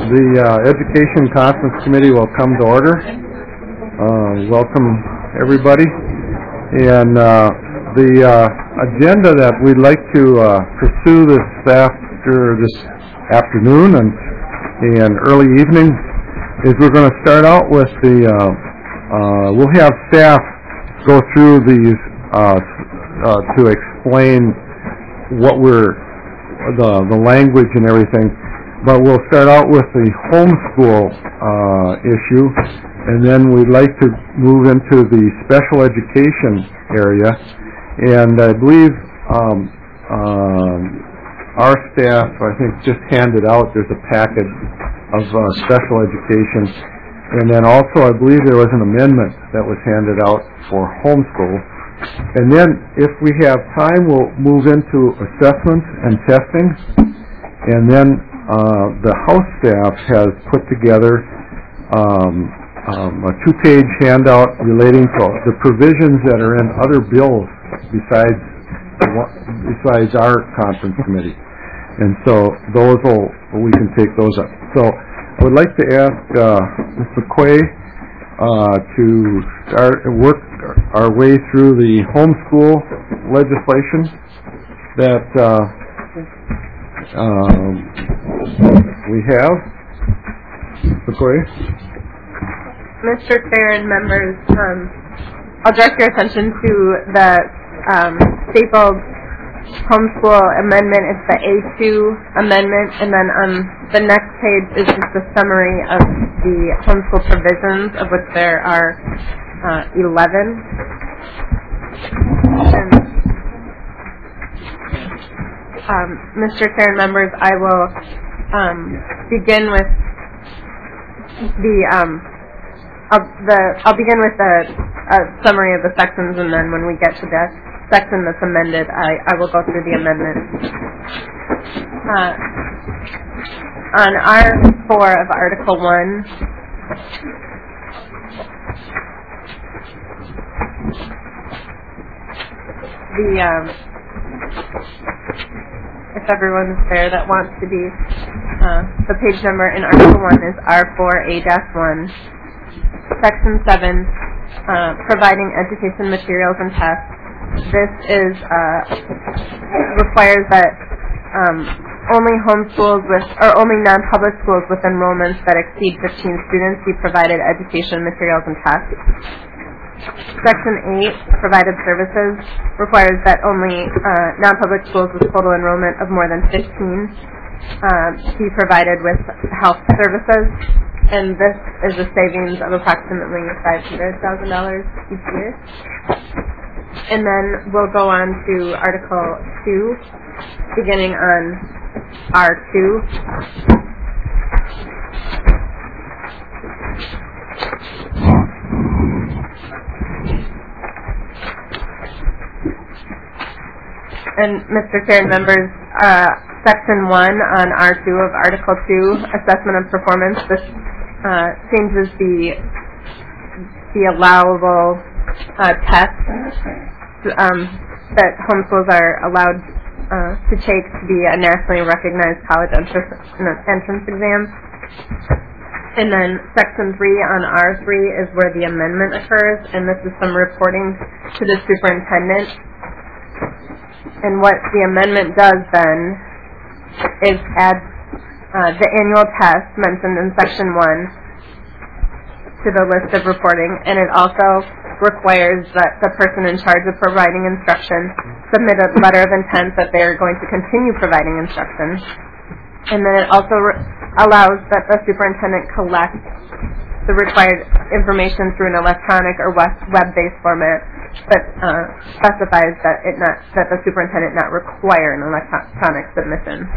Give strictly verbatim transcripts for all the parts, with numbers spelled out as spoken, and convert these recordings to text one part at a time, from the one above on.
The uh, Education Conference Committee will come to order. Uh, welcome, everybody. And uh, the uh, agenda that we'd like to uh, pursue this after this afternoon and, and early evening is we're going to start out with the, uh, uh, we'll have staff go through these uh, uh, to explain what we're, the, the language and everything. But we'll start out with the homeschool uh, issue, and then we'd like to move into the special education area. And I believe um, um, our staff, I think, just handed out, there's a packet of uh, special education. And then also, I believe there was an amendment that was handed out for homeschool. And then, if we have time, we'll move into assessments and testing. And then Uh, the House staff has put together um, um, a two-page handout relating to the provisions that are in other bills besides besides our conference committee, and so those will we can take those up. So I would like to ask uh, Miz McQuay uh, to start work our way through the homeschool legislation that. Uh, Um, we have McCoy. Mister Chair and members, um, I'll direct your attention to the um, stapled homeschool amendment. It's the A two amendment, and then on the next page is just a summary of the homeschool provisions, of which there are uh, eleven. And Um, Mister Chair and members, I will um, begin with the um, I'll, the I'll begin with a, a summary of the sections, and then when we get to the section that's amended, I, I will go through the amendment. Uh, on R four of Article one, the um, if everyone's there that wants to be, uh, the page number in Article one is R four A one. Section seven, uh, providing education materials and tests. This is, uh, requires that um, only homeschools with, or only non-public schools with enrollments that exceed fifteen students be provided education materials and tests. Section eight, provided services, requires that only uh, non-public schools with total enrollment of more than fifteen uh, be provided with health services, and this is a savings of approximately five hundred thousand dollars each year. And then we'll go on to Article two, beginning on R two. And Mister Chair and members, uh, Section one on R two of Article two, Assessment of Performance, this uh, changes the the allowable uh, tests um, that homeschools are allowed uh, to take to be a nationally recognized college entrance, entrance exam. And then Section three on R three is where the amendment occurs, and this is some reporting to the superintendent. And what the amendment does then is add uh, the annual test mentioned in Section one to the list of reporting, and it also requires that the person in charge of providing instruction submit a letter of intent that they are going to continue providing instruction. And then it also re- allows that the superintendent collect the required information through an electronic or web-based format, but uh, specifies that it not that the superintendent not require an electronic submission.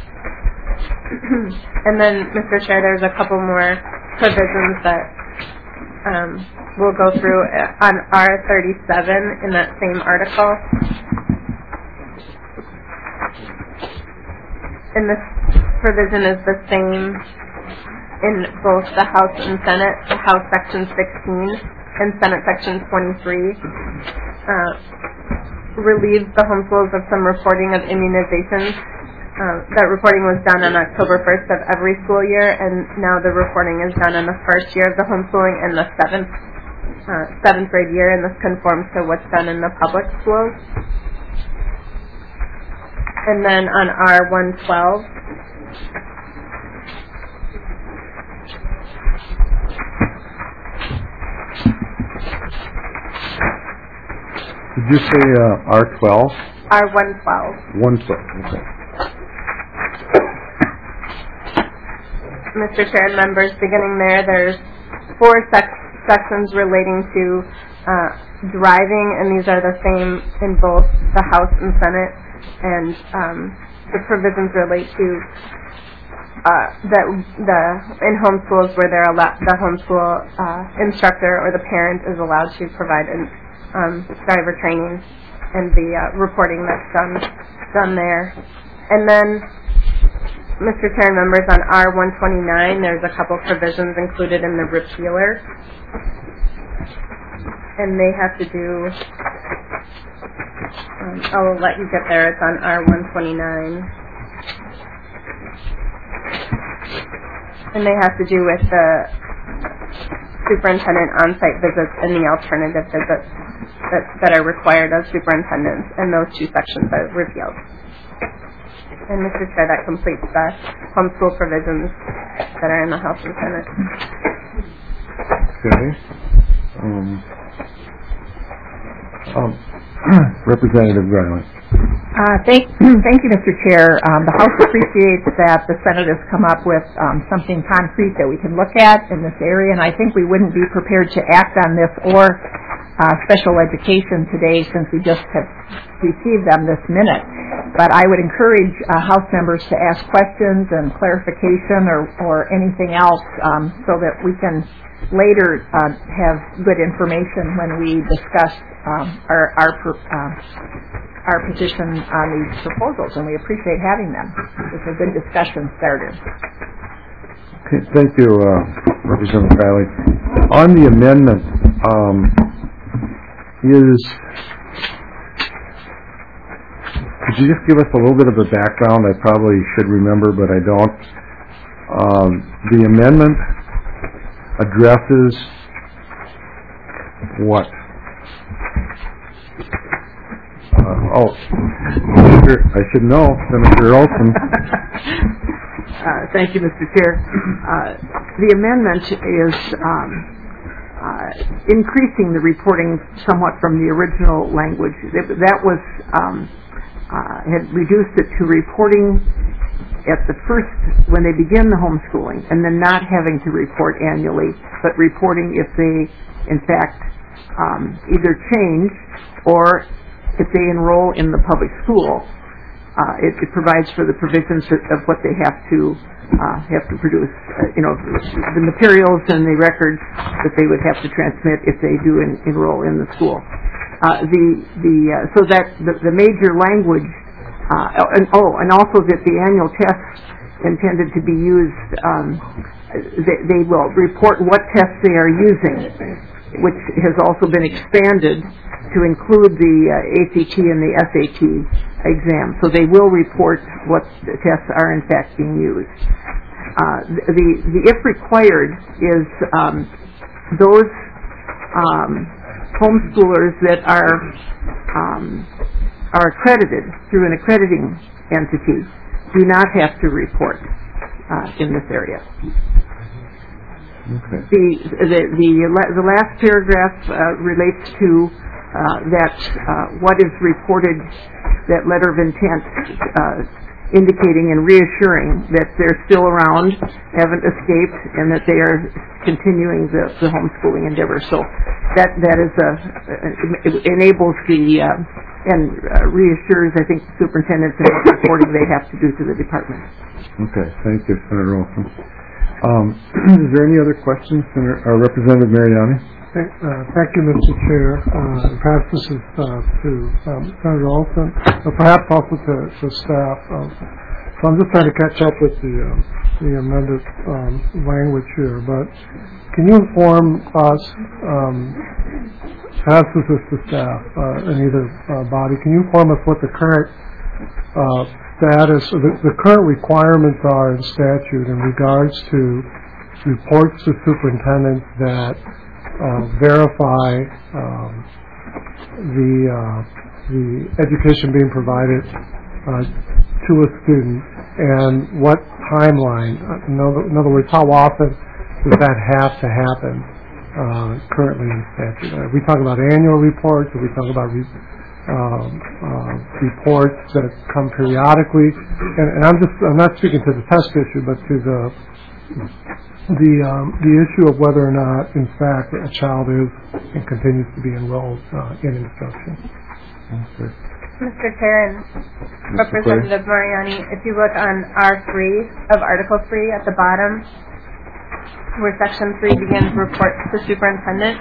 And then, Mister Chair, there's a couple more provisions that um, we'll go through on R thirty-seven in that same article. And this provision is the same in both the House and Senate. The House Section sixteen and Senate Section twenty-three uh, relieves the homeschools of some reporting of immunizations uh, that reporting was done on October first of every school year, and now the reporting is done in the first year of the homeschooling and the seventh uh, seventh grade year, and this conforms to what's done in the public schools. And then on R one twelve, did you say uh, R twelve? R one twelve. one twelve, okay. Mister Chair and members, beginning there, there's four sec sections relating to uh, driving, and these are the same in both the House and Senate, and um, the provisions relate to uh, that the in homeschools where they're allowed, the homeschool uh, instructor or the parent is allowed to provide an, um, driver training, and the uh, reporting that's done done there. And then, Mister Chair and members, on R one twenty-nine, there's a couple provisions included in the repealer, and they have to do, um, I'll let you get there, it's on R one twenty-nine, and they have to do with the superintendent on-site visits and the alternative visits that, that are required of superintendents, and those two sections are repealed. And Mister Chair, that completes the homeschool provisions that are in the House and Senate. Okay. Um, um, Representative Garland. Uh, thank, thank you, Mister Chair. Um, the House appreciates that the Senate has come up with um, something concrete that we can look at in this area, and I think we wouldn't be prepared to act on this or uh, special education today since we just have received them this minute. But I would encourage uh, House members to ask questions and clarification or, or anything else um, so that we can later uh, have good information when we discuss um, our, our, uh, our position on these proposals, and we appreciate having them. It's a good discussion starter. Okay, thank you, uh, Representative Riley. On the amendment, um, is... Could you just give us a little bit of a background? I probably should remember, but I don't. Um, the amendment addresses what? Uh, oh, Senator, I should know, Senator Olson. uh, thank you, Mister Chair. Uh, the amendment is um, uh, increasing the reporting somewhat from the original language. That was... Um, Uh, had reduced it to reporting at the first, when they begin the homeschooling, and then not having to report annually, but reporting if they, in fact, um, either change or if they enroll in the public school. Uh, it, it provides for the provisions of what they have to uh, have to produce, uh, you know, the materials and the records that they would have to transmit if they do en enroll in the school. Uh, the the uh, so that the, the major language, uh, and, oh, and also that the annual tests intended to be used, um, they, they will report what tests they are using, which has also been expanded to include the uh, A C T and the S A T exam. So they will report what the tests are in fact being used. Uh, the the if required is um, those. Um, homeschoolers that are um, are accredited through an accrediting entity do not have to report uh, in this area. Okay. The the the, the last paragraph uh, relates to uh, that uh, what is reported, that letter of intent uh, indicating and reassuring that they're still around, haven't escaped, and that they are continuing the, the homeschooling endeavor. So that that is a it enables the uh, and uh, reassures, I think, the superintendents in what reporting they have to do to the department. Okay, thank you, Senator Olson. Um, is there any other questions, Senator, uh, Representative Mariani? Thank, uh, thank you, Mister Chair. Uh, perhaps this is uh, to um, Senator Olson, or perhaps also to, to staff. Um, so I'm just trying to catch up with the uh, the amended um, language here. But can you inform us, um, perhaps this is to staff uh, in either uh, body, can you inform us what the current uh, status, the, the current requirements are in statute in regards to reports to superintendents that uh, verify um, the uh, the education being provided uh, to a student and what timeline. In other, in other words, how often does that have to happen uh, currently in statute? Are we talking about annual reports? Are we talking about re- um, uh, reports that come periodically? And, and I'm just I'm not speaking to the test issue, but to the the um, the issue of whether or not, in fact, a child is and continues to be enrolled uh, in instruction. Okay. Mister Chair and Representative Mariani, if you look on R three of Article three at the bottom, where Section three begins reports to superintendent,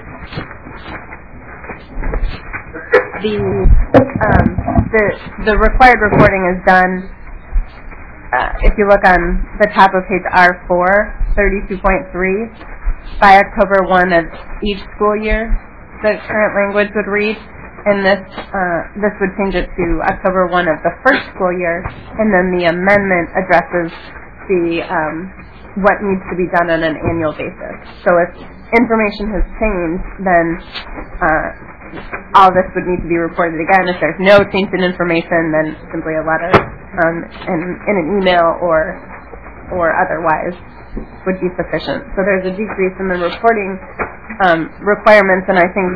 the um, the the required reporting is done. Uh, if you look on the top of page R four, thirty-two point three, by October first of each school year, the current language would read, and this uh, this would change it to October first of the first school year, and then the amendment addresses the um, what needs to be done on an annual basis. So if information has changed, then uh, all this would need to be reported again. If there's no change in information, then simply a letter um, in, in an email or or otherwise would be sufficient. So there's a decrease in the reporting um, requirements, and I think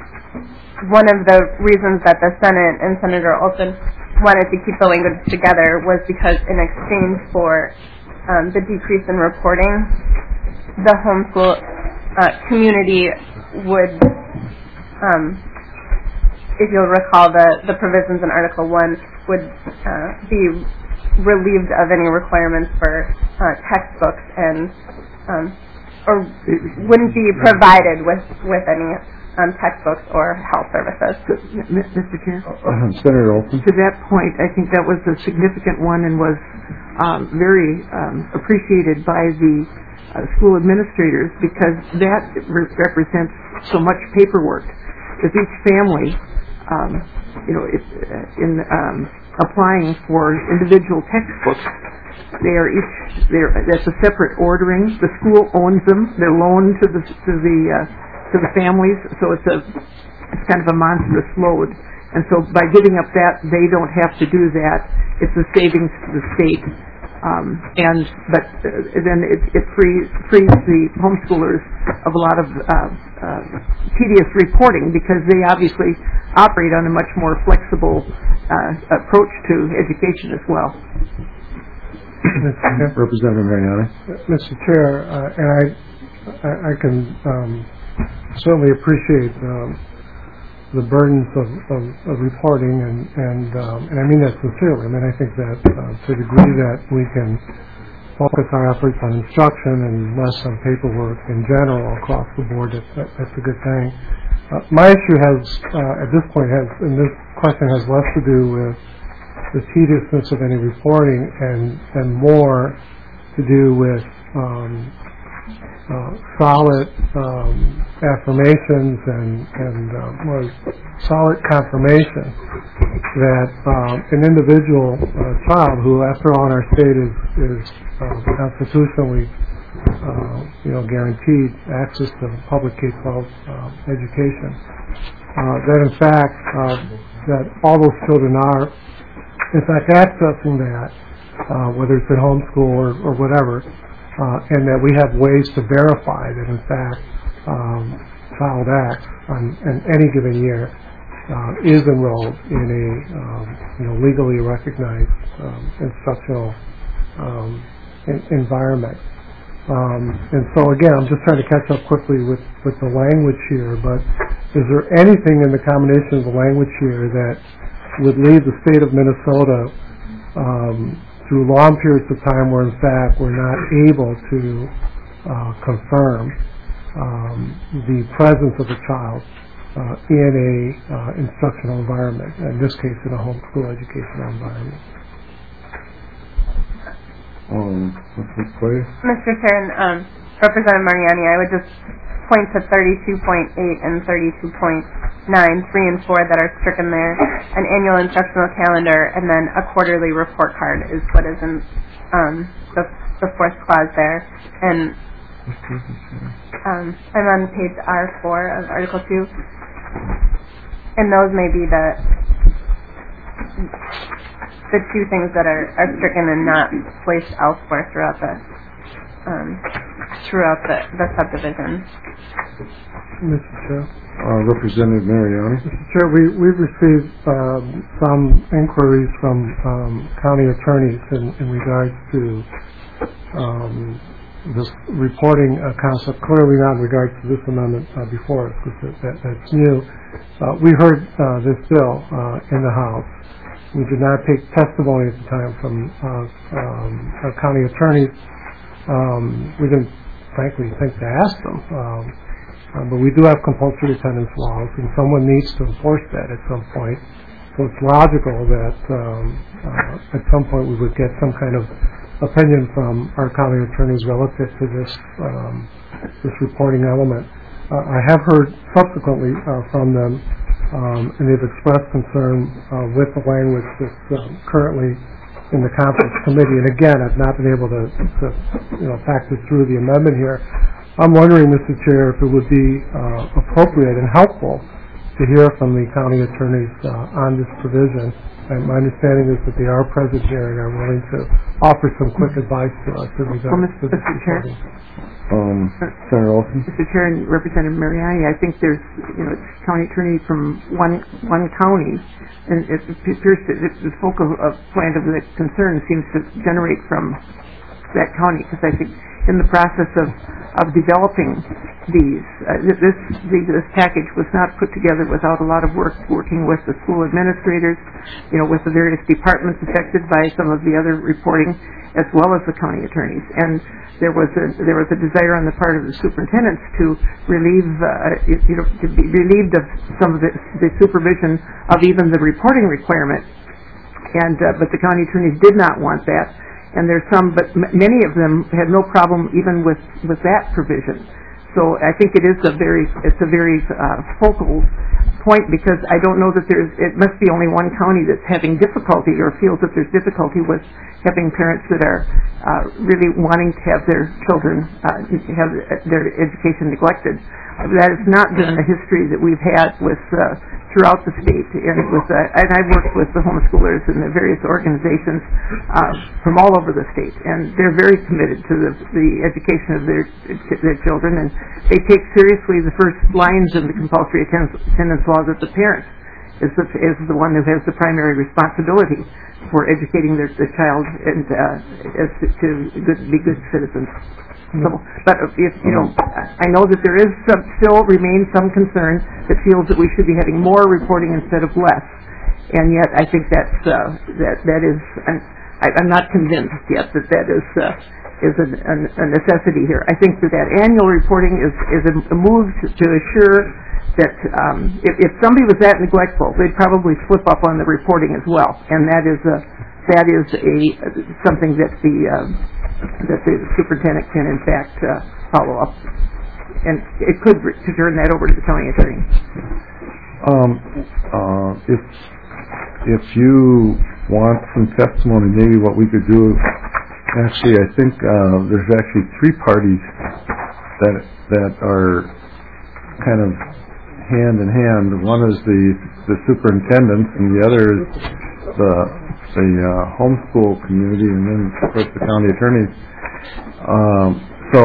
one of the reasons that the Senate and Senator Olson wanted to keep the language together was because in exchange for um, the decrease in reporting, the homeschool uh, community would, um, if you'll recall, the, the provisions in Article one would uh, be relieved of any requirements for uh, textbooks and um, or wouldn't be provided with, with any Um, textbooks or health services. Mister Chair? Uh, Senator Olson. To that point, I think that was a significant one and was um, very um, appreciated by the uh, school administrators because that re- represents so much paperwork. Because each family, um, you know, it, uh, in um, applying for individual textbooks, they are each they're that's a separate ordering. The school owns them. They're loaned to the to the uh, to the families, so it's a it's kind of a monstrous load. And so by giving up that, they don't have to do that. It's a savings to the state. Um, and but uh, then it, it frees, frees the homeschoolers of a lot of uh, uh, tedious reporting because they obviously operate on a much more flexible uh, approach to education as well. Representative Mariani. Mister Chair, uh, and I, I, I can um, certainly appreciate um, the burdens of, of, of reporting, and and, um, and I mean that sincerely. I mean, I think that uh, to the degree that we can focus our efforts on instruction and less on paperwork in general across the board, that, that, that's a good thing. Uh, my issue has, uh, at this point, has, and this question has less to do with the tediousness of any reporting and, and more to do with um, uh, solid um, affirmations and, and uh, more solid confirmation that um, an individual uh, child who, after all, in our state is, is uh, constitutionally uh, you know, guaranteed access to public K twelve uh, education, uh, that in fact uh, that all those children are in fact accessing that, uh, whether it's at homeschool or, or whatever, uh, and that we have ways to verify that in fact um, child X on, on any given year uh, is enrolled in a um, you know, legally recognized um, instructional um, in, environment. Um, and so again, I'm just trying to catch up quickly with, with the language here, but is there anything in the combination of the language here that would leave the state of Minnesota um, through long periods of time where in fact we're not able to uh, confirm um, the presence of a child uh, in a uh, instructional environment, in this case in a homeschool educational environment? Um, Mister Chair and um, Representative Mariani, I would just point to thirty-two point eight and thirty-two point nine, three and four that are stricken there, an annual instructional calendar, and then a quarterly report card is what is in um, the, the fourth clause there. And um, I'm on page R four of Article two, and those may be the the two things that are, are stricken and not placed elsewhere throughout the um, throughout the, the subdivision. Mister Chair. Uh, Representative Mariani. Mister Chair, we, we've received um, some inquiries from um, county attorneys in, in regards to um, this reporting uh, concept, clearly not in regards to this amendment uh, before us, because that, that's new. Uh, we heard uh, this bill uh, in the House. We did not take testimony at the time from uh, um, our county attorneys. Um, we didn't, frankly, think to ask them. Um, uh, but we do have compulsory attendance laws, and someone needs to enforce that at some point. So it's logical that um, uh, at some point we would get some kind of opinion from our county attorneys relative to this um, this reporting element. Uh, I have heard subsequently uh, from them, um, and they've expressed concern uh, with the language that's um, currently in the conference committee. And again, I've not been able to, to you know, factor through the amendment here. I'm wondering, Mister Chair, if it would be uh, appropriate and helpful to hear from the county attorneys uh, on this provision. And my understanding is that they are present here and are willing to offer some quick advice to us in regards well, to this Mister Chair. reporting. Um, Senator Olson. Mister Chair and Representative Mariani, I think there's, you know, it's county attorney from one one county, and it appears that the focal point of the concern seems to generate from that county, because I think in the process of, of developing these, uh, this, this package was not put together without a lot of work working with the school administrators, you know, with the various departments affected by some of the other reporting, as well as the county attorneys. And there was a, there was a desire on the part of the superintendents to relieve, uh, you know, to be relieved of some of the, the supervision of even the reporting requirement. And, uh, but the county attorneys did not want that. And there's some, but m- many of them had no problem even with, with that provision. So I think it is a very, it's a very uh, focal point, because I don't know that there's, it must be only one county that's having difficulty or feels that there's difficulty with having parents that are uh, really wanting to have their children uh, have their education neglected. Uh, that has not been a history that we've had with uh, throughout the state, and with uh, and I've worked with the homeschoolers and the various organizations uh, from all over the state, and they're very committed to the, the education of their their children, and they take seriously the first lines in the compulsory attendance, attendance law that the parent is the, is the one who has the primary responsibility for educating their, their child and uh, as to, to good, be good citizens. So, but if, you know, I know that there is some, still remains some concern that feels that we should be having more reporting instead of less, and yet I think that's uh, that that is an, I, I'm not convinced yet that that is uh, is a, a, a necessity here. I think that that annual reporting is is a, a move to, to assure that um, if, if somebody was that neglectful, they'd probably slip up on the reporting as well, and that is a that is a something that the uh, that the superintendent can in fact uh, follow up, and it could re- to turn that over to the county attorney. Um, uh, if if you want some testimony, maybe what we could do. Actually, I think uh, there's actually three parties that that are kind of hand in hand. One is the the superintendent, and the other is the the uh, homeschool community, and then of course the county attorneys. Um, so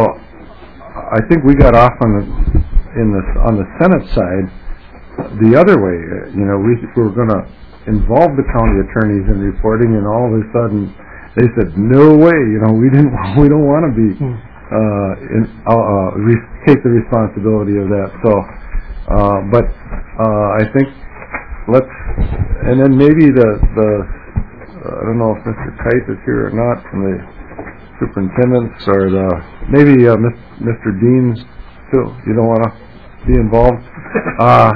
I think we got off on the in the on the Senate side the other way. You know, we were going to involve the county attorneys in reporting, and all of a sudden they said, "No way! You know, we didn't. We don't want to be uh, in, uh, uh, re- take the responsibility of that." So, uh, but uh, I think let's, and then maybe the the uh, I don't know if Mister Kite is here or not from the superintendents, or the maybe uh, Mister Dean too. You don't want to be involved. Uh,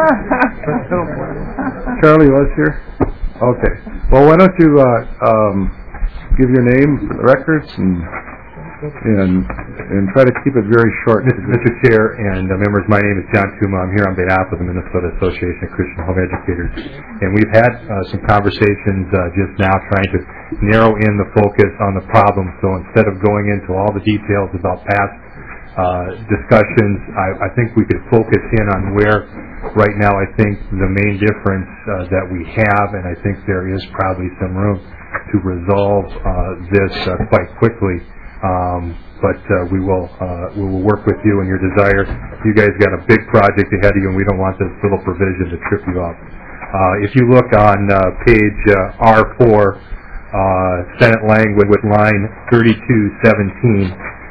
Charlie was here. Okay. Well, why don't you uh, um, give your name for the records and and and try to keep it very short. Mister Chair and uh, members, my name is John Tuma. I'm here on behalf of the Minnesota Association of Christian Home Educators. And we've had uh, some conversations uh, just now trying to narrow in the focus on the problem. So instead of going into all the details about past uh, discussions, I, I think we could focus in on where right now I think the main difference uh, that we have, and I think there is probably some room to resolve uh, this uh, quite quickly. Um, but uh, we will uh, we will work with you and your desire. You guys got a big project ahead of you, and we don't want this little provision to trip you up. Uh, if you look on uh, page uh, R four, uh, Senate language with line thirty-two seventeen,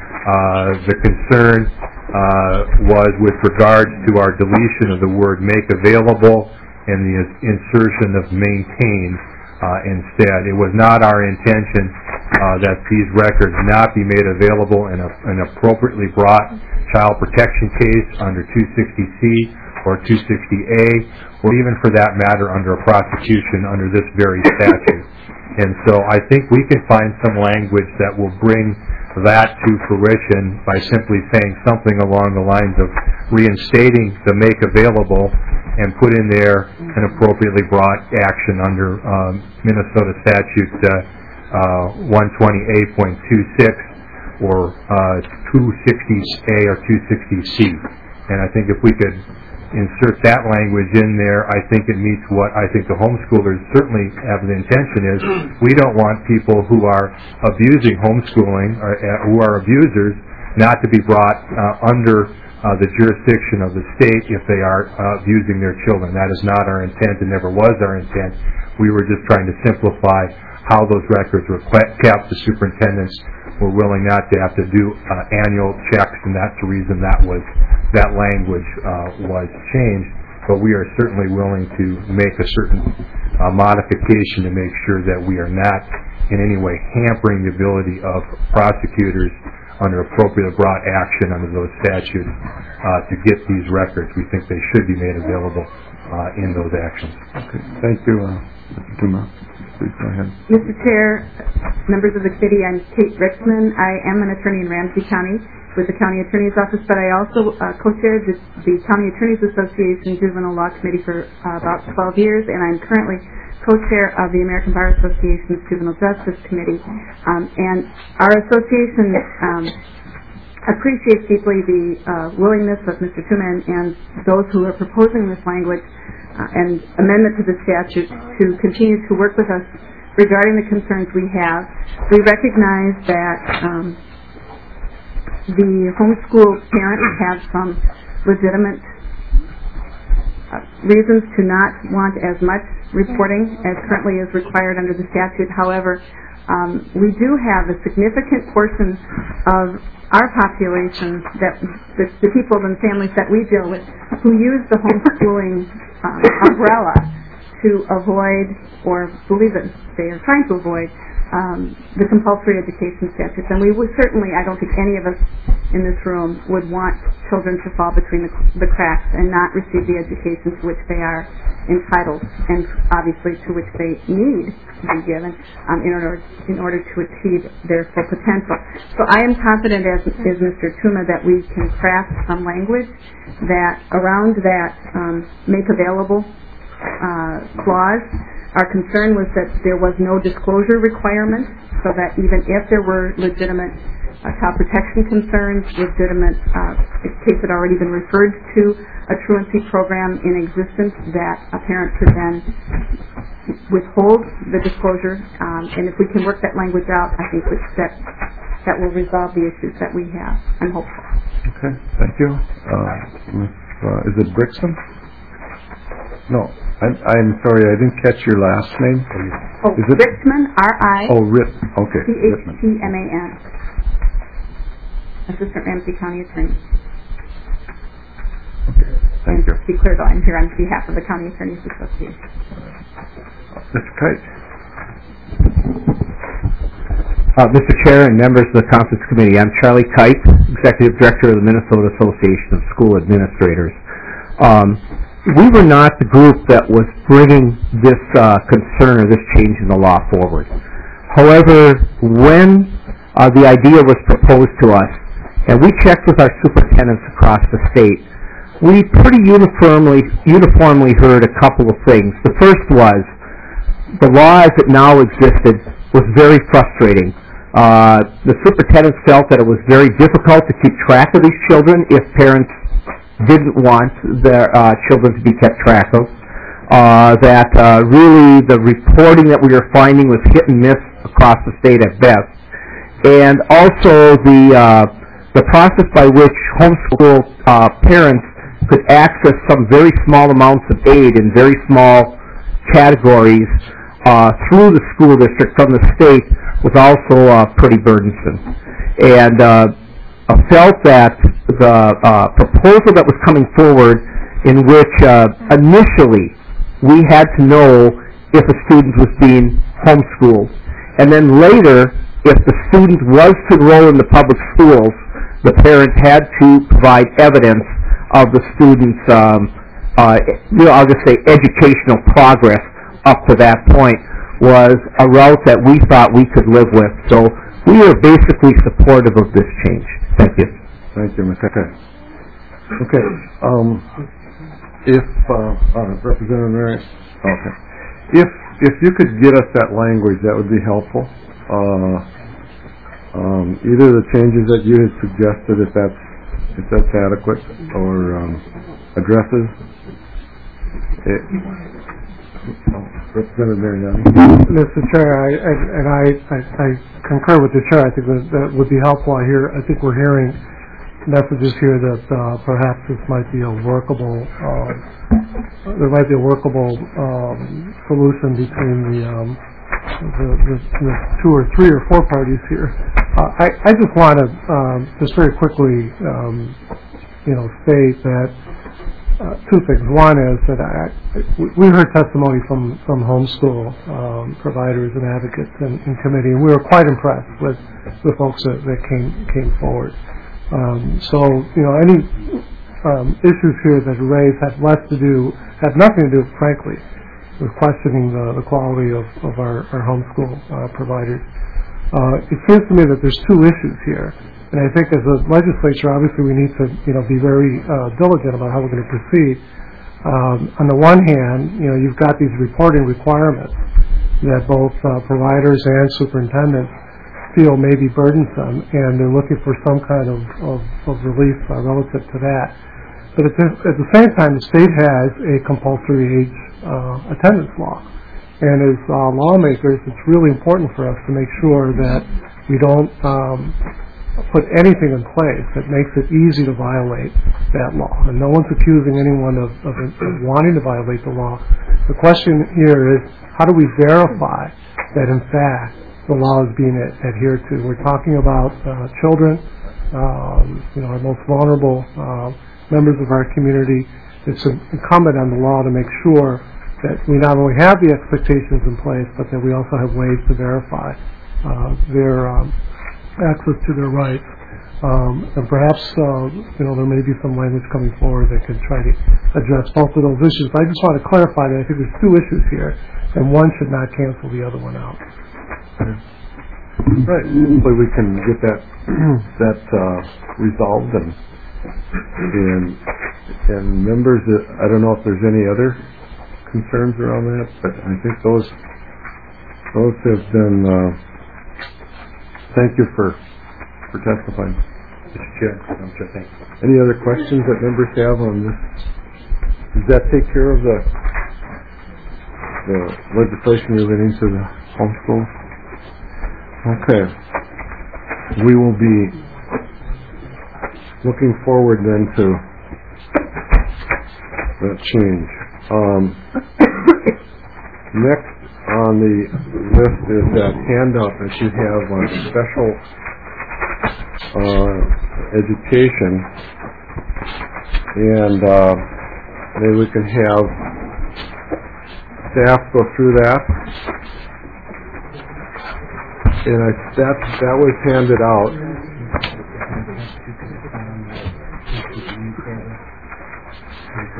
uh, the concern uh, was with regards to our deletion of the word make available and the insertion of maintain. Uh, instead, it was not our intention uh, that these records not be made available in a, an appropriately brought child protection case under two sixty C or two sixty A, or even for that matter under a prosecution under this very statute. And so I think we can find some language that will bring that to fruition by simply saying something along the lines of reinstating the make available and put in there an appropriately brought action under um, Minnesota statute uh, uh, one twenty A point two six or uh, two sixty A or two sixty C. And I think if we could insert that language in there, I think it meets what I think the homeschoolers certainly have the intention is. We don't want people who are abusing homeschooling or uh, who are abusers not to be brought uh, under Uh, the jurisdiction of the state if they are uh, abusing their children. That is not our intent and never was our intent. We were just trying to simplify how those records were kept. The superintendents were willing not to have to do uh, annual checks, and that's the reason that was that language uh, was changed. But we are certainly willing to make a certain uh, modification to make sure that we are not in any way hampering the ability of prosecutors under appropriate brought action under those statutes uh, to get these records. We think they should be made available uh, in those actions. Okay. Thank you, uh, Mister Tuma. Please go ahead. Mister Chair, members of the committee, I'm Kate Rickman. I am an attorney in Ramsey County with the County Attorney's Office, but I also uh, co-chaired the, the County Attorneys Association Juvenile Law Committee for uh, about twelve years, and I'm currently co-chair of the American Bar Association's Juvenile Justice Committee. Um, and our association um, appreciates deeply the uh, willingness of Mister Tuma and those who are proposing this language uh, and amendment to the statute to continue to work with us regarding the concerns we have. We recognize that um, the homeschool parents have some legitimate uh, reasons to not want as much reporting as currently is required under the statute. However, um, we do have a significant portion of our population, that the, the people and families that we deal with, who use the homeschooling um, umbrella to avoid, or believe that they are trying to avoid, um, the compulsory education statutes. And we would certainly, I don't think any of us in this room would want children to fall between the, the cracks and not receive the education to which they are entitled, and obviously to which they need to be given um, in order in order to achieve their full potential. So I am confident, as is Mister Tuma, that we can craft some language that around that um, make available uh, clause. Our concern was that there was no disclosure requirement, so that even if there were legitimate uh, child protection concerns, legitimate uh, case had already been referred to a truancy program in existence, that a parent could then withhold the disclosure. Um, and if we can work that language out, I think that that will resolve the issues that we have. I'm hopeful. Okay, thank you. Uh, uh, is it Brixton? No, I'm, I'm sorry, I didn't catch your last name. Oh, is it Rickman, R I Oh, Rip. Okay. C H T M A N. Assistant Ramsey County Attorney. Okay, thank you. Be clear, though, I'm here on behalf of the County Attorneys Association. Mister Kite. Uh, Mister Chair and members of the Conference Committee, I'm Charlie Kite, Executive Director of the Minnesota Association of School Administrators. Um, we were not the group that was bringing this uh, concern or this change in the law forward. However, when uh, the idea was proposed to us, and we checked with our superintendents across the state. We pretty uniformly uniformly heard a couple of things. The first was the law as it now existed was very frustrating. Uh, the superintendents felt that it was very difficult to keep track of these children if parents didn't want their uh, children to be kept track of. Uh, that uh, really the reporting that we were finding was hit and miss across the state at best. And also the uh, the process by which homeschool uh, parents could access some very small amounts of aid in very small categories uh, through the school district from the state was also uh, pretty burdensome. And uh, I felt that the uh, proposal that was coming forward, in which uh, initially we had to know if a student was being homeschooled, and then later, if the student was to enroll in the public schools, the parent had to provide evidence of the student's, um, uh, you know, I'll just say educational progress up to that point, was a route that we thought we could live with. So we are basically supportive of this change. Thank you. Thank you, Mister Okay. Okay. Um, if uh, uh, Representative Mary, okay. If if you could get us that language, that would be helpful. Uh, um, either the changes that you had suggested, if that's if that's adequate, or um, addresses. It, oh, Representative Mariani. Mister Chair, I, I, and I, I, I concur with the chair. I think that, that would be helpful. I hear. I think we're hearing messages here that uh, perhaps this might be a workable. Uh, there might be a workable um, solution between the, um, the, the the two or three or four parties here. Uh, I, I just want to um, just very quickly, um, you know, state that. Uh, two things. One is that I, we heard testimony from, from homeschool um, providers and advocates in, in committee, and we were quite impressed with the folks that, that came came forward. Um, so, you know, any um, issues here that are raised have less to do, have nothing to do, frankly, with questioning the, the quality of, of our, our homeschool uh, providers. Uh, it seems to me that there's two issues here. And I think as a legislature, obviously, we need to, you know, be very uh, diligent about how we're going to proceed. Um, on the one hand, you know, you've got these reporting requirements that both uh, providers and superintendents feel may be burdensome, and they're looking for some kind of, of, of relief uh, relative to that. But at the, at the same time, the state has a compulsory age uh, attendance law. And as uh, lawmakers, it's really important for us to make sure that we don't um, put anything in place that makes it easy to violate that law. And no one's accusing anyone of, of, of wanting to violate the law. The question here is, how do we verify that, in fact, the law is being ad- adhered to? We're talking about uh, children, um, you know, our most vulnerable uh, members of our community. It's incumbent on the law to make sure that we not only have the expectations in place, but that we also have ways to verify uh, their um, access to their rights. Um, and perhaps, uh, you know, there may be some language coming forward that can try to address both of those issues. But I just want to clarify that I think there's two issues here, and one should not cancel the other one out. Right. Hopefully we can get that that uh, resolved, and and and members. Uh, I don't know if there's any other concerns around that, but I think those those have been. Uh, thank you for for testifying, Mister Chair. Madam Chair, thank you. Any other questions that members have on this? Does that take care of the the legislation relating to the homeschool? Okay. We will be looking forward then to that change. Um, next on the list is that handout that you have on special uh, education, and uh, maybe we can have staff go through that. And I, that that was handed out.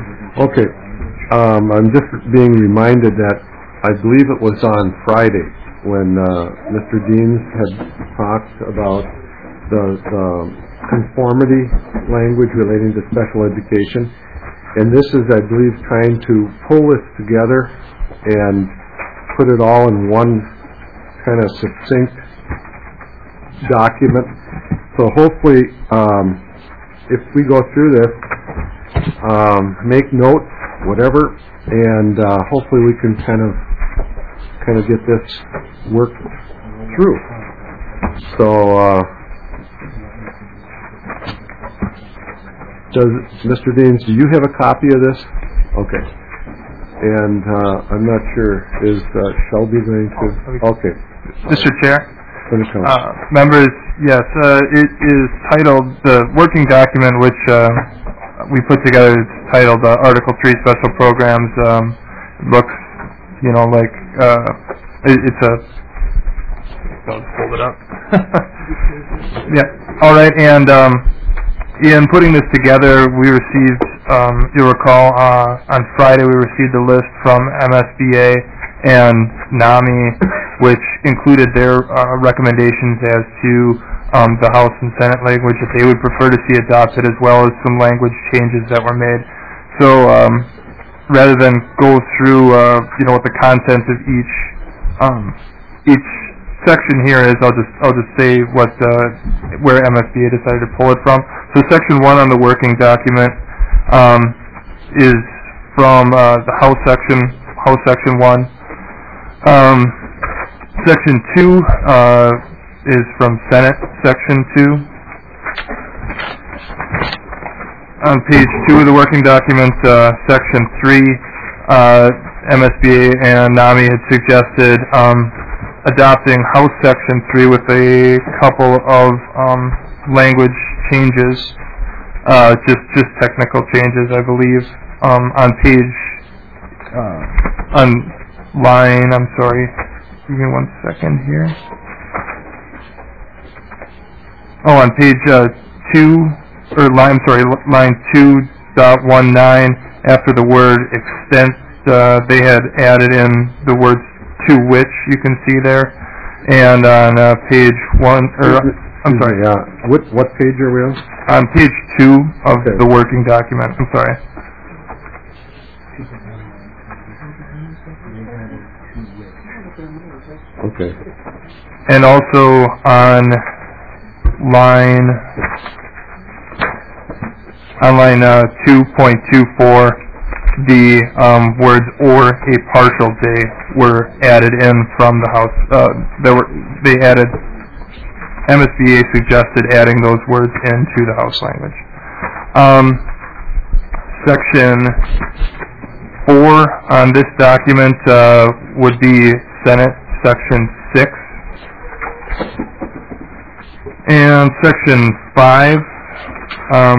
Okay, um, I'm just being reminded that I believe it was on Friday when uh, Mister Deans had talked about the, the conformity language relating to special education. And this is, I believe, trying to pull this together and put it all in one kind of succinct document. So hopefully, um, if we go through this, um, make notes, whatever, and uh, hopefully we can kind of kind of get this worked through. So, uh, does Mister Deans, do you have a copy of this? Okay. And uh, I'm not sure, is uh, Shelby going to? Okay. Mister Chair, Finish on. uh, members, yes, uh, it is titled, the working document which uh, we put together is titled uh, Article three Special Programs. Um, it looks, you know, like uh, it, it's a, I'll just hold it up. Yeah, all right, and um, in putting this together, we received, um, you'll recall, uh, on Friday we received a list from M S B A and NAMI, which included their uh, recommendations as to um, the House and Senate language that they would prefer to see adopted, as well as some language changes that were made. So um, rather than go through, uh, you know, what the content of each um, each section here is, I'll just I'll just say what uh, where M S B A decided to pull it from. So section one on the working document um, is from uh, the House section, House section one. Um, section two uh, is from Senate section two. On page two of the working document, uh, section three, uh, M S B A and NAMI had suggested um, adopting House section three with a couple of um, language changes, uh, just just technical changes, I believe. Um, on page, uh, on line, I'm sorry, give me one second here. Oh, on page uh, two, or line, sorry, line two dot one nine, after the word extent, uh, they had added in the words to which, you can see there. And on uh, page one, or I'm sorry, yeah. What what page are we on? On page two of Okay. the working document. I'm sorry. Okay. And also on line on line uh, two point two four, the um, words "or a partial day" were added in from the House. Uh, there were they added. M S B A suggested adding those words into the House language. Um, section four on this document uh, would be Senate section six, and section five. Um,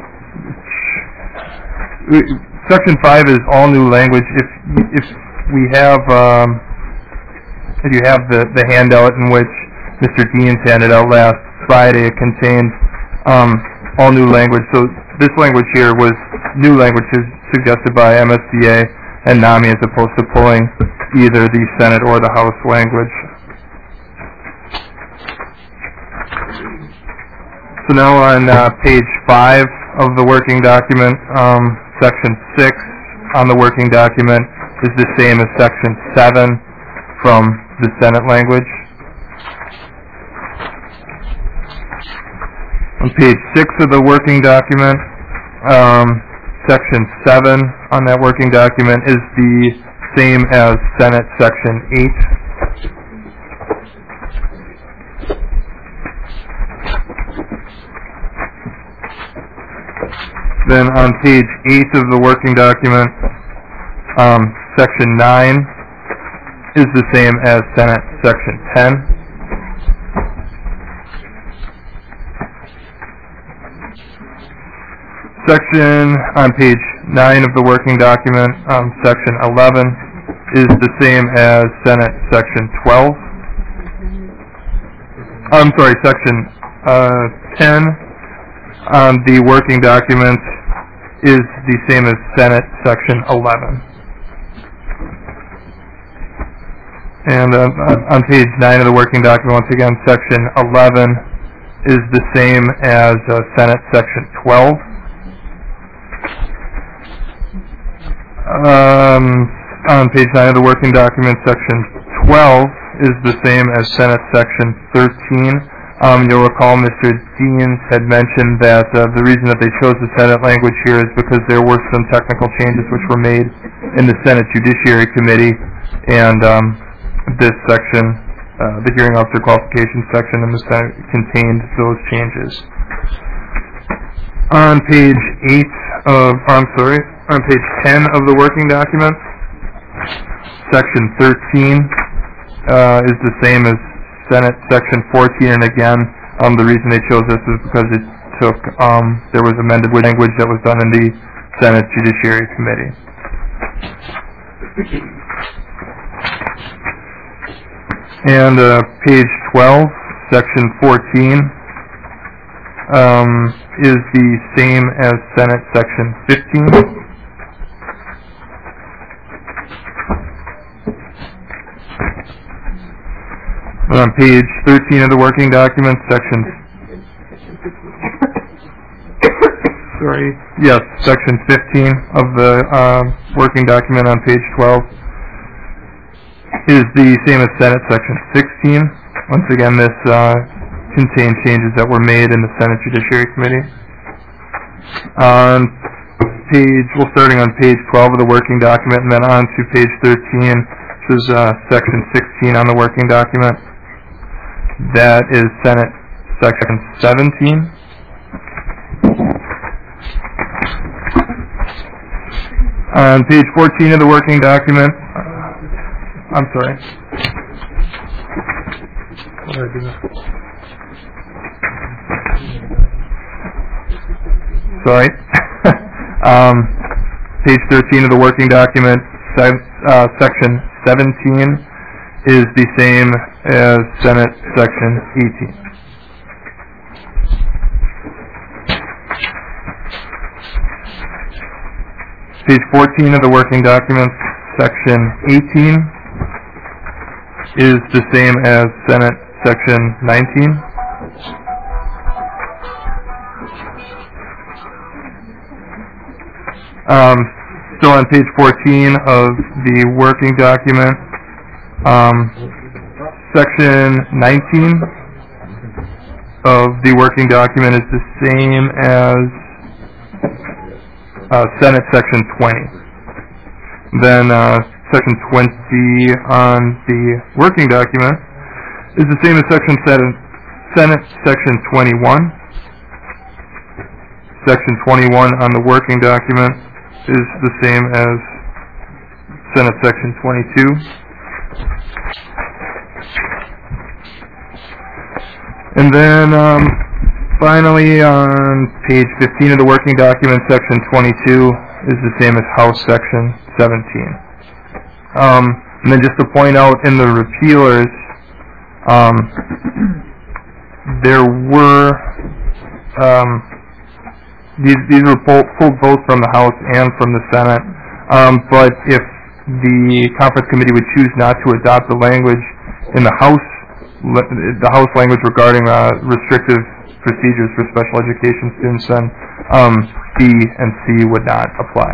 section five is all new language. If if we have um, if you have the the handout in which Mister Deans handed out last Friday, it contained um, all new language. So this language here was new language suggested by M S B A and NAMI, as opposed to pulling either the Senate or the House language. So now on uh, page five of the working document, um, section six on the working document is the same as section seven from the Senate language. On page six of the working document, um, section seven on that working document is the same as Senate section eight. Then on page eight of the working document, um, section nine is the same as Senate section ten. Section on page nine of the working document, um, section eleven, is the same as Senate section twelve. I'm sorry, section uh, ten on the working document is the same as Senate section eleven. And uh, on page nine of the working document, once again, section eleven is the same as uh, Senate section twelve. Um, on page nine of the working document, section twelve is the same as Senate section thirteen. Um, you'll recall Mister Deans had mentioned that uh, the reason that they chose the Senate language here is because there were some technical changes which were made in the Senate Judiciary Committee, and um, this section, uh, the hearing officer qualifications section in the Senate, contained those changes. On page eight of, I'm sorry, on page ten of the working document, section thirteen uh, is the same as Senate section fourteen, and again, um, the reason they chose this is because it took, um, there was amended language that was done in the Senate Judiciary Committee. And uh, page twelve, section fourteen, um, is the same as Senate section fifteen. On page thirteen of the working document, section, sorry, yes, section fifteen of the uh, working document on page twelve is the same as Senate section sixteen. Once again, this uh, contained changes that were made in the Senate Judiciary Committee. On page, well, starting on page twelve of the working document and then on to page thirteen, this is uh, section sixteen on the working document. That is Senate section seventeen. On page fourteen of the working document, uh, I'm sorry. What did I do? Sorry. um, page thirteen of the working document, se- uh, section seventeen is the same as Senate section eighteen. Page fourteen of the working document, section eighteen, is the same as Senate section nineteen. Um, still on page fourteen of the working document, um, section nineteen of the working document is the same as uh, Senate section twenty. Then uh, section twenty on the working document is the same as section seven, Senate section twenty-one. Section twenty-one on the working document is the same as Senate section twenty-two. And then um, finally on page fifteen of the working document, section twenty-two is the same as House section seventeen. Um, and then just to point out in the repealers, um, there were um, these these were pulled, pulled both from the House and from the Senate. Um, but if the conference committee would choose not to adopt the language in the House, the House language regarding uh, restrictive procedures for special education students, then um, B and C would not apply.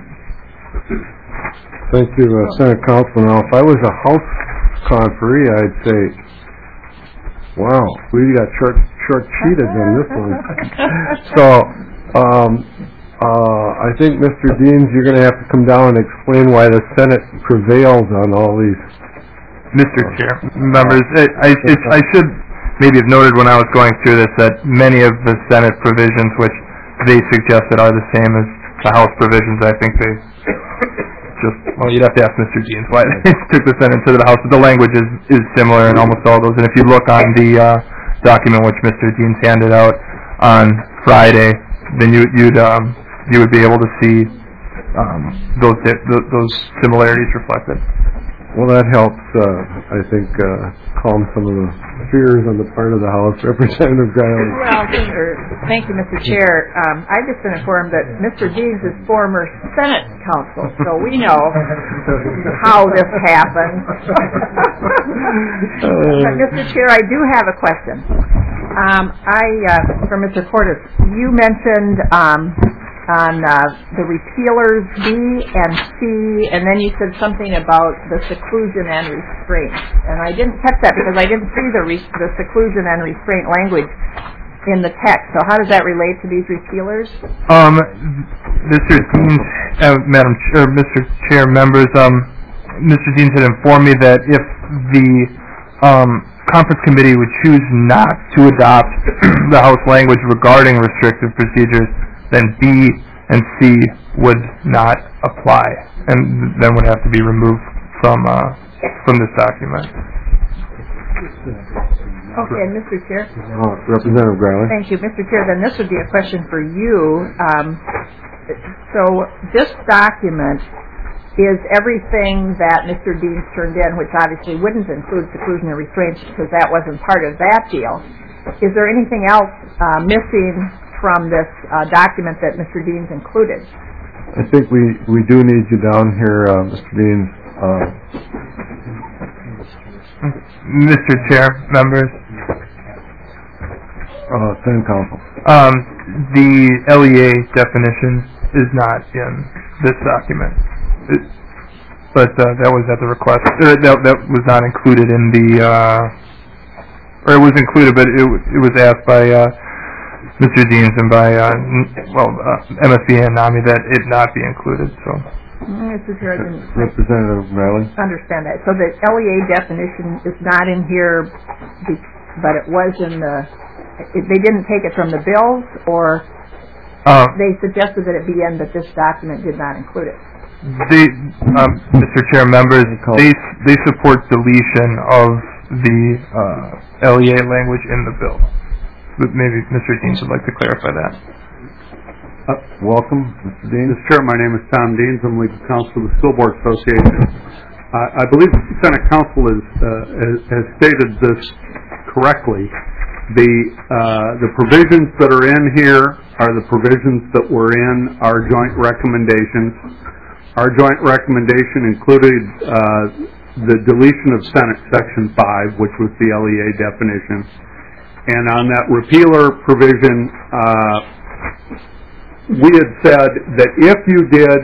Thank you, uh, Senate Councilman. Now, if I was a House conferee, I'd say, wow, we got short short cheated on this one. So, um, uh, I think, Mister Deans, you're going to have to come down and explain why the Senate prevails on all these. Mister Chair, members, it, I, it, I should maybe have noted when I was going through this that many of the Senate provisions which they suggested are the same as the House provisions. I think they just, well, you'd have to ask Mister Deans why they took the Senate to the House, but the language is, is similar in almost all those. And if you look on the uh, document which Mister Deans handed out on Friday, then you, you'd um, you would be able to see um, those those similarities reflected. Well, that helps, uh, I think, uh, calm some of the fears on the part of the House. Representative Giley. Well, these are Thank you, Mister Chair. Um, I've just been informed that Mister Deans is former Senate counsel, so we know how this happened. But, Mister Chair, I do have a question. Um, I, uh, for Mister Cordes, you mentioned um, on uh, the repealers B and C, and then you said something about the seclusion and restraint. And I didn't catch that because I didn't see the, re- the seclusion and restraint language in the text. So how does that relate to these repealers? Um, Mister Deans, uh, Madam Ch- or Mister Chair, members, um, Mister Deans had informed me that if the um, conference committee would choose not to adopt the House language regarding restrictive procedures, then B and C would not apply, and then would have to be removed from uh, from this document. Okay, and Mister Chair. Uh, Representative Griley. Thank you, Mister Chair. Then this would be a question for you. Um, so this document is everything that Mister Deans turned in, which obviously wouldn't include seclusion and restraints because that wasn't part of that deal. Is there anything else uh, missing from this uh, document that Mister Deans included? I think we, we do need you down here, uh, Mister Deans. Uh, Mister Chair, members, uh, Senate Council. um, the L E A definition is not in this document, it, but uh, that was at the request. Uh, that that was not included in the, uh, or it was included, but it it was asked by uh, Mister Deans and by uh, well uh, M S B A and NAMI that it not be included. So. Mister Chair, I didn't Representative Riley. understand that. So the L E A definition is not in here, but it was in the, it, they didn't take it from the bills, or Uh, they suggested that it be in, but this document did not include it. they, um, Mister Chair, members, they they support deletion of the uh, L E A language in the bill. But maybe Mister Deans would like to clarify that. Uh, welcome, Mister Deans. Mister Chair, my name is Tom Deans. I'm legal counsel of the School Board Association. Uh, I believe the Senate Council is, uh, has, has stated this correctly. The uh, the provisions that are in here are the provisions that were in our joint recommendations. Our joint recommendation included uh, the deletion of Senate Section five, which was the L E A definition. And on that repealer provision, uh, we had said that if you did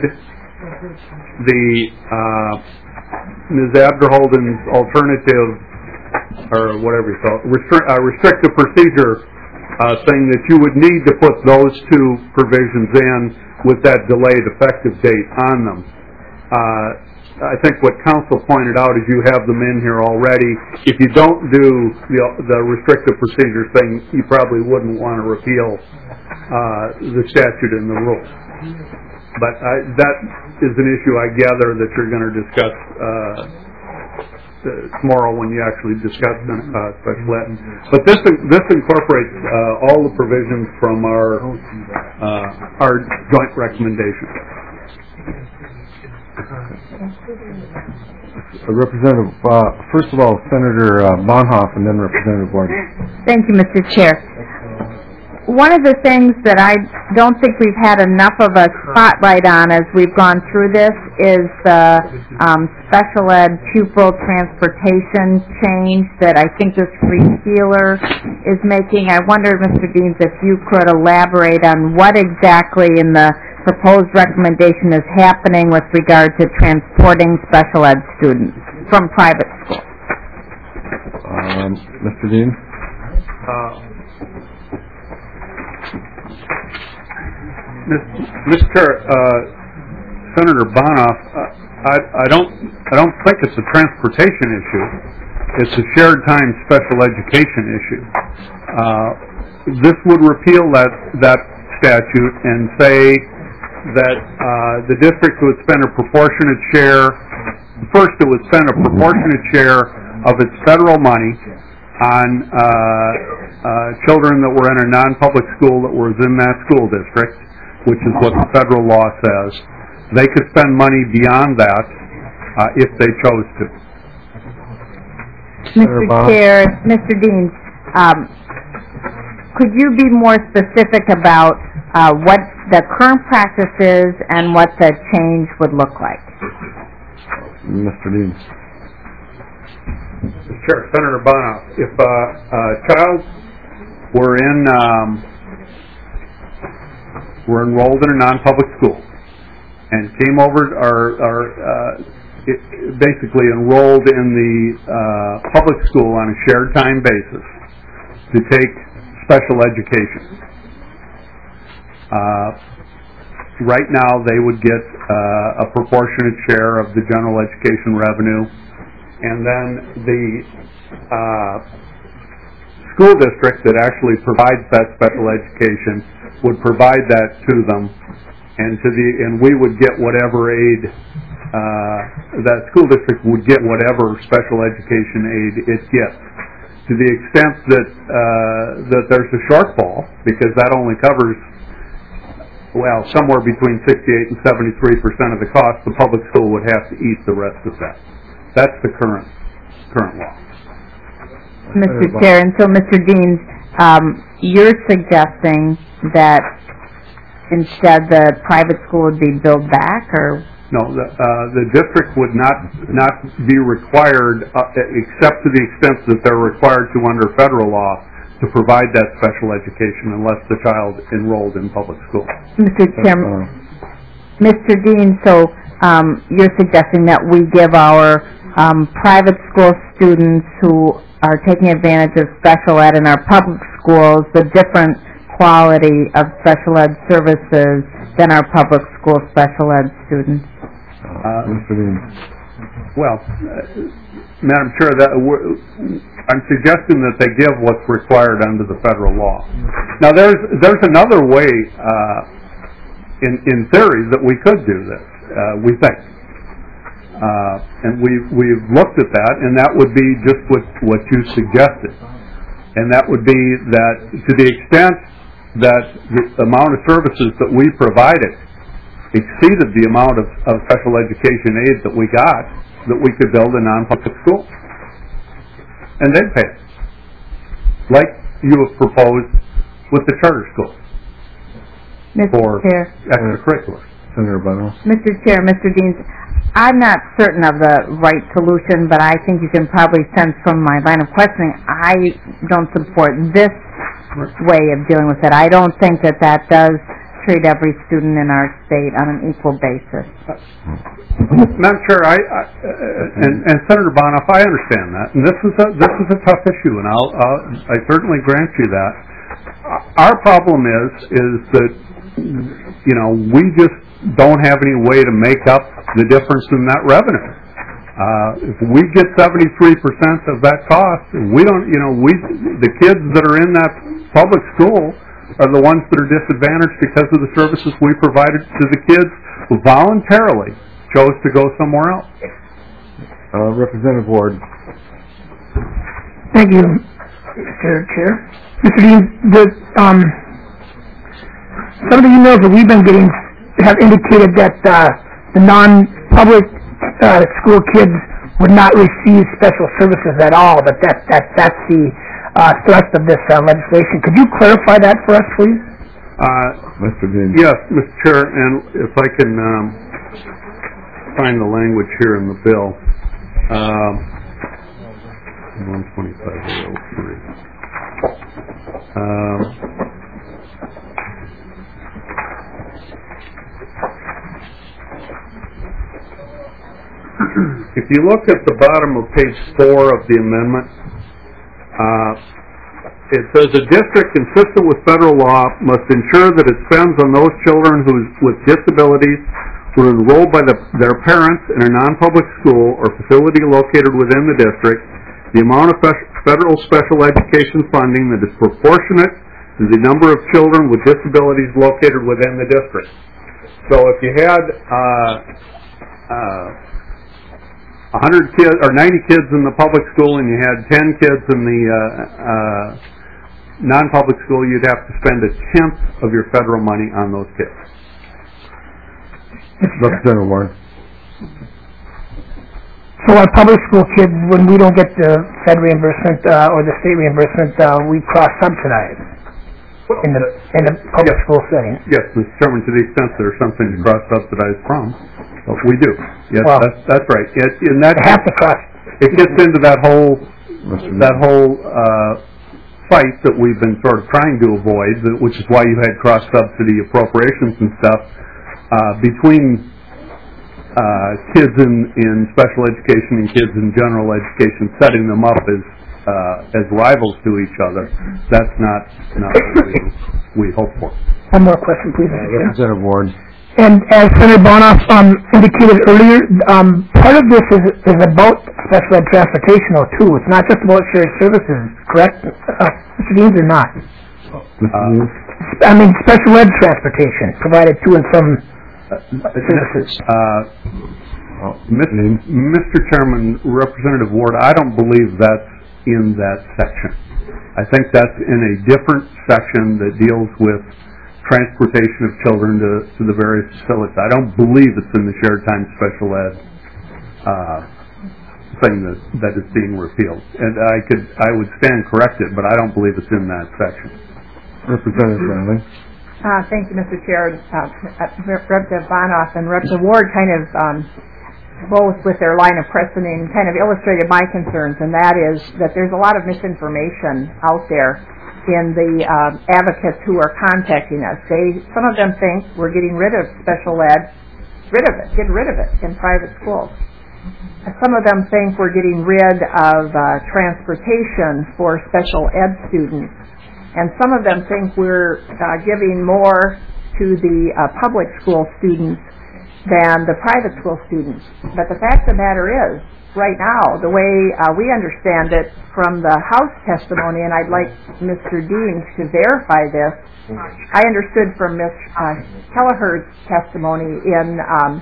the uh, Miz Abderholden's alternative, or whatever you call it, restri- uh, restrictive procedure uh, thing, that you would need to put those two provisions in with that delayed effective date on them. Uh, I think what counsel pointed out is you have them in here already. If you don't do the, the restrictive procedure thing, you probably wouldn't want to repeal uh, the statute and the rules. But I, that is an issue I gather that you're going to discuss uh, tomorrow when you actually discuss uh, special ed. But this this incorporates uh, all the provisions from our uh, our joint recommendation. Uh, Representative, uh, first of all, Senator uh, Bonhoeff, and then Representative Gordon. Thank you, Mister Chair. One of the things that I don't think we've had enough of a spotlight on as we've gone through this is the um, special ed pupil transportation change that I think this repealer is making. I wonder, Mister Deans, if you could elaborate on what exactly in the proposed recommendation is happening with regard to transporting special ed students from private schools. Um, Mister Deans? Uh, Mister Chair, uh, Senator Bonhoeff, uh, I, I don't, I don't think it's a transportation issue. It's a shared time special education issue. Uh, this would repeal that that statute and say that uh, the district would spend a proportionate share. First, it would spend a proportionate share of its federal money on uh, uh, children that were in a non-public school that was in that school district, which is what the federal law says. They could spend money beyond that uh, if they chose to. Mister Chair, Mister Deans, um, could you be more specific about uh, what the current practice is and what the change would look like? Mister Dean. Mister Chair, Senator Bonoff, if uh, a child were in um, were enrolled in a non-public school and came over or, or uh, it, basically enrolled in the uh, public school on a shared time basis to take special education, uh, right now they would get uh, a proportionate share of the general education revenue, and then the uh, school district that actually provides that special education would provide that to them, and to the and we would get whatever aid uh, that school district would get whatever special education aid it gets. To the extent that uh, that there's a shortfall, because that only covers, well, somewhere between sixty-eight and seventy-three percent of the cost, the public school would have to eat the rest of that. That's the current current law. Mister Chair, and so Mister Dean, um, you're suggesting that instead the private school would be billed back, or? No, the, uh, the district would not not be required, uh, except to the extent that they're required to under federal law, to provide that special education unless the child enrolled in public school. Mister Chairman, Mister Dean, so um, you're suggesting that we give our um, private school students who are taking advantage of special ed in our public schools the different quality of special ed services than our public school special ed students? Uh, well, uh, Madam Chair, that we're, I'm suggesting that they give what's required under the federal law. Now, there's there's another way, uh, in in theory, that we could do this. Uh, we think, uh, and we we've looked at that, and that would be just what what you suggested, and that would be that to the extent that the amount of services that we provided exceeded the amount of, of special education aid that we got, that we could build a non-public school. And they'd pay it. Like you have proposed with the charter school. Mister For Chair. extracurricular. Senator Bono. Mister Chair, Mister Dean, I'm not certain of the right solution, but I think you can probably sense from my line of questioning, I don't support this way of dealing with it. I don't think that that does treat every student in our state on an equal basis. Madam Chair, I, I uh, and, and Senator Bonoff, I understand that, and this is a this is a tough issue, and I'll, I'll I certainly grant you that. Our problem is is that you know we just don't have any way to make up the difference in that revenue. Uh, if we get seventy-three percent of that cost, we don't, you know, we the kids that are in that public school are the ones that are disadvantaged because of the services we provided to the kids who voluntarily chose to go somewhere else. Uh, Representative Ward. Thank you, Mister Chair. Mister Dean, the, um, some of the emails that we've been getting have indicated that uh, the non-public uh, school kids would not receive special services at all, but that, that, that's the Uh, thrust of this uh, legislation. Could you clarify that for us, please? Uh, Mister Dean. Yes, Mister Chair, and if I can um, find the language here in the bill. Um, one twenty-five oh three. Um, if you look at the bottom of page four of the amendment, Uh, it says a district consistent with federal law must ensure that it spends on those children who, with disabilities who are enrolled by the, their parents in a non-public school or facility located within the district the amount of federal special education funding that is proportionate to the number of children with disabilities located within the district. So if you had uh, uh, one hundred kids or ninety kids in the public school and you had ten kids in the uh, uh, non-public school, you'd have to spend a tenth of your federal money on those kids. Representative Warren. So our public school kids, when we don't get the Fed reimbursement uh, or the state reimbursement, uh, we cross-subsidize. in the, in the public school setting. Yes, Mister Chairman, to the extent there's something to cross-subsidize from, uh, we do. Yes, Well, that's, that's right. It, in that, They have to cross. it gets into that whole, that whole, uh, fight that we've been sort of trying to avoid, that- which is why you had cross-subsidy appropriations and stuff, uh, between, uh, kids in, in special education and kids in general education, setting them up as, uh, as rivals to each other. That's not, not what we, we hope for. One more question, please. Mister Chair. Representative Ward. And as Senator Bonoff um, indicated earlier, um, part of this is, is about special ed transportation, though, too. It's not just about shared services, correct, uh, Mister Deans, or not? Uh, I mean, special ed transportation provided to and from services. Uh, Mister Chairman, Representative Ward, I don't believe that's in that section. I think that's in a different section that deals with transportation of children to, to the various facilities. I don't believe it's in the shared time special ed uh, thing that, that is being repealed. And I could, I would stand corrected, but I don't believe it's in that section. Representative Riley. Uh, thank you, Mister Chair. Uh, Representative Bonoff and Representative Ward kind of um, both with their line of questioning kind of illustrated my concerns, and that is that there's a lot of misinformation out there in the uh, advocates who are contacting us. They, some of them think we're getting rid of special ed, rid of it, get rid of it in private schools. Some of them think we're getting rid of uh, transportation for special ed students. And some of them think we're uh, giving more to the uh, public school students than the private school students. But the fact of the matter is, right now, the way uh, we understand it from the House testimony, and I'd like Mister Deans to verify this, I understood from Miz Uh, Kelleher's testimony in um,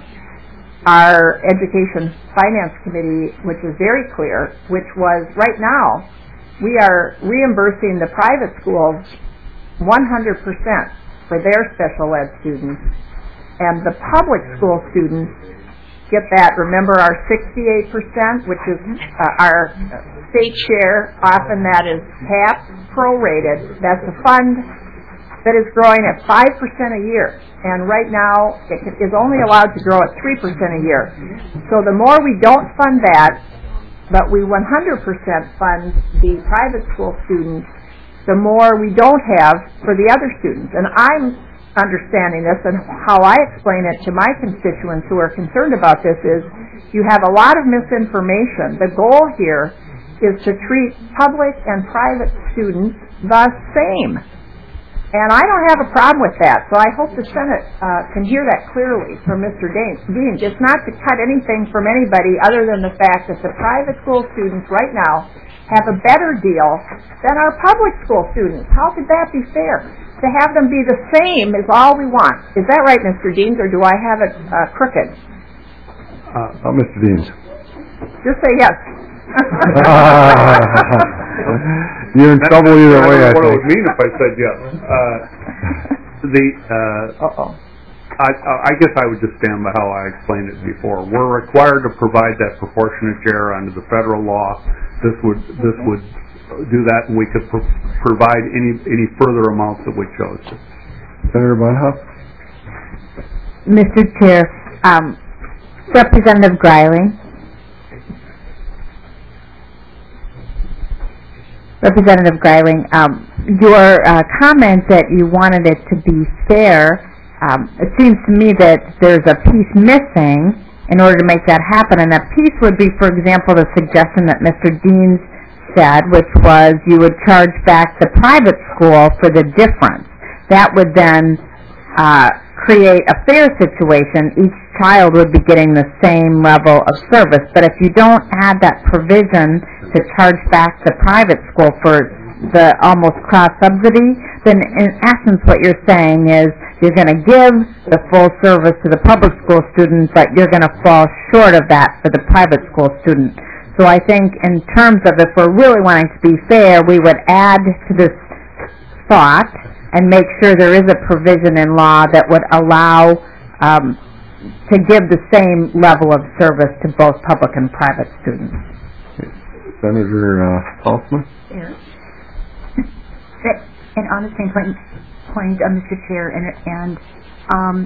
our Education Finance Committee, which was very clear, which was right now we are reimbursing the private schools one hundred percent for their special ed students, and the public school students get that. Remember our sixty-eight percent, which is uh, our state share, often that is half prorated. That's a fund that is growing at five percent a year, and right now it is only allowed to grow at three percent a year. So the more we don't fund that, but we one hundred percent fund the private school students, the more we don't have for the other students. And I'm understanding this, and how I explain it to my constituents who are concerned about this is you have a lot of misinformation. The goal here is to treat public and private students the same. And I don't have a problem with that, so I hope the Senate uh, can hear that clearly from Mister Deans. It's not to cut anything from anybody other than the fact that the private school students right now have a better deal than our public school students. How could that be fair? To have them be the same is all we want. Is that right, Mister Deans, or do I have it uh, crooked? Uh, oh, Mister Deans. Just say yes. You're in trouble either way, I what think. it would mean if I said yes. Uh, the, uh, Uh-oh. I, I guess I would just stand by how I explained it before. We're required to provide that proportionate share under the federal law. This would this would do that, and we could pro- provide any any further amounts that we chose. Senator Bonhoff? Mister Chair, um, Representative Greiling. Representative Greiling, um, your uh, comment that you wanted it to be fair, um, it seems to me that there's a piece missing in order to make that happen, and that piece would be, for example, the suggestion that Mister Deans said, which was you would charge back the private school for the difference. That would then uh, create a fair situation. Each child would be getting the same level of service, but if you don't add that provision to charge back the private school for the almost cross-subsidy, then in essence what you're saying is you're going to give the full service to the public school student, but you're going to fall short of that for the private school student. So I think in terms of if we're really wanting to be fair, we would add to this thought and make sure there is a provision in law that would allow um, to give the same level of service to both public and private students. Senator uh, Saltzman? Yeah. and on the same point, point uh, Mister Chair, and, and um,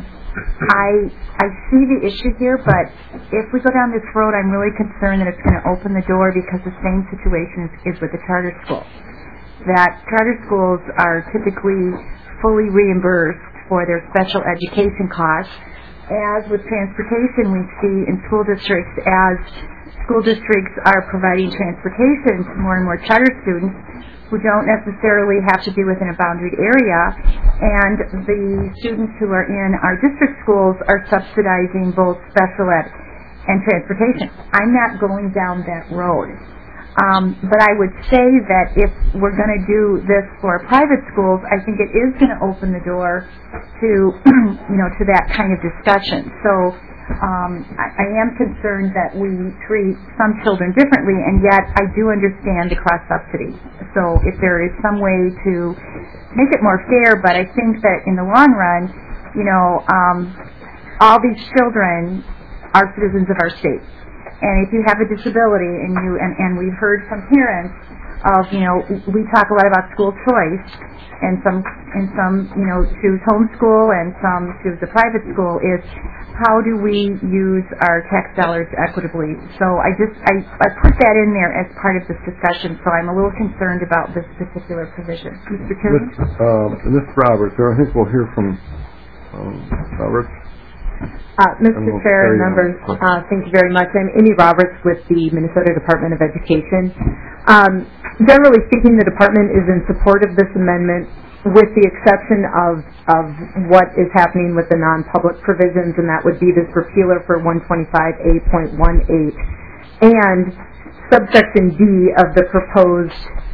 I I see the issue here, but if we go down this road, I'm really concerned that it's going to open the door, because the same situation is, is with the charter school. That charter schools are typically fully reimbursed for their special education costs. As with transportation, we see in school districts, as school districts are providing transportation to more and more charter students who don't necessarily have to be within a boundaried area, and the students who are in our district schools are subsidizing both special ed and transportation. I'm not going down that road. Um, but I would say that if we're going to do this for private schools, I think it is going to open the door to, you know, to that kind of discussion. So um, I, I am concerned that we treat some children differently, and yet I do understand the cross-subsidy. So if there is some way to make it more fair, but I think that in the long run, you know, um, all these children are citizens of our state. And if you have a disability, and you and, and we've heard from parents of, you know, we talk a lot about school choice, and some and some you know choose homeschool and some choose a private school. Is how do we use our tax dollars equitably? So I just I, I put that in there as part of this discussion. So I'm a little concerned about this particular provision. Mister Chairman, uh, Miz Roberts, or I think we'll hear from um, Roberts. Uh, Mister Chair and members, uh, thank you very much. I'm Amy Roberts with the Minnesota Department of Education. Um, generally speaking, the department is in support of this amendment, with the exception of, of what is happening with the non-public provisions, and that would be this repealer for one twenty-five A point one eight and subsection D of the proposed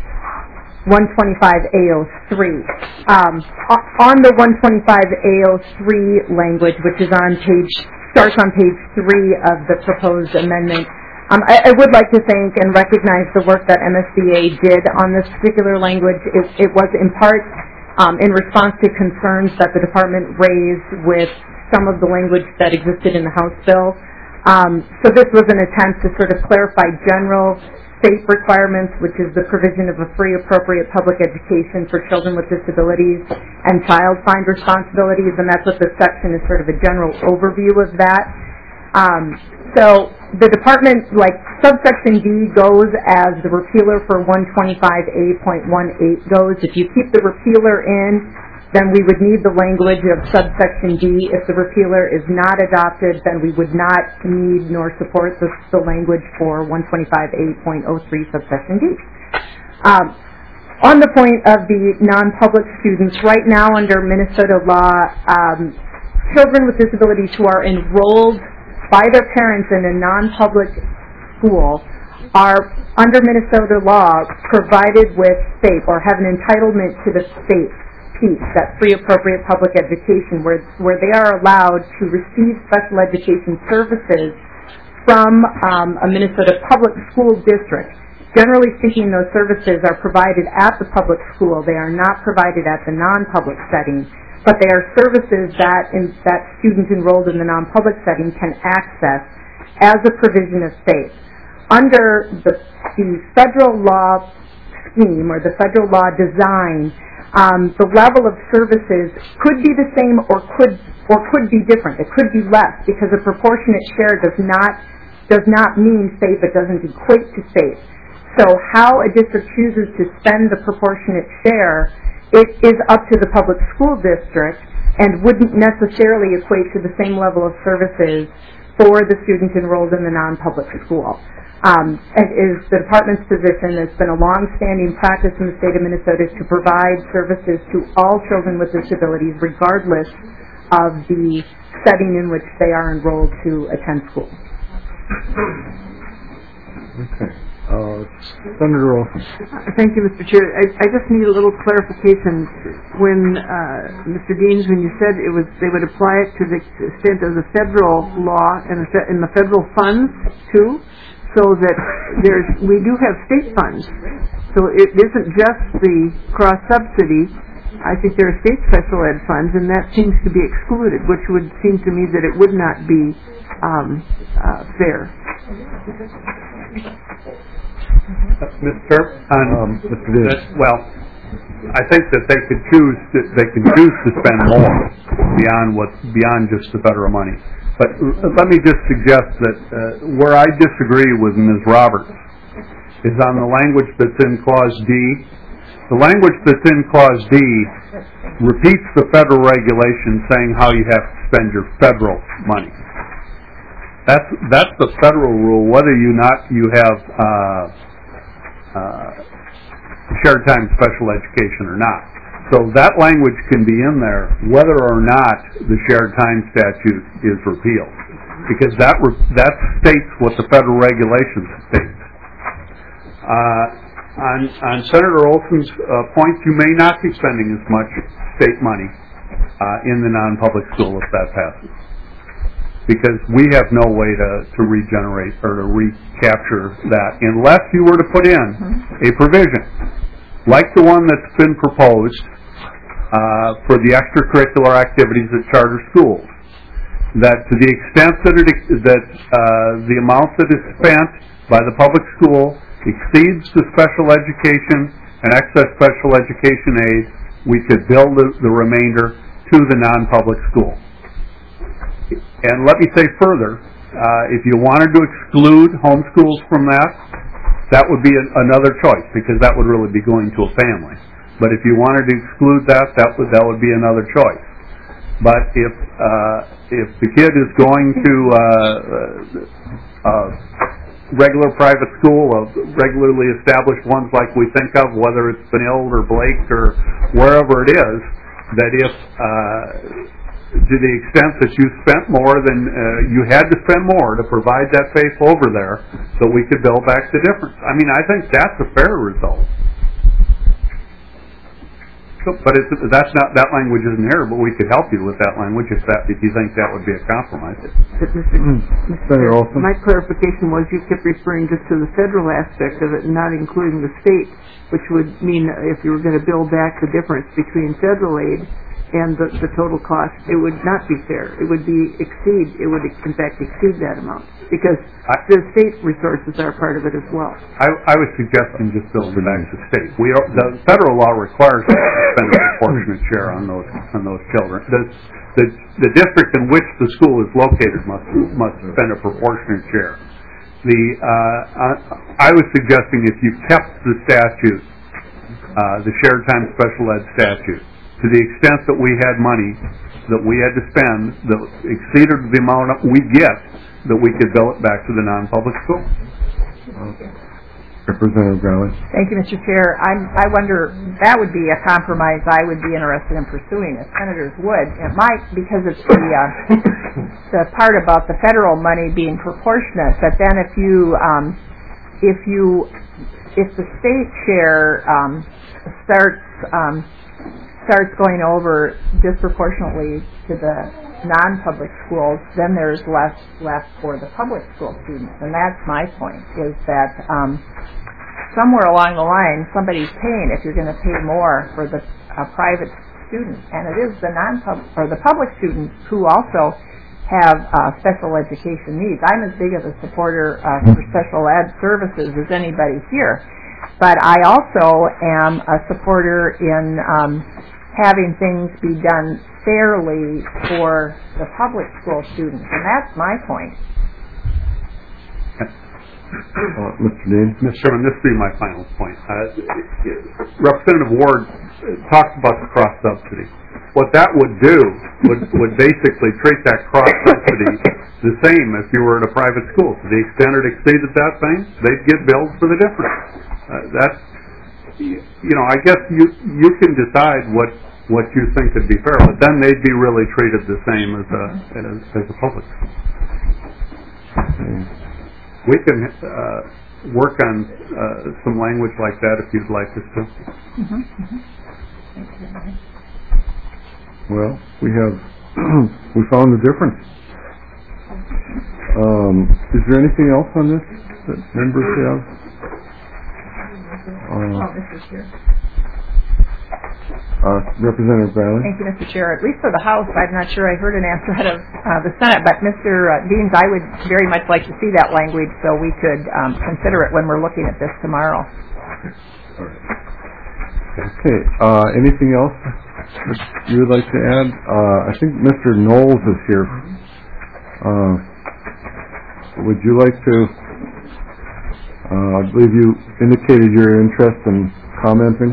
one twenty-five A oh three. Um, on the one twenty-five A oh three language, which is on page, starts on page three of the proposed amendment, um, I, I would like to thank and recognize the work that M S B A did on this particular language. It, it was in part um, in response to concerns that the department raised with some of the language that existed in the House bill. Um, so this was an attempt to sort of clarify general state requirements, which is the provision of a free, appropriate public education for children with disabilities and child find responsibilities, and that's what this section is, sort of a general overview of that. Um, so the department, like subsection D goes as the repealer for one twenty-five A point one eight goes. If you keep the repealer in, then we would need the language of subsection D. If the repealer is not adopted, then we would not need nor support the, the language for one twenty-five A point oh three subsection D. Um, on the point of the non-public students, right now under Minnesota law, um, children with disabilities who are enrolled by their parents in a non-public school are, under Minnesota law, provided with FAPE, or have an entitlement to the FAPE piece, that free appropriate public education, where where they are allowed to receive special education services from um, a Minnesota public school district. Generally speaking, those services are provided at the public school. They are not provided at the non-public setting, but they are services that in, that students enrolled in the non-public setting can access as a provision of FAPE. Under the, the federal law scheme, or the federal law design, Um, the level of services could be the same or could or could be different. It could be less, because a proportionate share does not does not mean FAPE. It doesn't equate to FAPE. So how a district chooses to spend the proportionate share, it is up to the public school district, and wouldn't necessarily equate to the same level of services for the students enrolled in the non-public school. Um, it is the department's position. It's been a long-standing practice in the state of Minnesota to provide services to all children with disabilities, regardless of the setting in which they are enrolled to attend school. Okay. Uh, Senator Olson. Thank you, Mister Chair. I, I just need a little clarification. When uh, Mister Deans, when you said it was, they would apply it to the extent of the federal law and in the federal funds too, so that there's we do have state funds. So it isn't just the cross subsidy. I think there are state special ed funds, and that seems to be excluded, which would seem to me that it would not be um, uh, fair. Mister Chair, Um, Mister Deans. well, I think that they could choose to, they can choose to spend more beyond what beyond just the federal money. But let me just suggest that uh, where I disagree with Miz Roberts is on the language that's in Clause D. The language that's in Clause D repeats the federal regulation saying how you have to spend your federal money. That's that's the federal rule, whether you not you have uh, uh, shared time special education or not. So that language can be in there whether or not the shared time statute is repealed, because that re- that states what the federal regulations states. Uh, on, on Senator Olson's uh, point, you may not be spending as much state money uh, in the non-public school if that passes, because we have no way to, to regenerate or to recapture that unless you were to put in a provision like the one that's been proposed uh, for the extracurricular activities at charter schools, that to the extent that, it, that uh, the amount that is spent by the public school exceeds the special education and excess special education aid, we could bill the, the remainder to the non-public school. And let me say further, uh, if you wanted to exclude homeschools from that, that would be an, another choice, because that would really be going to a family. But if you wanted to exclude that, that would that would be another choice. But if uh, if the kid is going to uh, uh, regular private school, of regularly established ones like we think of, whether it's Benilde or Blake or wherever it is, that if uh, to the extent that you spent more than uh, you had to spend more to provide that faith over there, so we could bill back the difference. I mean, I think that's a fair result. So, but it's, that's not that language isn't here. But we could help you with that language if that if you think that would be a compromise. But Mister Mister Olson, my clarification was you kept referring just to the federal aspect of it, and not including the state, which would mean if you were going to bill back the difference between federal aid and the, the total cost, it would not be fair. It would be exceed. It would in fact exceed that amount, because I, the state resources are part of it as well. I, I was suggesting just billing back to the state. We are, the federal law requires us to spend a proportionate share on those on those children. The, the the district in which the school is located must must spend a proportionate share. The uh, I, I was suggesting if you kept the statute, uh, the shared time special ed statute, to the extent that we had money that we had to spend that exceeded the amount we get, that we could bill it back to the non-public school. Okay. Representative Growley. Thank you, Mister Chair. I'm, I wonder, that would be a compromise I would be interested in pursuing, as senators would. It might, because it's the, uh, the part about the federal money being proportionate, but then if you, um, if you, if the state share um, starts um, starts going over disproportionately to the non-public schools, then there's less left for the public school students. And that's my point, is that um, somewhere along the line, somebody's paying if you're going to pay more for the uh, private students. And it is the non-public, or the public students who also have uh, special education needs. I'm as big of a supporter uh, for special ed services as anybody here. But I also am a supporter in um, having things be done fairly for the public school students, and that's my point. Uh, Mister Dean? Mister Chairman, this would be my final point. Uh, Representative Ward talked about the cross-subsidy. What that would do would, would basically treat that cross-subsidy the same if you were at a private school. To the extent it exceeded that thing, they'd get billed for the difference. Uh, that's, you know, I guess you you can decide what what you think would be fair, but then they'd be really treated the same as a as, as a public school. We can uh, work on uh, some language like that if you'd like us to. Mm-hmm. Mm-hmm. Thank you. Well, we have we found the difference. Um, is there anything else on this that members have? Uh, oh, Mister Chair. Uh, Representative Bradley. Thank you, Mister Chair. At least for the House, I'm not sure I heard an answer out of uh, the Senate, but Mister Uh, Deans, I would very much like to see that language so we could um, consider it when we're looking at this tomorrow. All right. Okay, uh, anything else that you would like to add? Uh, I think Mister Knowles is here. Uh, would you like to, uh, I believe you indicated your interest in commenting.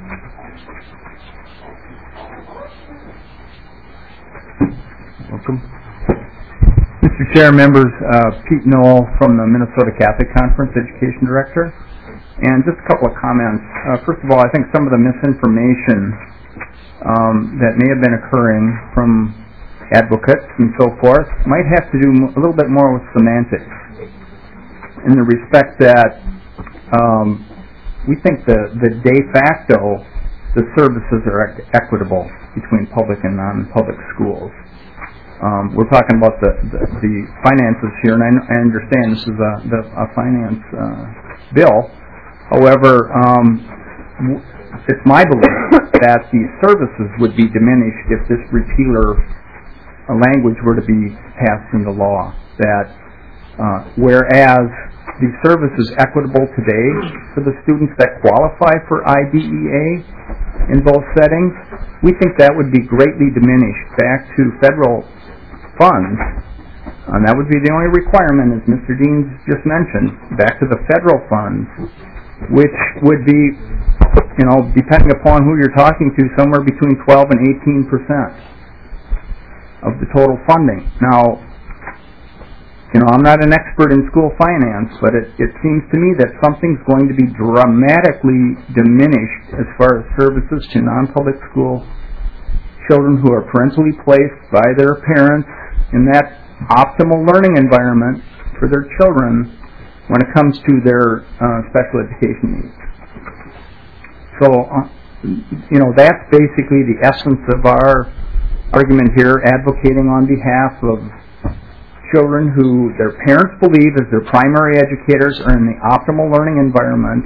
Welcome. Mister Chair, members, uh, Pete Knoll from the Minnesota Catholic Conference, Education Director. And just a couple of comments. Uh, first of all, I think some of the misinformation um, that may have been occurring from advocates and so forth might have to do a little bit more with semantics, in the respect that um, we think the, the de facto the services are equ- equitable between public and non-public schools. Um, we're talking about the, the, the finances here, and I, I understand this is a, the, a finance uh, bill. However, um, w- it's my belief that the services would be diminished if this repealer uh, language were to be passed into law. That uh, whereas the service is equitable today for the students that qualify for I D E A in both settings, we think that would be greatly diminished back to federal funds. And that would be the only requirement, as Mister Deans just mentioned, back to the federal funds, which would be, you know, depending upon who you're talking to, somewhere between twelve and eighteen percent of the total funding. Now, you know, I'm not an expert in school finance, but it, it seems to me that something's going to be dramatically diminished as far as services to non-public school children who are parentally placed by their parents in that optimal learning environment for their children when it comes to their uh, special education needs. So, uh, you know, that's basically the essence of our argument here, advocating on behalf of children who their parents believe as their primary educators are in the optimal learning environment,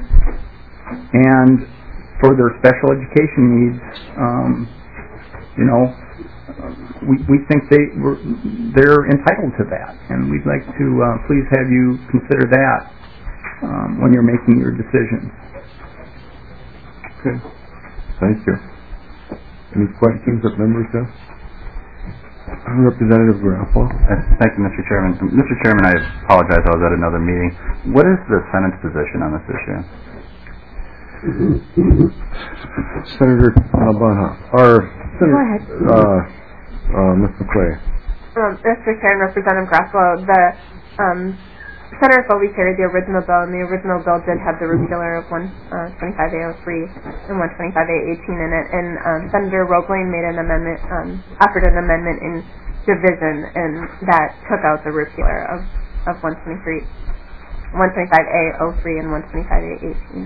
and for their special education needs, um, you know, we, we think they, we're, they're entitled to that, and we'd like to uh, please have you consider that um, when you're making your decision. Okay. Thank you. Any questions that members have? Representative Grapple. Thank you, Mister Chairman. Mister Chairman, I apologize, I was at another meeting. What is the Senate's position on this issue? Senator Bonhoff, or Senator, Go ahead. Uh, uh, Miz McClay. Um, Mister Chair and Representative Grasslow, the um, Senator Foley carried the original bill, and the original bill did have the repealer of one twenty-five A oh three and one twenty-five A eighteen in it, and um, Senator Roebling made an amendment, um, offered an amendment in division, and that took out the repealer of, of one twenty-three, one twenty-five A oh three and one twenty-five A eighteen.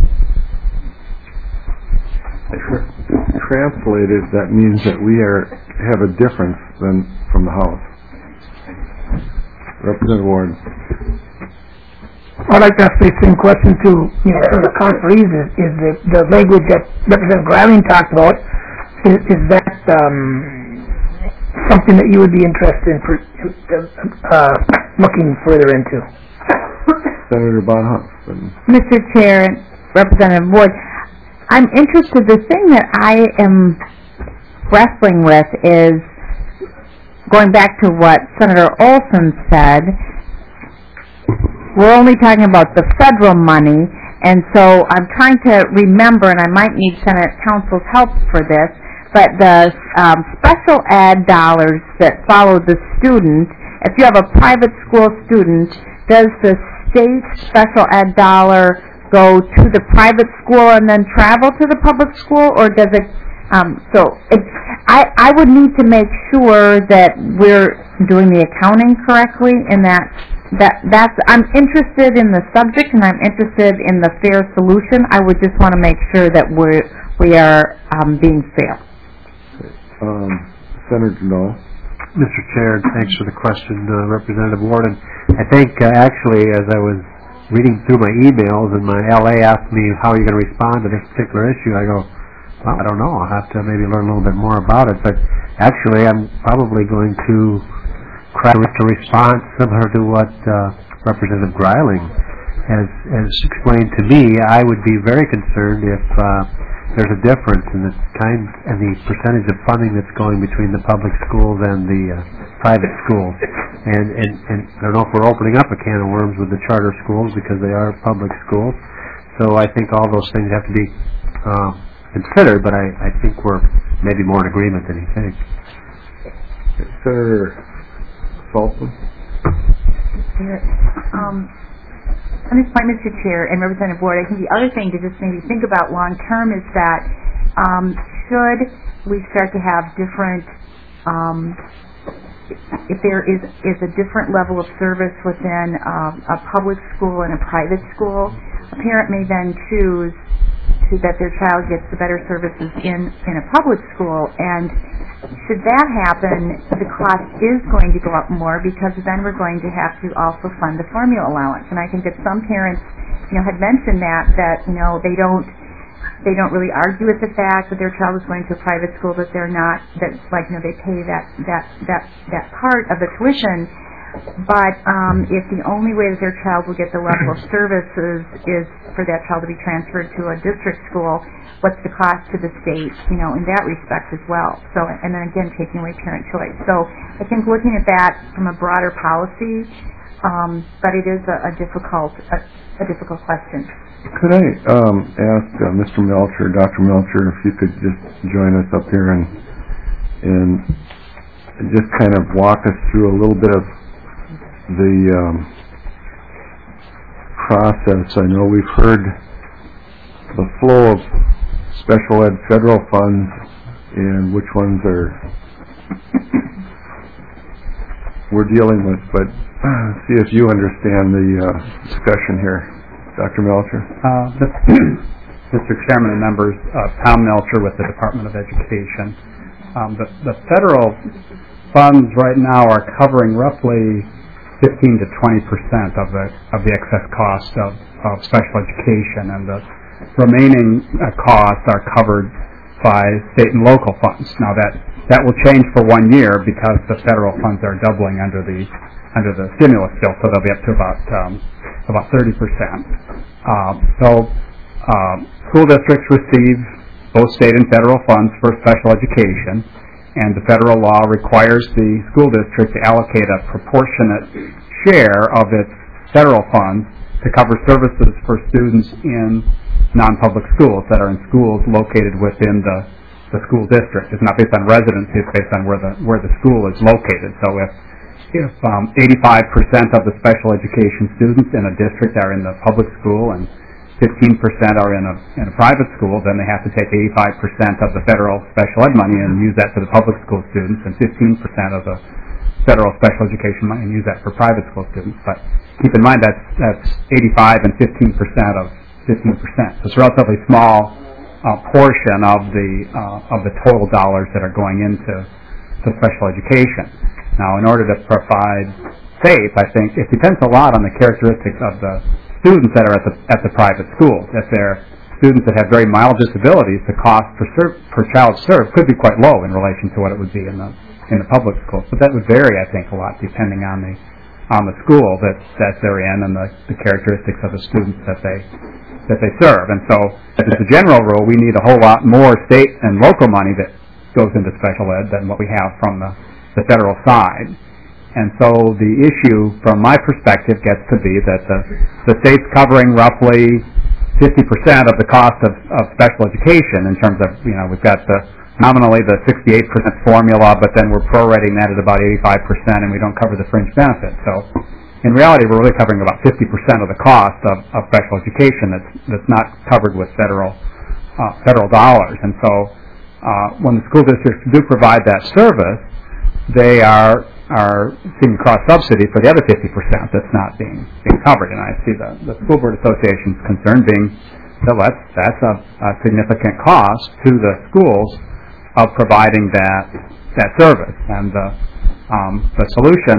Translated, that means that we are have a difference than from the House. Representative Warren. I'd like to ask the same question to, you know, some of the conferees. Is, is the, the language that Representative Greiling talked about, is, is that um, something that you would be interested in for, uh, looking further into? Senator Bonhoff. Mister Chair, Representative Ward, I'm interested. The thing that I am wrestling with is going back to what Senator Olson said. We're only talking about the federal money, and so I'm trying to remember, and I might need Senate Council's help for this, but the um, special ed dollars that follow the student, if you have a private school student, does the state special ed dollar go to the private school and then travel to the public school, or does it, um, so it, I, I would need to make sure that we're doing the accounting correctly, and that, that that's, I'm interested in the subject and I'm interested in the fair solution. I would just want to make sure that we're, we are um, being fair. Um, Senator Knoll. Mister Chair, thanks for the question, uh, Representative Warden. I think uh, actually, as I was reading through my emails, and my L A asked me how you're going to respond to this particular issue, I go, well, I don't know. I'll have to maybe learn a little bit more about it. But actually, I'm probably going to craft a response similar to what uh, Representative Greiling has, has explained to me. I would be very concerned if uh, there's a difference in the kind and the percentage of funding that's going between the public schools and the uh, private schools. And, and, and I don't know if we're opening up a can of worms with the charter schools because they are public schools. So I think all those things have to be uh, considered, but I, I think we're maybe more in agreement than you think. Senator Saltzman? Um, on this point, Mister Chair and Representative Ward, I think the other thing to just maybe think about long term is that um, should we start to have different, um, if there is, is a different level of service within um, a public school and a private school, a parent may then choose to that their child gets the better services in, in a public school, and should that happen, the cost is going to go up more because then we're going to have to also fund the formula allowance. And I think that some parents, you know, had mentioned that that you know they don't they don't really argue with the fact that their child is going to a private school, that they're not that like you know they pay that that that that part of the tuition. But um, if the only way that their child will get the level of services is for that child to be transferred to a district school, what's the cost to the state, you know, in that respect as well? So, and then again, taking away parent choice. So, I think looking at that from a broader policy, um, but it is a, a difficult, a, a difficult question. Could I um, ask uh, Mister Melcher, Doctor Melcher, if you could just join us up here and and just kind of walk us through a little bit of the um, process. I know we've heard the flow of special ed federal funds and which ones are we're dealing with, but uh, see if you understand the uh, discussion here. Doctor Melcher? Uh, Mister Chairman and members, uh, Tom Melcher with the Department of Education. Um, the, the federal funds right now are covering roughly fifteen to twenty percent of the of the excess cost of, of special education, and the remaining uh, costs are covered by state and local funds. Now that that will change for one year because the federal funds are doubling under the under the stimulus bill, so they'll be up to about um, about thirty percent. Uh, so uh, school districts receive both state and federal funds for special education. And the federal law requires the school district to allocate a proportionate share of its federal funds to cover services for students in non-public schools that are in schools located within the, the school district. It's not based on residency, it's based on where the where the school is located. So if if um, eighty-five percent of the special education students in a district are in the public school and fifteen percent are in a in a private school, then they have to take eighty-five percent of the federal special ed money and use that for the public school students, and fifteen percent of the federal special education money and use that for private school students. But keep in mind that's that's eighty-five and fifteen percent of fifteen percent. So it's a relatively small uh, portion of the uh, of the total dollars that are going into to special education. Now, in order to provide SAFE, I think it depends a lot on the characteristics of the students that are at the at the private schools. If they're students that have very mild disabilities, the cost per serve, per child served could be quite low in relation to what it would be in the in the public schools. But that would vary, I think, a lot depending on the on the school that that they're in and the, the characteristics of the students that they that they serve. And so, as a general rule, we need a whole lot more state and local money that goes into special ed than what we have from the the federal side. And so the issue, from my perspective, gets to be that the, the state's covering roughly fifty percent of the cost of, of special education in terms of, you know, we've got the nominally the sixty-eight percent formula, but then we're prorating that at about eighty-five percent, and we don't cover the fringe benefits. So in reality, we're really covering about fifty percent of the cost of, of special education that's, that's not covered with federal, uh, federal dollars. And so uh, when the school districts do provide that service, they are are seeing cross-subsidy for the other fifty percent that's not being being covered. And I see the, the School Board Association's concern being that that's, that's a, a significant cost to the schools of providing that that service. And the, um, the solution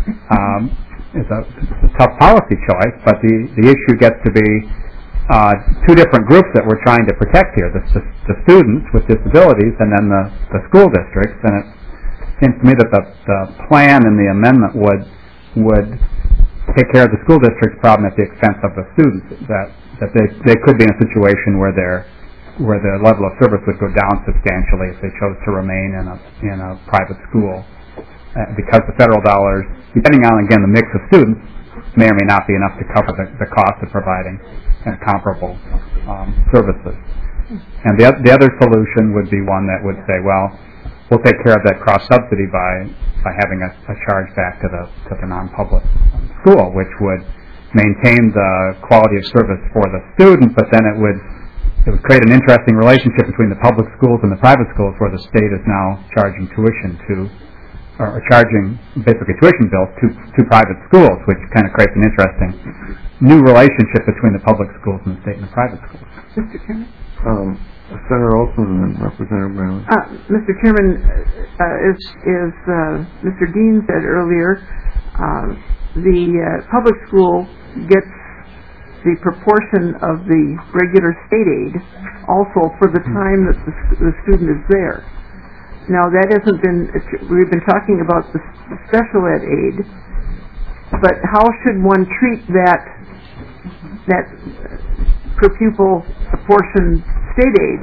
um, is a, a tough policy choice, but the, the issue gets to be uh, two different groups that we're trying to protect here, the, the, the students with disabilities and then the, the school districts. And it seems to me that the, the plan and the amendment would would take care of the school district's problem at the expense of the students, that that they they could be in a situation where they're where the level of service would go down substantially if they chose to remain in a in a private school, uh, because the federal dollars, depending on again the mix of students, may or may not be enough to cover the, the cost of providing uh, comparable um, services. And the the other solution would be one that would say, well, we'll take care of that cross subsidy by by having a, a charge back to the to the non-public school, which would maintain the quality of service for the student, but then it would it would create an interesting relationship between the public schools and the private schools, where the state is now charging tuition to, or charging basically tuition bills to to private schools, which kind of creates an interesting new relationship between the public schools and the state and the private schools. Mister Chairman? Um, Senator Olson and Representative Brown. Uh, Mister Chairman, uh, as, as uh, Mister Dean said earlier, uh, the uh, public school gets the proportion of the regular state aid also for the time that the, the student is there. Now that hasn't been, we've been talking about the special ed aid, but how should one treat that, that per pupil proportion state aid?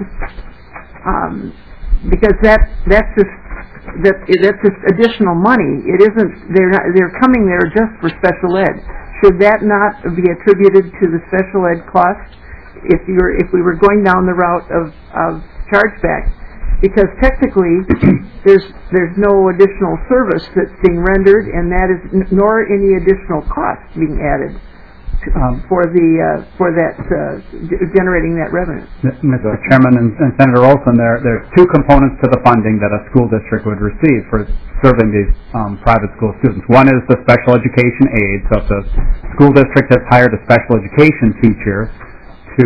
Um, because that, that's just, that, that's just additional money. It isn't, they're not, they're coming there just for special ed. Should that not be attributed to the special ed cost if you were, if we were going down the route of, of chargeback? Because technically, there's there's no additional service that's being rendered, and that is n- nor any additional cost being added to, um, for the uh, for that uh, g- generating that revenue. Mister Chairman and, and Senator Olson, there there are two components to the funding that a school district would receive for serving these um, private school students. One is the special education aid. So if the school district has hired a special education teacher to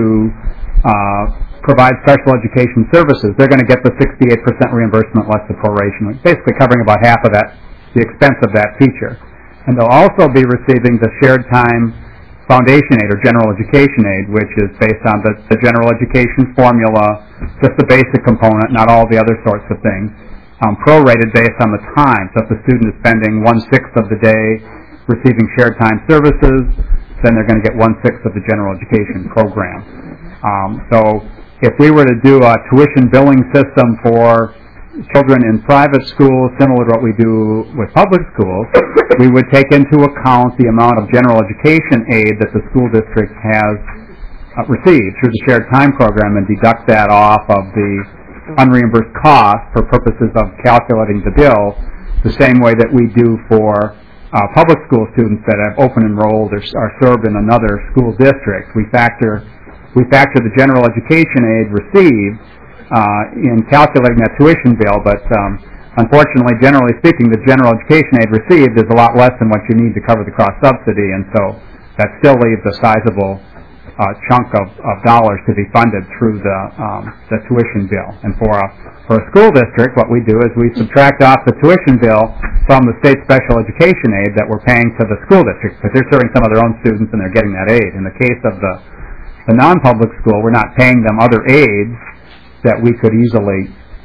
uh, provide special education services, they're going to get the sixty-eight percent reimbursement less the proration, basically covering about half of that, the expense of that teacher. And they'll also be receiving the shared time foundation aid or general education aid, which is based on the, the general education formula, just the basic component, not all the other sorts of things. Um, prorated based on the time. So if the student is spending one-sixth of the day receiving shared time services, then they're going to get one-sixth of the general education program. Um, so if we were to do a tuition billing system for children in private schools, similar to what we do with public schools, we would take into account the amount of general education aid that the school district has uh, received through the shared time program and deduct that off of the unreimbursed cost for purposes of calculating the bill, the same way that we do for uh, public school students that have open enrolled or are served in another school district. We factor we factor the general education aid received uh, in calculating that tuition bill, but um, unfortunately, generally speaking, the general education aid received is a lot less than what you need to cover the cross subsidy, and so that still leaves a sizable Uh, chunk of, of dollars to be funded through the um, the tuition bill. And for a for a school district, what we do is we subtract off the tuition bill from the state special education aid that we're paying to the school district, because they're serving some of their own students and they're getting that aid. In the case of the the non-public school, we're not paying them other aids that we could easily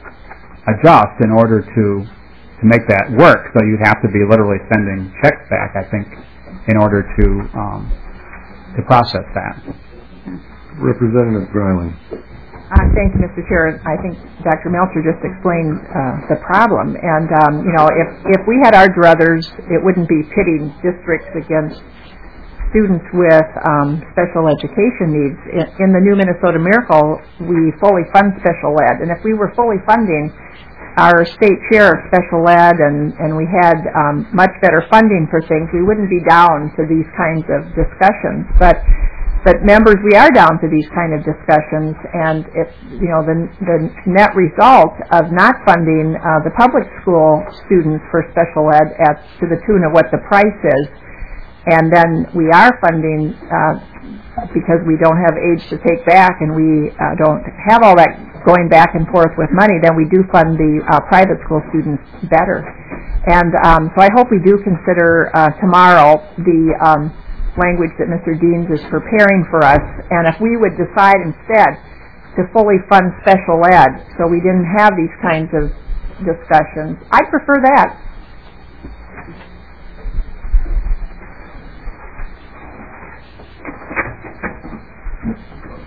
adjust in order to to make that work. So you'd have to be literally sending checks back, I think, in order to um, to process that. Representative Greiling. Uh, thank you, Mister Chair. I think Doctor Melcher just explained uh, the problem. And, um, you know, if, if we had our druthers, it wouldn't be pitting districts against students with um, special education needs. In, in the new Minnesota Miracle, we fully fund special ed. And if we were fully funding our state share of special ed and, and we had um, much better funding for things, we wouldn't be down to these kinds of discussions. But But members, we are down to these kind of discussions, and if you know the the net result of not funding uh, the public school students for special ed at to the tune of what the price is, and then we are funding uh, because we don't have age to take back, and we uh, don't have all that going back and forth with money, then we do fund the uh, private school students better. And um, so I hope we do consider uh, tomorrow the um, language that Mister Deans is preparing for us, and if we would decide instead to fully fund special ed so we didn't have these kinds of discussions, I'd prefer that.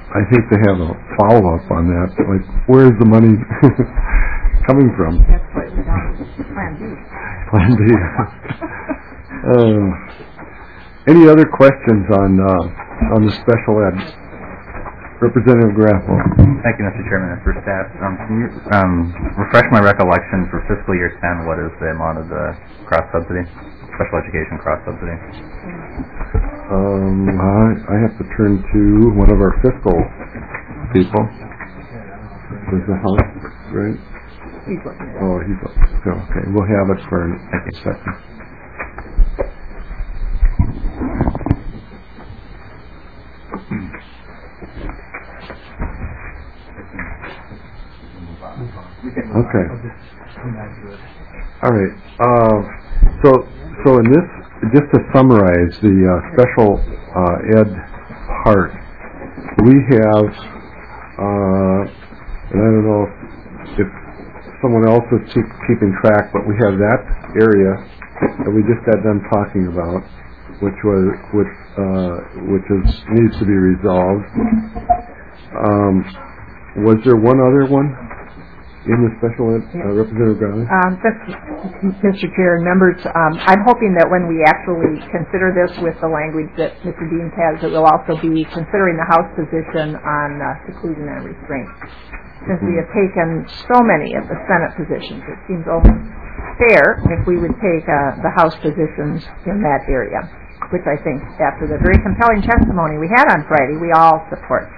I hate to have a follow-up on that, like, where is the money coming from? That's what we got, Plan B. Plan B. uh, any other questions on uh, on the special ed? Representative Graffo. Thank you, Mister Chairman, and for staff. Um, can you um, refresh my recollection for fiscal year ten? What is the amount of the cross subsidy, special education cross subsidy? Um, I, I have to turn to one of our fiscal people. There's the house, right? He's looking at it. Oh, he's okay. We'll have it for a second. Okay. All right. Uh, so, so in this, just to summarize the uh, special uh, ed part, we have, uh, and I don't know if, if someone else is keep, keeping track, but we have that area that we just got done talking about, which was which uh, which is needs to be resolved. Um, was there one other one in the special ed, uh, Representative Growley? Um, that's, Mister Chair and members, um, I'm hoping that when we actually consider this with the language that Mister Deans has, that we'll also be considering the House position on uh, seclusion and restraint. Since we have taken so many of the Senate positions, it seems only fair if we would take uh, the House positions in that area, which I think, after the very compelling testimony we had on Friday, we all support.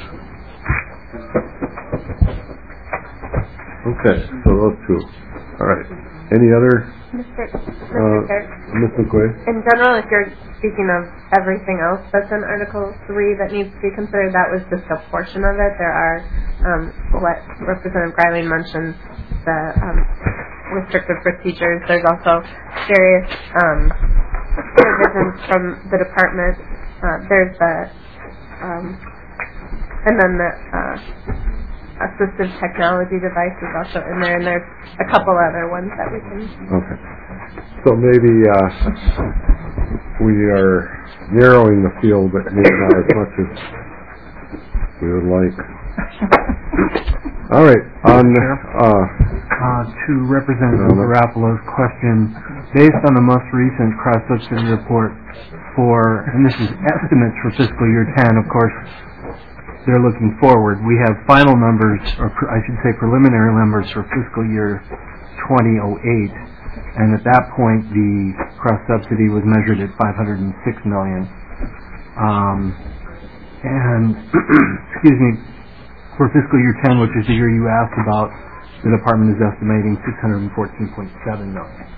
Okay, so those two. All right. Any other? Mister Uh, Mister Miz McQuay? In general, if you're speaking of everything else that's in Article three that needs to be considered, that was just a portion of it. There are, um, what Representative Griley mentioned, the um, restrictive procedures. There's also various um, provisions from the department. Uh, there's the, um, and then the uh, assistive technology device is also in there, and there's a couple other ones that we can... Okay. So maybe uh, we are narrowing the field, but maybe not as much as we would like. All right. On uh, uh, to Representative Garofalo's question, based on the most recent cross-subsidy report for, and this is estimates for fiscal year ten, of course, they're looking forward. We have final numbers, or I should say preliminary numbers for fiscal year twenty oh eight, and at that point the cross-subsidy was measured at five hundred six million dollars. Um, and, excuse me, for fiscal year ten, which is the year you asked about, the department is estimating six hundred fourteen point seven million dollars.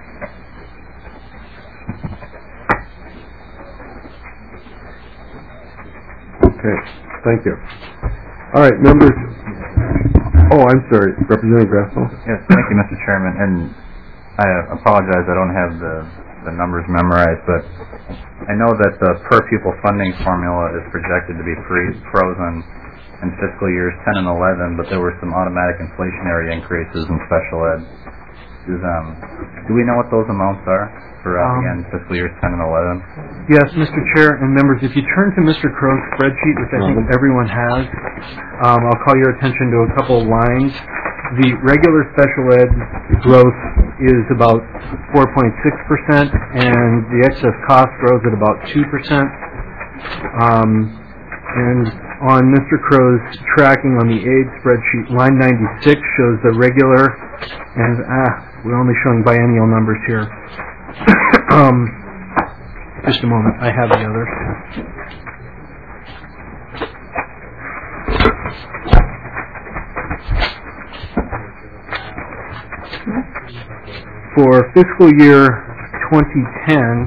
Okay. Thank you. All right, members. Oh, I'm sorry, Representative Graffo. Yes, thank you, Mister Chairman. And I apologize, I don't have the, the numbers memorized, but I know that the per pupil funding formula is projected to be free, frozen in fiscal years ten and eleven, but there were some automatic inflationary increases in special ed. Is, um, do we know what those amounts are for uh, Um, again fiscal years ten and eleven? Yes, Mister Chair and members, if you turn to Mister Crow's spreadsheet, which I think everyone has, um, I'll call your attention to a couple of lines. The regular special ed growth is about four point six percent, and the excess cost grows at about two percent. Um, and on Mister Crow's tracking on the aid spreadsheet, line ninety-six shows the regular, and ah, we're only showing biennial numbers here. um, just a moment, I have the others. For fiscal year twenty ten,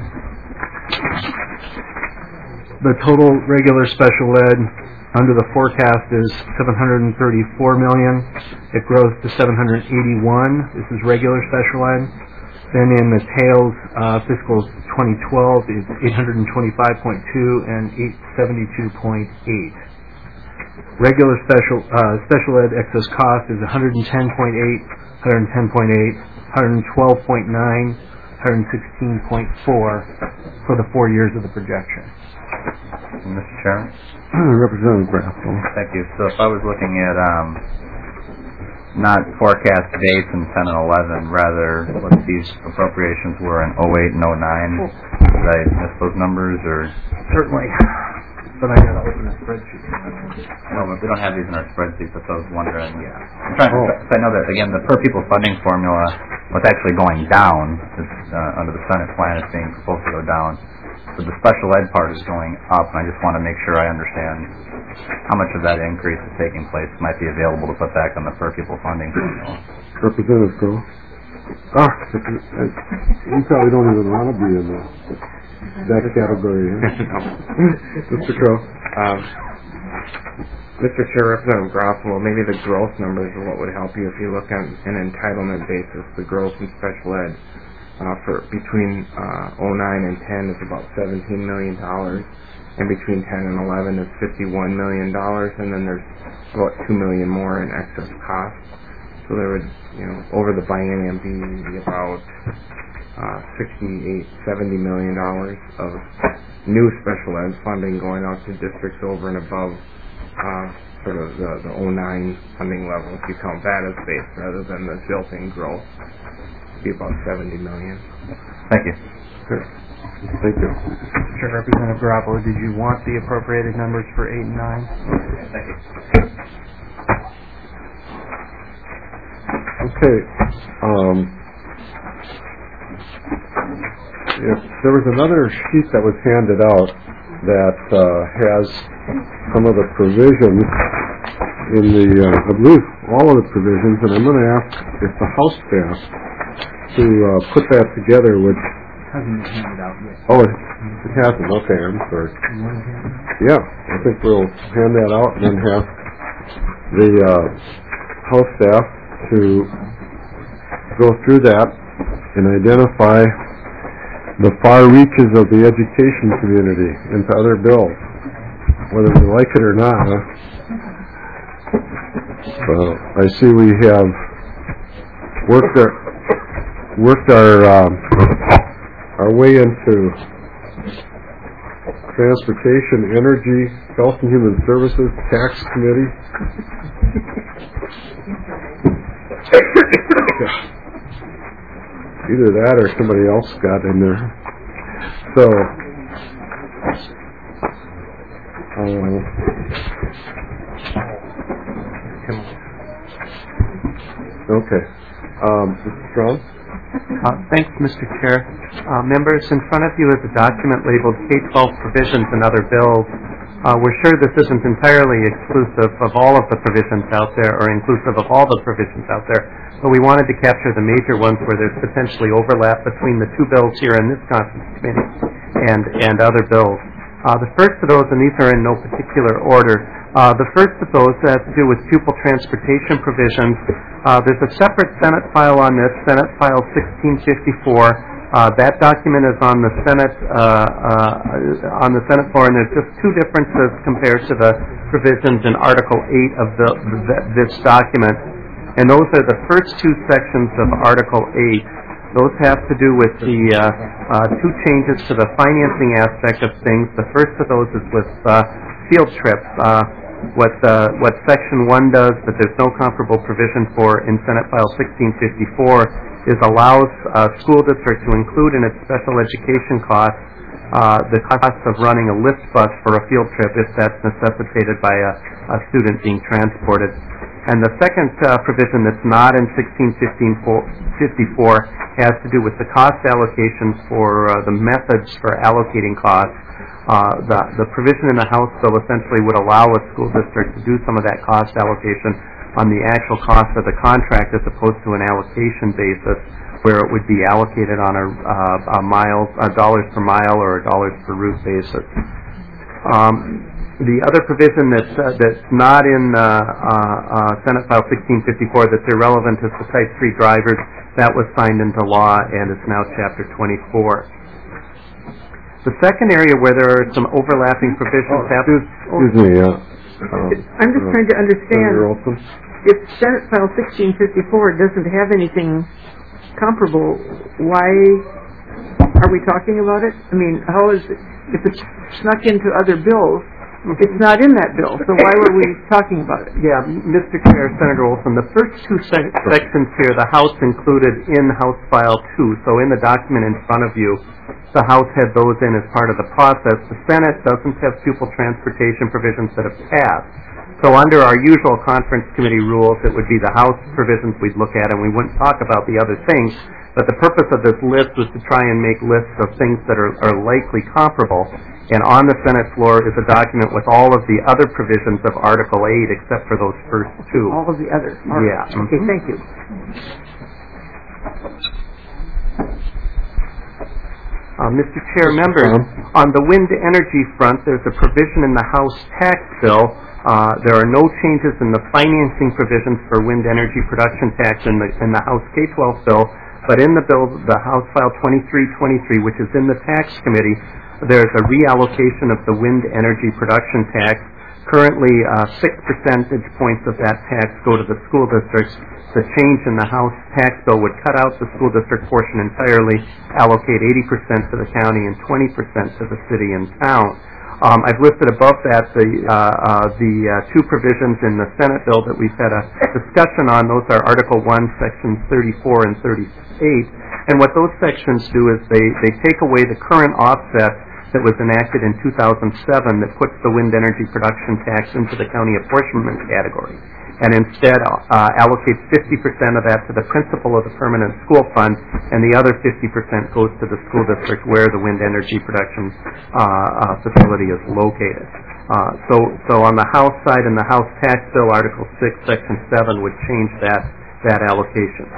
the total regular special ed under the forecast is seven hundred thirty-four million dollars. It grows to seven hundred eighty-one. This is regular special ed. Then in the tails, uh, fiscal twenty twelve is eight hundred twenty-five point two and eight seventy-two point eight. Regular special uh, special ed excess cost is one hundred ten point eight, one hundred ten point eight, one hundred twelve point nine, one hundred sixteen point four for the four years of the projection. Mister Chairman? Representative Graffel. Thank you. So if I was looking at um, not forecast dates in ten and eleven, rather what these appropriations were in oh eight and oh nine, did I miss those numbers, or? Certainly. But I gotta open a spreadsheet. No, but we don't have these in our spreadsheet, that's what I was wondering. Yeah. I'm trying to, oh. I know that, again, the per pupil funding formula, what's actually going down, is, uh, under the Senate plan, it's being supposed to go down. So the special ed part is going up, and I just want to make sure I understand how much of that increase is taking place might be available to put back on the per pupil funding formula. Representative Crowe. Ah, you probably don't even want to be in the, that category. Mister Crowe. Um, Mister Chair, Representative Groffalo, maybe the growth numbers are what would help you if you look on an entitlement basis. The growth in special ed uh, for between uh, oh nine and ten is about seventeen million dollars, and between ten and eleven is fifty-one million dollars, and then there's about two million dollars more in excess costs. So there would, you know, over the biennium be about uh, sixty-eight, seventy million dollars of new special ed funding going out to districts over and above uh, sort of the, the oh nine funding level, if you count that as base rather than the built-in growth. It'd be about seventy million dollars. Thank you. Sure. Thank you. Sure, Representative Garoppolo, did you want the appropriated numbers for eight and nine? Thank you. Okay. Um, if there was another sheet that was handed out that uh, has some of the provisions in the, uh, I believe, all of the provisions, and I'm going to ask if the House staff to uh, put that together, which hasn't been handed out yet. Oh, it, it hasn't. Okay, I'm sorry. Yeah, I think we'll hand that out and then have the uh, House staff to go through that and identify the far reaches of the education community into other bills, whether we like it or not. Huh? So I see we have worked our worked our um, our way into Transportation, Energy, Health and Human Services, Tax Committee. Either that or somebody else got in there. So, uh, okay. Um, Mister Strong? Uh, thanks, Mister Chair. Uh, members, in front of you is a document labeled K twelve Provisions and Other Bills. Uh, we're sure this isn't entirely exclusive of all of the provisions out there or inclusive of all the provisions out there, but we wanted to capture the major ones where there's potentially overlap between the two bills here in this conference committee and, and other bills. Uh, the first of those, and these are in no particular order, uh, the first of those has to do with pupil transportation provisions. Uh, there's a separate Senate file on this, Senate File sixteen fifty-four. Uh, that document is on the Senate uh, uh, on the Senate floor, and there's just two differences compared to the provisions in Article eight of the, the this document. And those are the first two sections of Article eight. Those have to do with the uh, uh, two changes to the financing aspect of things. The first of those is with uh, field trips. Uh, what uh, what Section one does, but there's no comparable provision for in Senate File sixteen fifty-four, is allows uh, school district to include in its special education costs uh, the cost of running a lift bus for a field trip if that's necessitated by a, a student being transported. And the second uh, provision that's not in sixteen fifty-four has to do with the cost allocations for uh, the methods for allocating costs. Uh, the, the provision in the House bill essentially would allow a school district to do some of that cost allocation on the actual cost of the contract as opposed to an allocation basis where it would be allocated on a, uh, a miles, a dollars per mile or a dollars per route basis. Um, The other provision that's, uh, that's not in uh, uh, uh, Senate File sixteen fifty-four that's irrelevant is the Type three drivers. That was signed into law and is now Chapter twenty-four. The second area where there are some overlapping provisions... Oh, excuse, excuse me. Uh, um, I'm just uh, trying to understand, Senator if Senate File sixteen fifty-four doesn't have anything comparable, why are we talking about it? I mean, how is it, if it's snuck into other bills. It's not in that bill, so why were we talking about it? Yeah, Mister Chair, Senator Olson, the first two sec- sections here, the House included in House File two, so in the document in front of you, the House had those in as part of the process. The Senate doesn't have pupil transportation provisions that have passed. So under our usual conference committee rules, it would be the House provisions we'd look at, and we wouldn't talk about the other things. But the purpose of this list was to try and make lists of things that are, are likely comparable. And on the Senate floor is a document with all of the other provisions of Article eight, except for those first two. All of the others. All right. Yeah. Okay, thank you. Uh, Mister Chair, members, on the wind energy front, there's a provision in the House tax bill. Uh, there are no changes in the financing provisions for wind energy production tax in the in the House K twelve bill, but in the bill, the House File twenty-three twenty-three, which is in the Tax Committee, there's a reallocation of the wind energy production tax. Currently, uh, six percentage points of that tax go to the school districts. The change in the House tax bill would cut out the school district portion entirely, allocate eighty percent to the county and twenty percent to the city and town. Um, I've listed above that the uh, uh, the uh, two provisions in the Senate bill that we've had a discussion on. Those are Article one, Sections thirty-four and thirty-eight. And what those sections do is they, they take away the current offset that was enacted in two thousand seven that puts the wind energy production tax into the county apportionment category, and instead uh, allocates fifty percent of that to the principal of the permanent school fund, and the other fifty percent goes to the school district where the wind energy production uh, uh, facility is located. Uh, so, so on the House side, in the House tax bill, Article six, Section seven would change that, that allocation.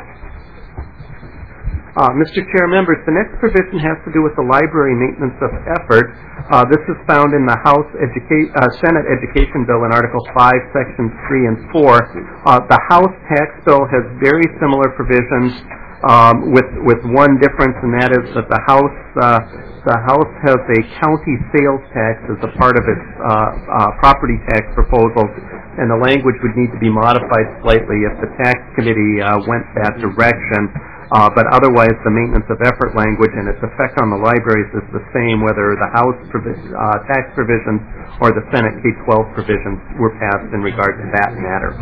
Uh, Mister Chair, members, the next provision has to do with the library maintenance of effort. Uh, this is found in the House Educa- uh, Senate Education Bill in Article five, Sections three and four. Uh, the House tax bill has very similar provisions um, with with one difference, and that is that the House uh, the House has a county sales tax as a part of its uh, uh, property tax proposal, and the language would need to be modified slightly if the tax committee uh, went that direction. Uh, but otherwise, the maintenance of effort language and its effect on the libraries is the same whether the House provi- uh, tax provisions or the Senate K twelve provisions were passed in regard to that matter.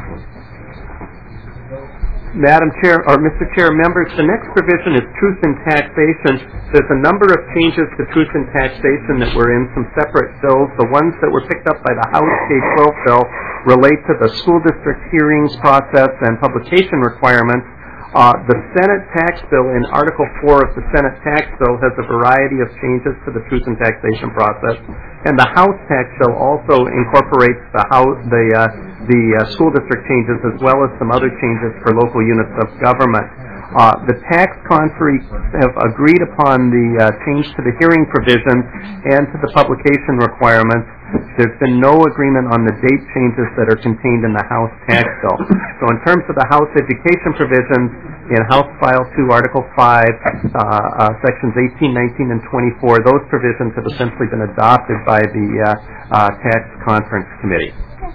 Madam Chair, or Mister Chair, members, the next provision is truth in taxation. There's a number of changes to truth in taxation that were in some separate bills. The ones that were picked up by the House K twelve bill relate to the school district hearings process and publication requirements. Uh, the Senate tax bill in Article four of the Senate tax bill has a variety of changes to the truth in taxation process, and the House tax bill also incorporates the House, the uh, the uh, school district changes as well as some other changes for local units of government. Uh, the tax conferees have agreed upon the uh, change to the hearing provisions and to the publication requirements. There's been no agreement on the date changes that are contained in the House tax bill. So in terms of the House education provisions, in House File two, Article five, uh, uh, Sections eighteen, nineteen, and twenty-four, those provisions have essentially been adopted by the uh, uh, Tax Conference Committee.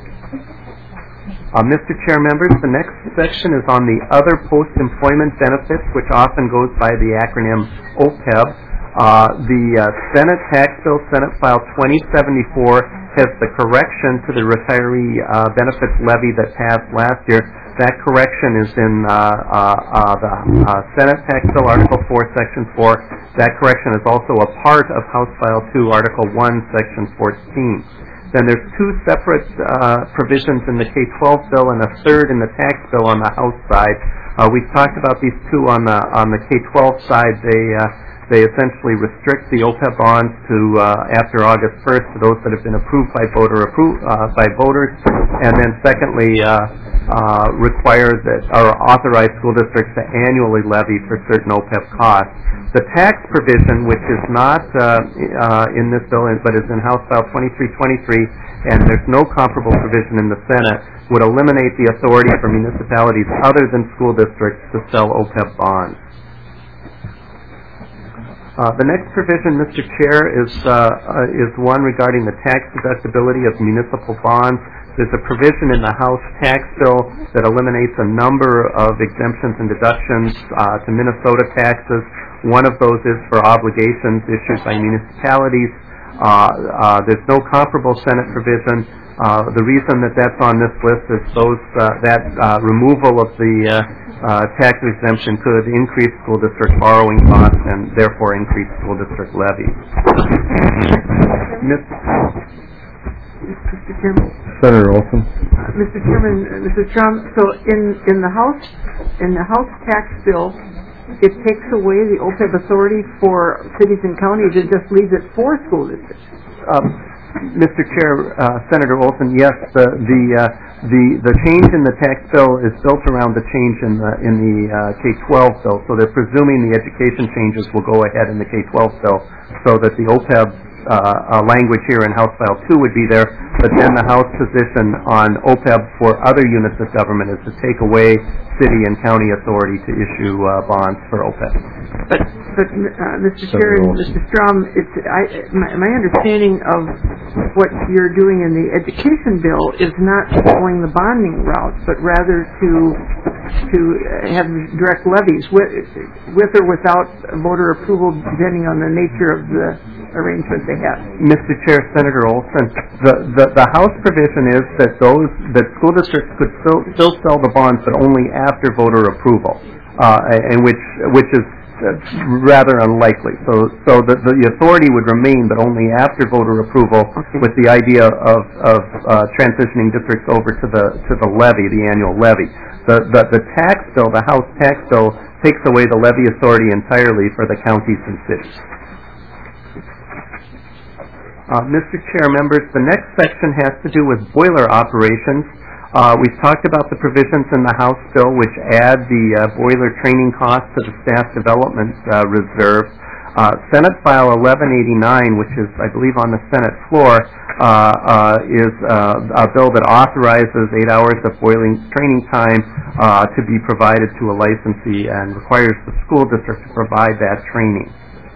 Uh, Mister Chair, members, the next section is on the other post-employment benefits, which often goes by the acronym O P E B. Uh, the uh, Senate tax bill, Senate File twenty seventy-four, has the correction to the retiree uh, benefits levy that passed last year. That correction is in uh, uh, uh, the uh, Senate tax bill, Article four, Section four. That correction is also a part of House File two, Article one, Section fourteen. Then there's two separate uh, provisions in the K twelve bill and a third in the tax bill on the House side. Uh, we've talked about these two on the on the K twelve side. They uh, they essentially restrict the O P E B bonds to uh, after August first to those that have been approved by voter appro- uh, by voters, and then secondly uh, uh, require that or authorize school districts to annually levy for certain O P E B costs. The tax provision, which is not uh, uh, in this bill but is in House File twenty-three twenty-three, and there's no comparable provision in the Senate, would eliminate the authority for municipalities other than school districts to sell O P E B bonds. Uh, the next provision, Mister Chair, is uh, uh, is one regarding the tax deductibility of municipal bonds. There's a provision in the House tax bill that eliminates a number of exemptions and deductions uh, to Minnesota taxes. One of those is for obligations issued by municipalities Uh, uh, there's no comparable Senate provision. Uh, the reason that that's on this list is those uh, that uh, removal of the uh, uh, tax exemption could increase school district borrowing costs and therefore increase school district levies. Mister Chairman. Senator Olson. Uh, Mister Chairman, uh, Mister Strom, so in, in the House, in the House tax bill, it takes away the O P E B authority for cities and counties. It just leaves it for school districts. Um, Mister Chair, uh, Senator Olson, yes, the the uh, the the change in the tax bill is built around the change in the in the uh, K twelve bill. So they're presuming the education changes will go ahead in the K twelve bill, so that the O P E B uh, uh, language here in House File two would be there. But then the House position on O P E B for other units of government is to take away city and county authority to issue uh, bonds for O P E B. But, but uh, Mister Chair and Mister Strom, it's, I, my, my understanding of what you're doing in the education bill is not going the bonding route, but rather to to have direct levies with, with or without voter approval, depending on the nature of the arrangement they have. Mister Chair, Senator Olson, the, the, the House provision is that those that school districts could still, still sell the bonds, but only after voter approval, uh, and which which is rather unlikely. So, so the, the authority would remain, but only after voter approval, okay. With the idea of of uh, transitioning districts over to the to the levy, the annual levy. The, the the tax bill, the House tax bill, takes away the levy authority entirely for the counties and cities. Uh, Mister Chair, members, the next section has to do with boiler operations. Uh, we've talked about the provisions in the House bill which add the uh, boiler training costs to the staff development uh, reserve. Uh, Senate File eleven eighty-nine, which is, I believe, on the Senate floor, uh, uh, is uh, a bill that authorizes eight hours of boiling training time uh, to be provided to a licensee and requires the school district to provide that training.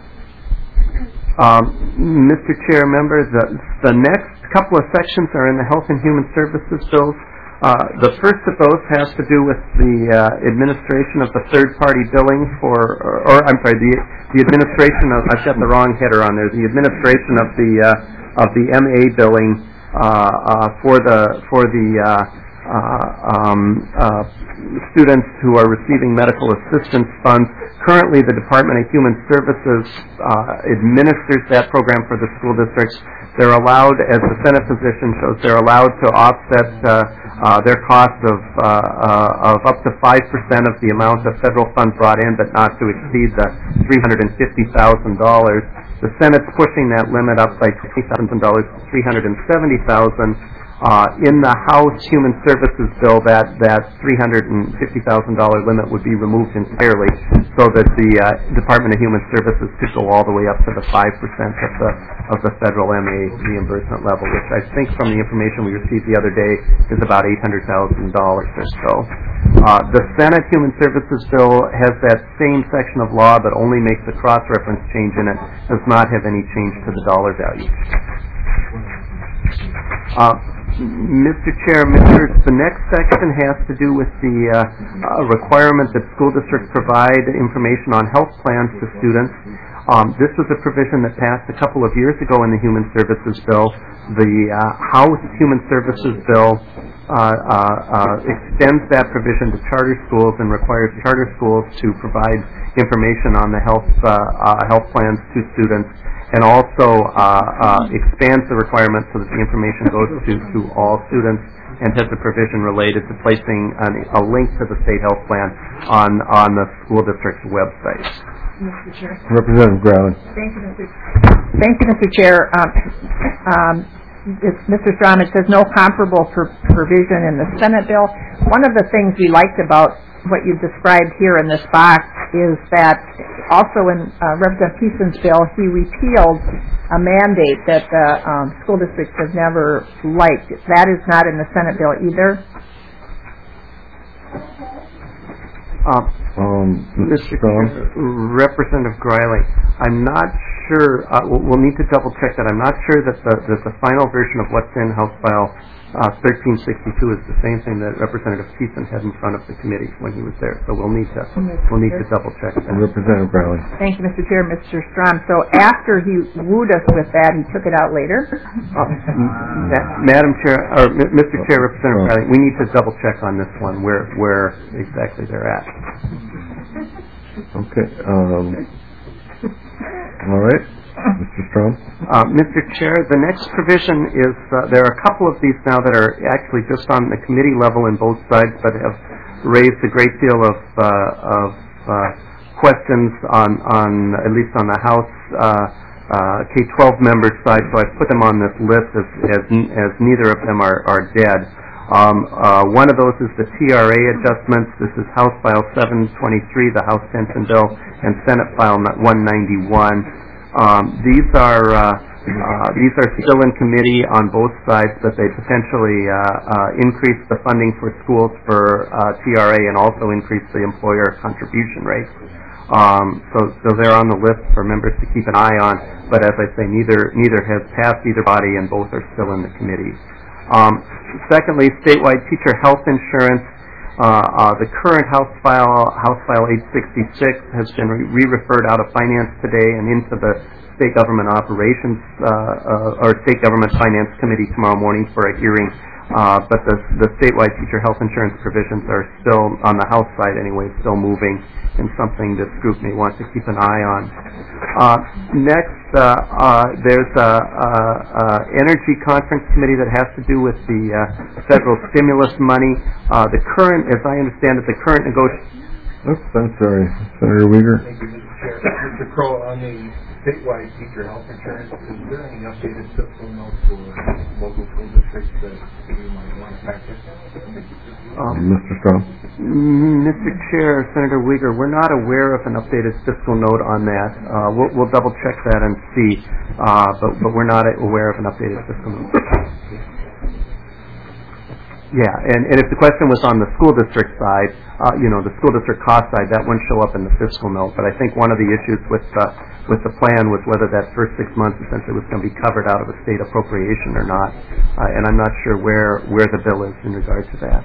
Um, Mister Chair, members, the, the next couple of sections are in the Health and Human Services bills. Uh, the first of those has to do with the uh, administration of the third-party billing for, or, or I'm sorry, the the administration of, I've got the wrong header on there, the administration of the uh, of the M A billing uh, uh, for the for the uh, uh, um, uh, students who are receiving medical assistance funds. Currently, the Department of Human Services uh, administers that program for the school districts. They're allowed, as the Senate position shows, they're allowed to offset uh, uh, their cost of uh, uh, of up to five percent of the amount of federal funds brought in, but not to exceed the three hundred fifty thousand dollars. The Senate's pushing that limit up by twenty thousand dollars to three hundred seventy thousand dollars. Uh, in the House Human Services bill, that, that three hundred fifty thousand dollars limit would be removed entirely, so that the uh, Department of Human Services could go all the way up to the five percent of the of the federal M A reimbursement level, which I think from the information we received the other day is about eight hundred thousand dollars or so. Uh, the Senate Human Services bill has that same section of law, but only makes a cross-reference change in it, does not have any change to the dollar value. Uh, Mister Chair, members, the next section has to do with the uh, uh, requirement that school districts provide information on health plans to students. Um, this was a provision that passed a couple of years ago in the Human Services Bill. The uh, House Human Services Bill uh, uh, uh, extends that provision to charter schools and requires charter schools to provide information on the health uh, uh, health plans to students, and also uh, uh, expands the requirement so that the information goes to, to all students, and has a provision related to placing an, a link to the state health plan on, on the school district's website. Mister Chair. Representative Growen. Thank you, Mister Thank you, Mister Chair. Um, um, it's, Mister Strom, it says no comparable pr- provision in the Senate bill. One of the things we liked about what you've described here in this box is that also in uh, Representative Peason's bill, he repealed a mandate that the um, school districts have never liked. That is not in the Senate bill either. Uh, um, Mister Representative Griley, I'm not sure. Uh, we'll, we'll need to double check that. I'm not sure that the that the final version of what's in House File Uh, thirteen sixty-two is the same thing that Representative Thiessen had in front of the committee when he was there, so we'll need to we'll need to double check that. Representative Bradley. Thank you, Mister Chair. Mister Strom, so after he wooed us with that, he took it out later? Uh, Madam Chair, or M- Mister Chair, Representative Bradley, we need to double check on this one, where where exactly they're at. Okay. Um, all right. Mister Strom? Uh, Mister Chair, the next provision is, uh, there are a couple of these now that are actually just on the committee level in both sides, but have raised a great deal of, uh, of uh, questions on, on, at least on the House uh, uh, K twelve member side, so I've put them on this list as, as, as neither of them are, are dead. Um, uh, one of those is the T R A adjustments. This is House File seven twenty-three, the House Pension Bill, and Senate File one ninety-one. Um, these are uh, uh, these are still in committee on both sides, but they potentially uh, uh, increase the funding for schools for uh, T R A and also increase the employer contribution rates. Um, so, so they're on the list for members to keep an eye on. But as I say, neither neither has passed either body, and both are still in the committee. Um, secondly, statewide teacher health insurance. Uh, uh, the current House File, House File eight sixty-six, has been re-referred out of Finance today and into the State Government Operations uh, uh, or State Government Finance Committee tomorrow morning for a hearing. Uh, but the, the statewide teacher health insurance provisions are still, on the House side anyway, still moving, and something that Scoop may want to keep an eye on. Uh, next, uh, uh, there's a, a, a energy conference committee that has to do with the uh, federal stimulus money. Uh, the current, as I understand it, the current negotiation. Oops, I'm sorry, Senator Uyghur. Thank you, Mister Chair. Mister Crow, on the statewide teacher health insurance, is there any updated fiscal notes for local school districts that you might want to factor? Um, Mister Strom. Mister Chair, Senator Uyghur, we're not aware of an updated fiscal note on that. Uh, we'll, we'll double check that and see, uh, but, but we're not aware of an updated fiscal note. Yeah, and, and if the question was on the school district side, uh, you know, the school district cost side, that wouldn't show up in the fiscal note. But I think one of the issues with uh, with the plan was whether that first six months essentially was going to be covered out of a state appropriation or not. Uh, and I'm not sure where where the bill is in regard to that.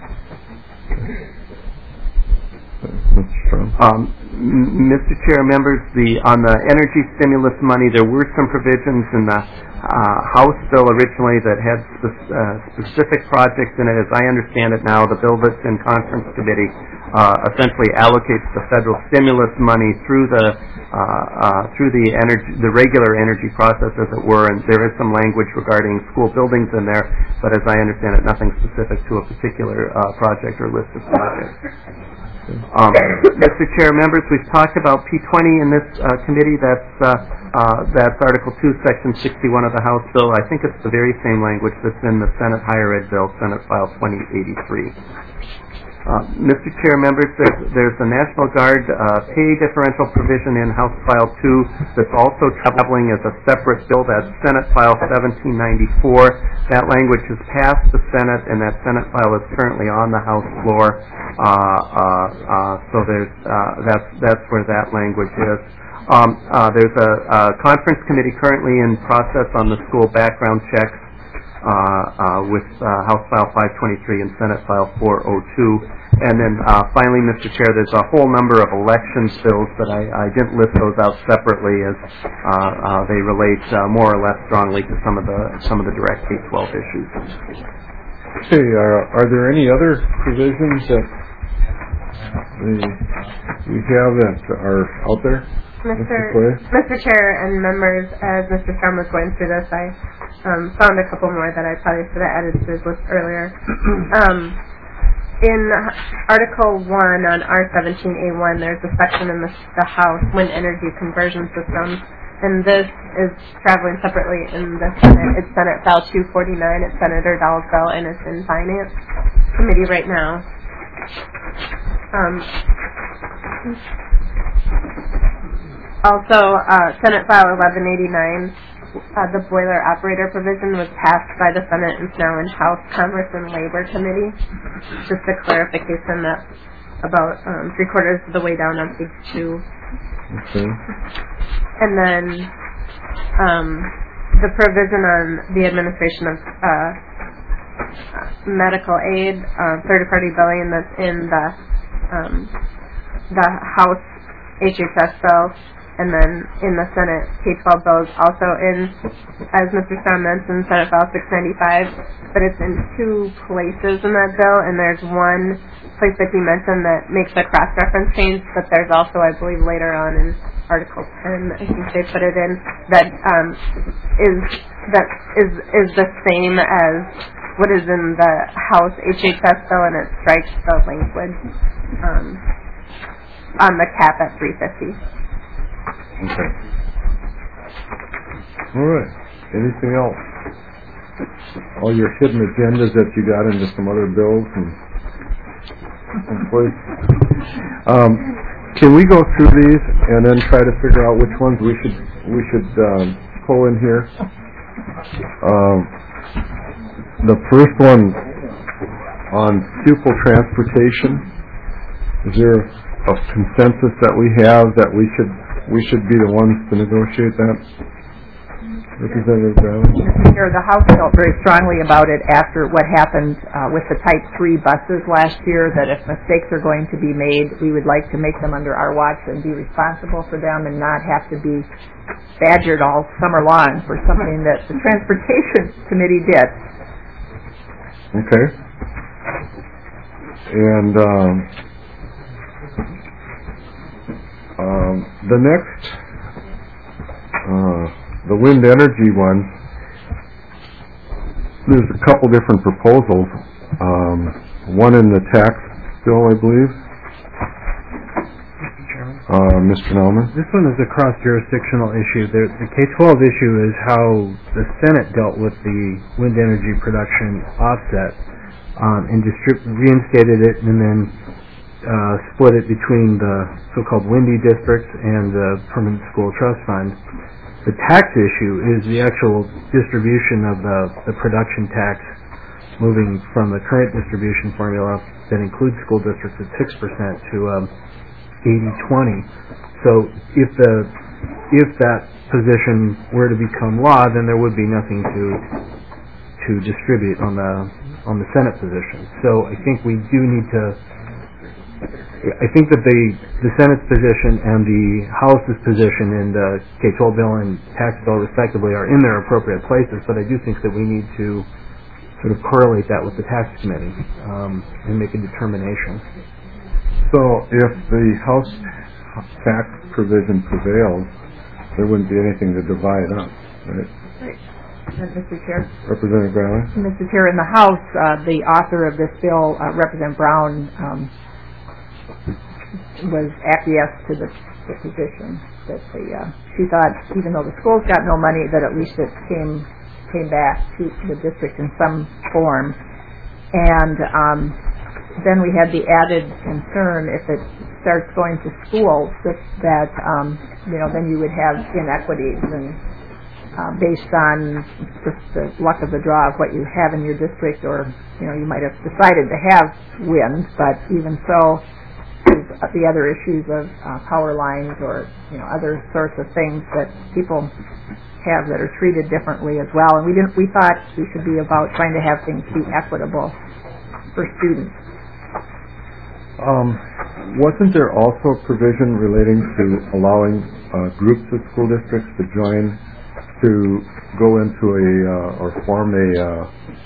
Um, Mister Chair, members, the on the energy stimulus money, there were some provisions in the uh, House bill originally that had spe- uh, specific projects in it. As I understand it now, the bill that's in conference committee uh, essentially allocates the federal stimulus money through the uh, uh, through the energy, the regular energy process, as it were. And there is some language regarding school buildings in there, but as I understand it, nothing specific to a particular uh, project or list of projects. Um, Mister Chair, members, we've talked about P twenty in this uh, committee. That's uh, uh, that's Article two, Section sixty-one of the House bill. I think it's the very same language that's in the Senate Higher Ed bill, Senate File twenty eighty-three. Uh, Mister Chair, members, there's, there's the National Guard uh, pay differential provision in House File two that's also traveling as a separate bill. That's Senate File seventeen ninety-four. That language has passed the Senate, and that Senate file is currently on the House floor. Uh, uh, uh, so there's uh, that's that's where that language is. Um, uh, there's a, a conference committee currently in process on the school background checks. Uh, uh, with uh, House File five twenty-three and Senate File four oh two. And then uh, finally, Mister Chair, there's a whole number of elections bills, but I, I didn't list those out separately as uh, uh, they relate uh, more or less strongly to some of the some of the direct K twelve issues. Okay, uh, are there any other provisions that the, we have that are out there? Mister Mister Chair and members, as Mister Strom was going through this, I um, found a couple more that I probably should have added to his list earlier. um, in Article one on R seventeen A one, there's a section in the, the House, Wind Energy Conversion Systems, and this is traveling separately in the Senate. It's Senate File two forty-nine. It's Senator Dahl's bill, and it's in Finance Committee right now. Um, Also, uh, Senate File eleven eighty-nine, uh, the boiler operator provision was passed by the Senate and is now in House Commerce and Labor Committee. Just a clarification that about um, three quarters of the way down on page two. Okay. And then um, the provision on the administration of uh, medical aid, uh, third-party billing that's in the um, the House H H S bill, and then in the Senate K twelve bill is also in, as Mister Starr mentioned, Senate File six ninety-five, but it's in two places in that bill, and there's one place that he mentioned that makes a cross-reference change, but there's also, I believe, later on in Article ten, I think they put it in, that um, is that is is the same as what is in the House H H S bill, and it strikes the language um, on the cap at three fifty. Okay. All right. Anything else? All your hidden agendas that you got into some other bills and someplace. Um, can we go through these and then try to figure out which ones we should we should um, pull in here? Um, the first one on pupil transportation. Is there a consensus that we have that we should we should be the ones to negotiate that? Representative Brown? Here, the House felt very strongly about it after what happened uh, with the Type three buses last year, that if mistakes are going to be made, we would like to make them under our watch and be responsible for them and not have to be badgered all summer long for something that the Transportation Committee did. Okay. And um, um, the next, uh, the wind energy one, there's a couple different proposals. Um, one in the tax bill, I believe. Uh, Mister Nauman? This one is a cross-jurisdictional issue. The, the K twelve issue is how the Senate dealt with the wind energy production offset um, and distrib- reinstated it and then uh, split it between the so-called windy districts and the permanent school trust fund. The tax issue is the actual distribution of the, the production tax, moving from the current distribution formula that includes school districts at six percent to um, eighty twenty. So if the if that position were to become law, then there would be nothing to to distribute on the on the Senate position. So I think we do need to. I think that the the Senate's position and the House's position in the K twelve bill and tax bill respectively are in their appropriate places, but I do think that we need to sort of correlate that with the tax committee um, and make a determination. So if the House tax provision prevails, there wouldn't be anything to divide up, right? Mister Chair. Representative Brown? Mister Chair, in the House, uh, the author of this bill, uh, Representative Brown, um, was acquiesced to the, the position that the uh, she thought, even though the schools got no money, that at least it came came back to the district in some form. And um, then we had the added concern, if it starts going to schools, that, that um, you know, then you would have inequities and uh, based on just the luck of the draw of what you have in your district, or you know, you might have decided to have wind, but even so, the other issues of uh, power lines or you know other sorts of things that people have that are treated differently as well. And we didn't. We thought we should be about trying to have things be equitable for students. Um, wasn't there also provision relating to allowing uh, groups of school districts to join to go into a uh, or form a? Uh,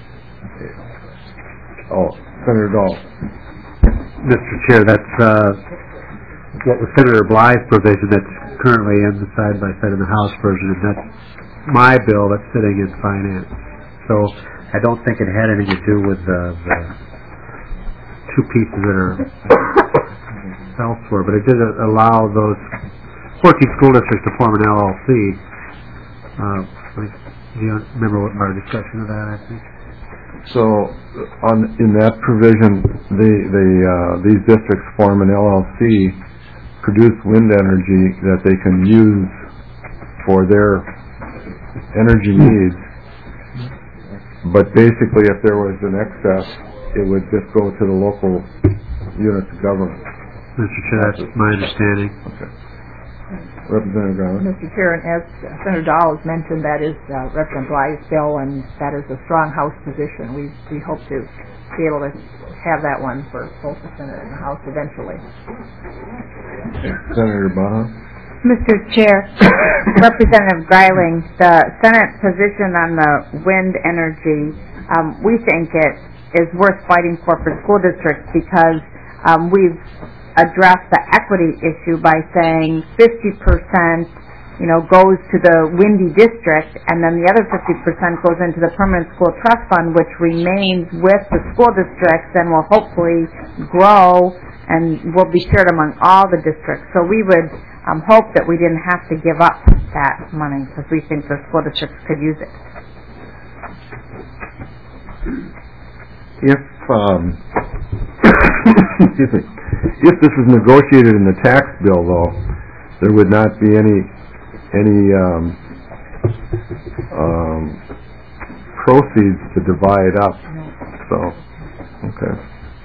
oh, Senator Dahl. Mister Chair, that's uh, what was Senator Bly's provision that's currently in the side-by-side in the House version, and that's my bill that's sitting in finance. So I don't think it had anything to do with the, the two pieces that are elsewhere, but it did allow those fourteen school districts to form an L L C. Uh, do you remember what our discussion of that, I think? So, on in that provision, the the uh, these districts form an L L C, produce wind energy that they can use for their energy needs. But basically, if there was an excess, it would just go to the local units of government. Mister Chair, that's my understanding. Okay. Representative Garland. Mister Chair, and as Senator Dahl has mentioned, that is uh, Representative Bly's bill, and that is a strong House position. We we hope to be able to have that one for both the Senate and the House eventually. Senator Baha. Mister Chair, Representative Greiling, the Senate position on the wind energy, um, we think it is worth fighting for for school districts because um, we've addressed the equity issue by saying fifty percent, you know, goes to the windy district, and then the other fifty percent goes into the permanent school trust fund, which remains with the school districts and will hopefully grow and will be shared among all the districts. So we would um, hope that we didn't have to give up that money because we think the school districts could use it. If, um, excuse me, if this is negotiated in the tax bill, though, there would not be any any um, um, proceeds to divide up. So, okay.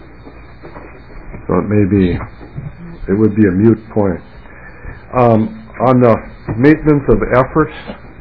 So it may be, it would be a moot point. Um, on the maintenance of effort,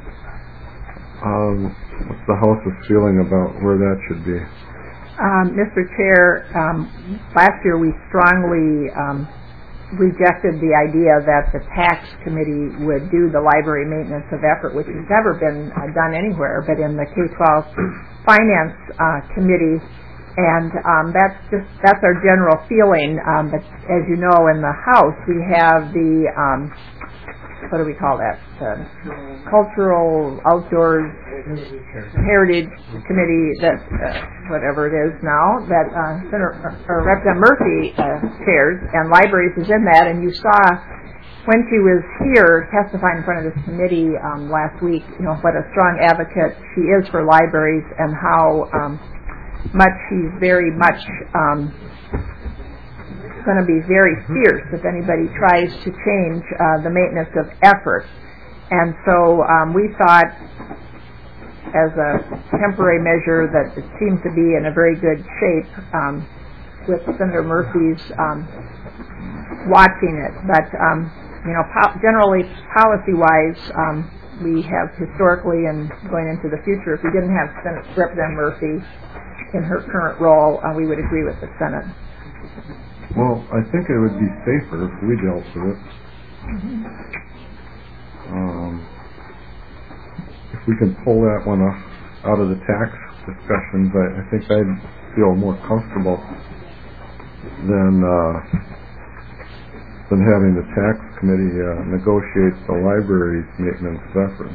um, what's the House's feeling about where that should be? Um, Mister Chair, um, last year we strongly um, rejected the idea that the tax committee would do the library maintenance of effort, which has never been uh, done anywhere but in the K twelve finance uh, committee, and um, that's just that's our general feeling. Um, but as you know, in the House we have the um, what do we call that? The Cultural Outdoors Heritage Committee, that uh, whatever it is now, that uh, Senator or Representative Murphy uh, chairs, and libraries is in that. And you saw when she was here testifying in front of this committee um, last week, you know, what a strong advocate she is for libraries and how um, much she's very much um, going to be very fierce if anybody tries to change uh, the maintenance of effort. And so um, we thought, as a temporary measure, that it seemed to be in a very good shape um, with Senator Murphy's um, watching it. But um, you know, po- generally, policy-wise, um, we have historically and going into the future, if we didn't have Senate Representative Murphy in her current role, uh, we would agree with the Senate. Well, I think it would be safer if we dealt with it. Mm-hmm. Um, if we can pull that one off out of the tax discussions, I, I think I'd feel more comfortable than uh, than having the tax committee uh, negotiate the library's maintenance effort.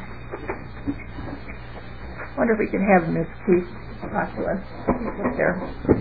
I wonder if we can have Miz Keith talk to us. She's there.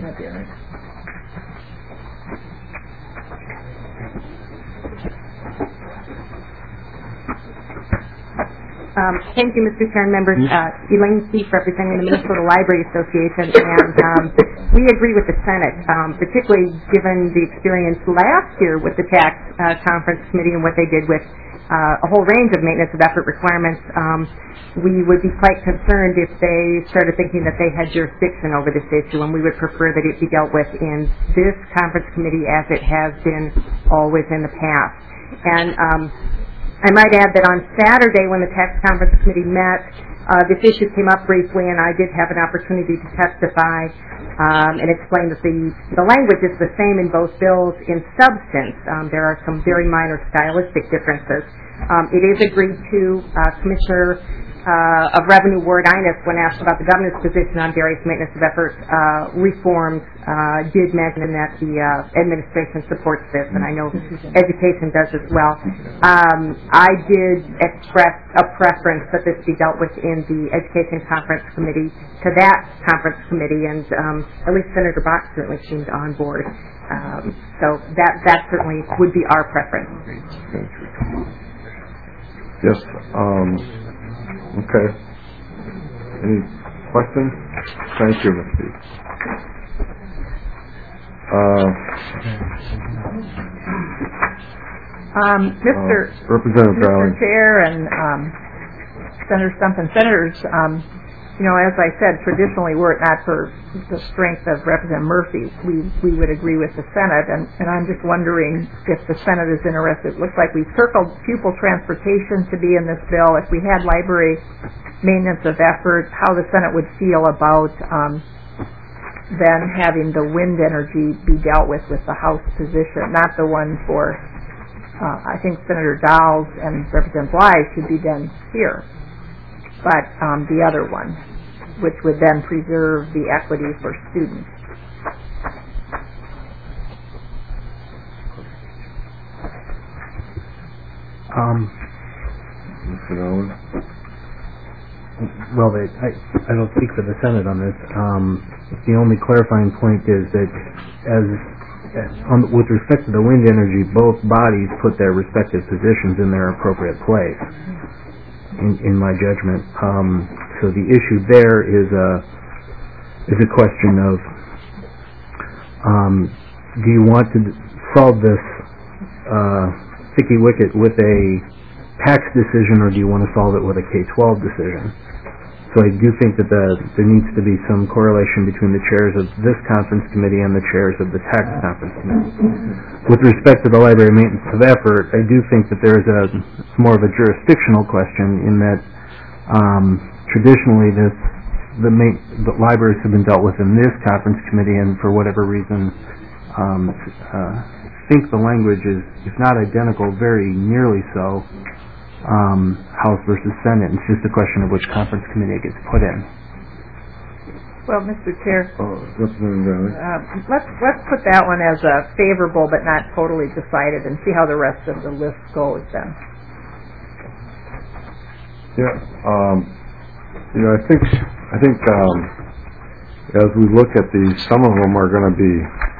Um, thank you, Mister Chair and members. Uh, Elaine Keefe, representing the Minnesota Library Association, and um, we agree with the Senate, um, particularly given the experience last year with the Tax uh, Conference Committee and what they did with uh, a whole range of maintenance of effort requirements. Um, we would be quite concerned if they started thinking that they had jurisdiction over this issue, and we would prefer that it be dealt with in this conference committee as it has been always in the past. And um, I might add that on Saturday when the Tax Conference Committee met, uh, this issue came up briefly, and I did have an opportunity to testify um, and explain that the, the language is the same in both bills in substance. Um, there are some very minor stylistic differences. Um, it is agreed to. Uh, Commissioner uh, of Revenue Ward Inus, when asked about the governor's position on various maintenance of effort uh, reforms, uh, did mention that the uh, administration supports this, and I know education does as well. Um, I did express a preference that this be dealt with in the Education Conference Committee to that conference committee, and um, at least Senator Bach certainly seemed on board. Um, so that that certainly would be our preference. Yes. Um, okay. Any questions? Thank you, Miz Keefe. Uh, um, Mister Uh, Representative Mister Garland. Chair and um, Senator Stump and Senators, um, you know, as I said, traditionally, were it not for the strength of Representative Murphy, we we would agree with the Senate, and, and I'm just wondering if the Senate is interested. It looks like we circled pupil transportation to be in this bill. If we had library maintenance of effort, how the Senate would feel about um, then having the wind energy be dealt with with the House position, not the one for, uh, I think Senator Dowles and Representative Blythe should be done here, but um, the other one, which would then preserve the equity for students. Um, Mister Nolan? Well, they, I, I don't speak for the Senate on this. Um, the only clarifying point is that as, as on, with respect to the wind energy, both bodies put their respective positions in their appropriate place, in, in my judgment. Um, so the issue there is a, is a question of um, do you want to solve this uh, sticky wicket with a tax decision, or do you want to solve it with a K twelve decision? So I do think that the, there needs to be some correlation between the chairs of this conference committee and the chairs of the tax conference committee. With respect to the library maintenance of effort, I do think that there is a it's more of a jurisdictional question in that um, traditionally this the, main, the libraries have been dealt with in this conference committee, and for whatever reason, um, uh, think the language is, if not identical, very nearly so. Um, House versus Senate. It's just a question of which conference committee it gets put in. Well, Mister Chair, Oh, Representative uh, let's let's put that one as a favorable but not totally decided, and see how the rest of the list goes then. Yeah, um, you know, I think I think um, as we look at these, some of them are going to be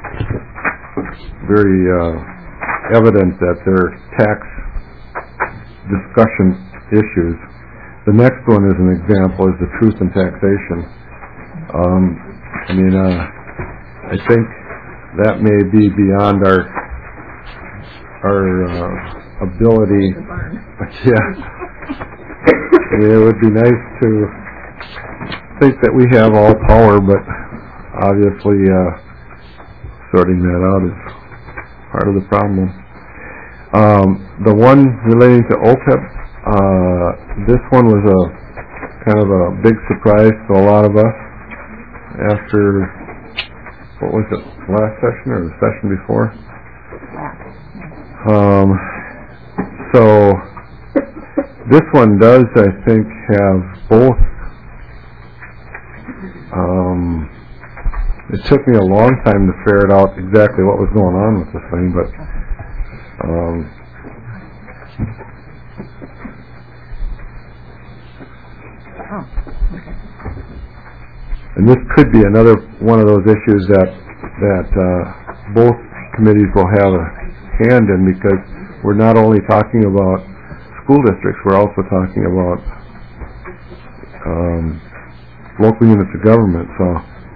very uh, evident that they're tax discussion issues. The next one is an example, is the truth in taxation. Um, I mean, uh, I think that may be beyond our our uh, ability. Yeah, it would be nice to think that we have all power, but obviously uh, sorting that out is part of the problem. Um, the one relating to O P E B, uh, this one was a kind of a big surprise to a lot of us after, what was it, last session or the session before? Um, so this one does, I think, have both. Um, it took me a long time to ferret out exactly what was going on with this thing, but Um, and this could be another one of those issues that that uh, both committees will have a hand in, because we're not only talking about school districts, we're also talking about um, local units of government. So,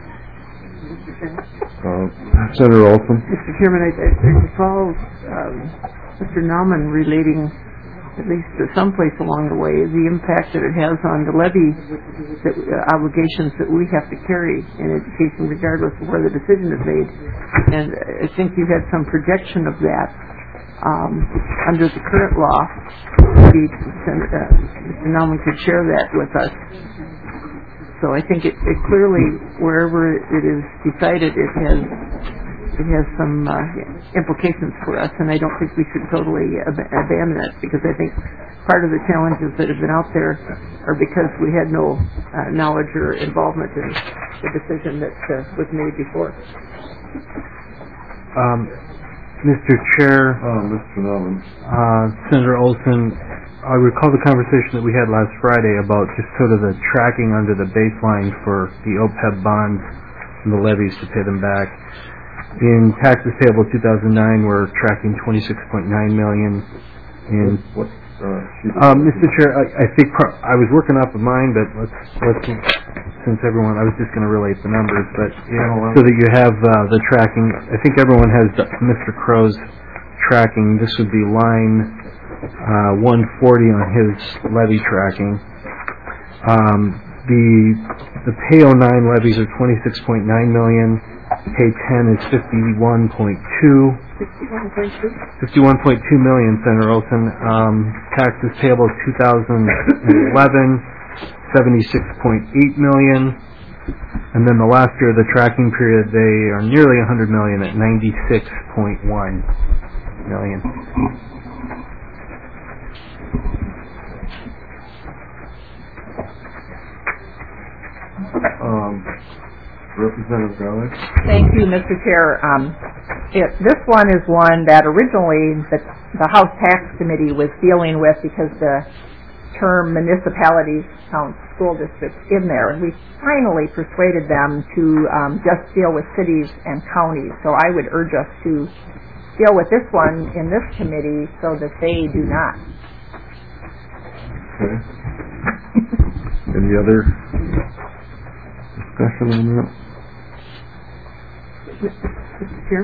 uh, Senator Olson. Mister Chairman, I, I, I recall um, Mister Nauman relating, at least to someplace along the way, the impact that it has on the levy that, uh, obligations that we have to carry in education, regardless of where the decision is made. And I think you had some projection of that um, under the current law. Maybe uh, Mister Nauman could share that with us. So I think it, it clearly, wherever it is decided, it has it has some uh, implications for us, and I don't think we should totally ab- abandon it, because I think part of the challenges that have been out there are because we had no uh, knowledge or involvement in the decision that uh, was made before. Um, Mister Chair, uh, Mister Nauman, uh, Senator Olson, I recall the conversation that we had last Friday about just sort of the tracking under the baseline for the O P E B bonds and the levies to pay them back. In taxes payable two thousand nine, we're tracking twenty-six point nine million dollars. In what, uh, um, Mister Chair, I, I think par- I was working off of mine, but let's let's since everyone, I was just going to relate the numbers, but yeah, so that you have uh, the tracking. I think everyone has Mister Crow's tracking. This would be line uh, one forty on his levy tracking. Um, the the pay oh nine levies are twenty-six point nine million. Pay ten is fifty-one point two. fifty-one point two million, Senator Olson. Um, taxes payable two thousand eleven, seventy-six point eight million. And then the last year of the tracking period, they are nearly one hundred million at ninety-six point one million. Um, Representative Garland? Thank you, Mister Chair. Um, it, this one is one that originally the, the House Tax Committee was dealing with because the term municipalities counts school districts in there. And we finally persuaded them to um, just deal with cities and counties. So I would urge us to deal with this one in this committee so that they do not. Okay. Any other discussion on that? Mister Chair?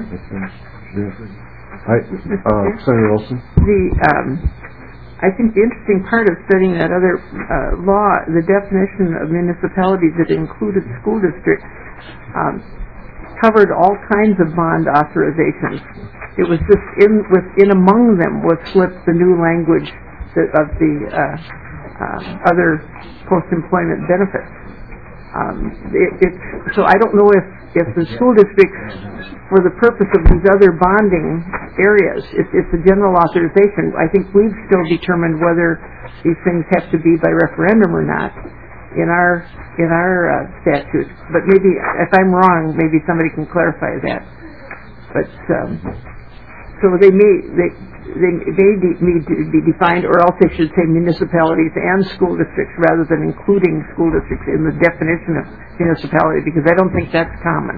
I, uh, Senator Olson? The, um, I think the interesting part of studying that other uh, law, the definition of municipalities that included school districts, um, covered all kinds of bond authorizations. It was just in within among them was slipped the new language that, of the uh, uh, other post-employment benefits. Um, it, it's, so I don't know if, if the school districts, for the purpose of these other bonding areas, it, it's a general authorization. I think we've still determined whether these things have to be by referendum or not in our in our uh, statutes. But maybe, if I'm wrong, maybe somebody can clarify that. But um, so they may they they may de- need to be defined, or else they should say municipalities and school districts rather than including school districts in the definition of municipality, because I don't think that's common.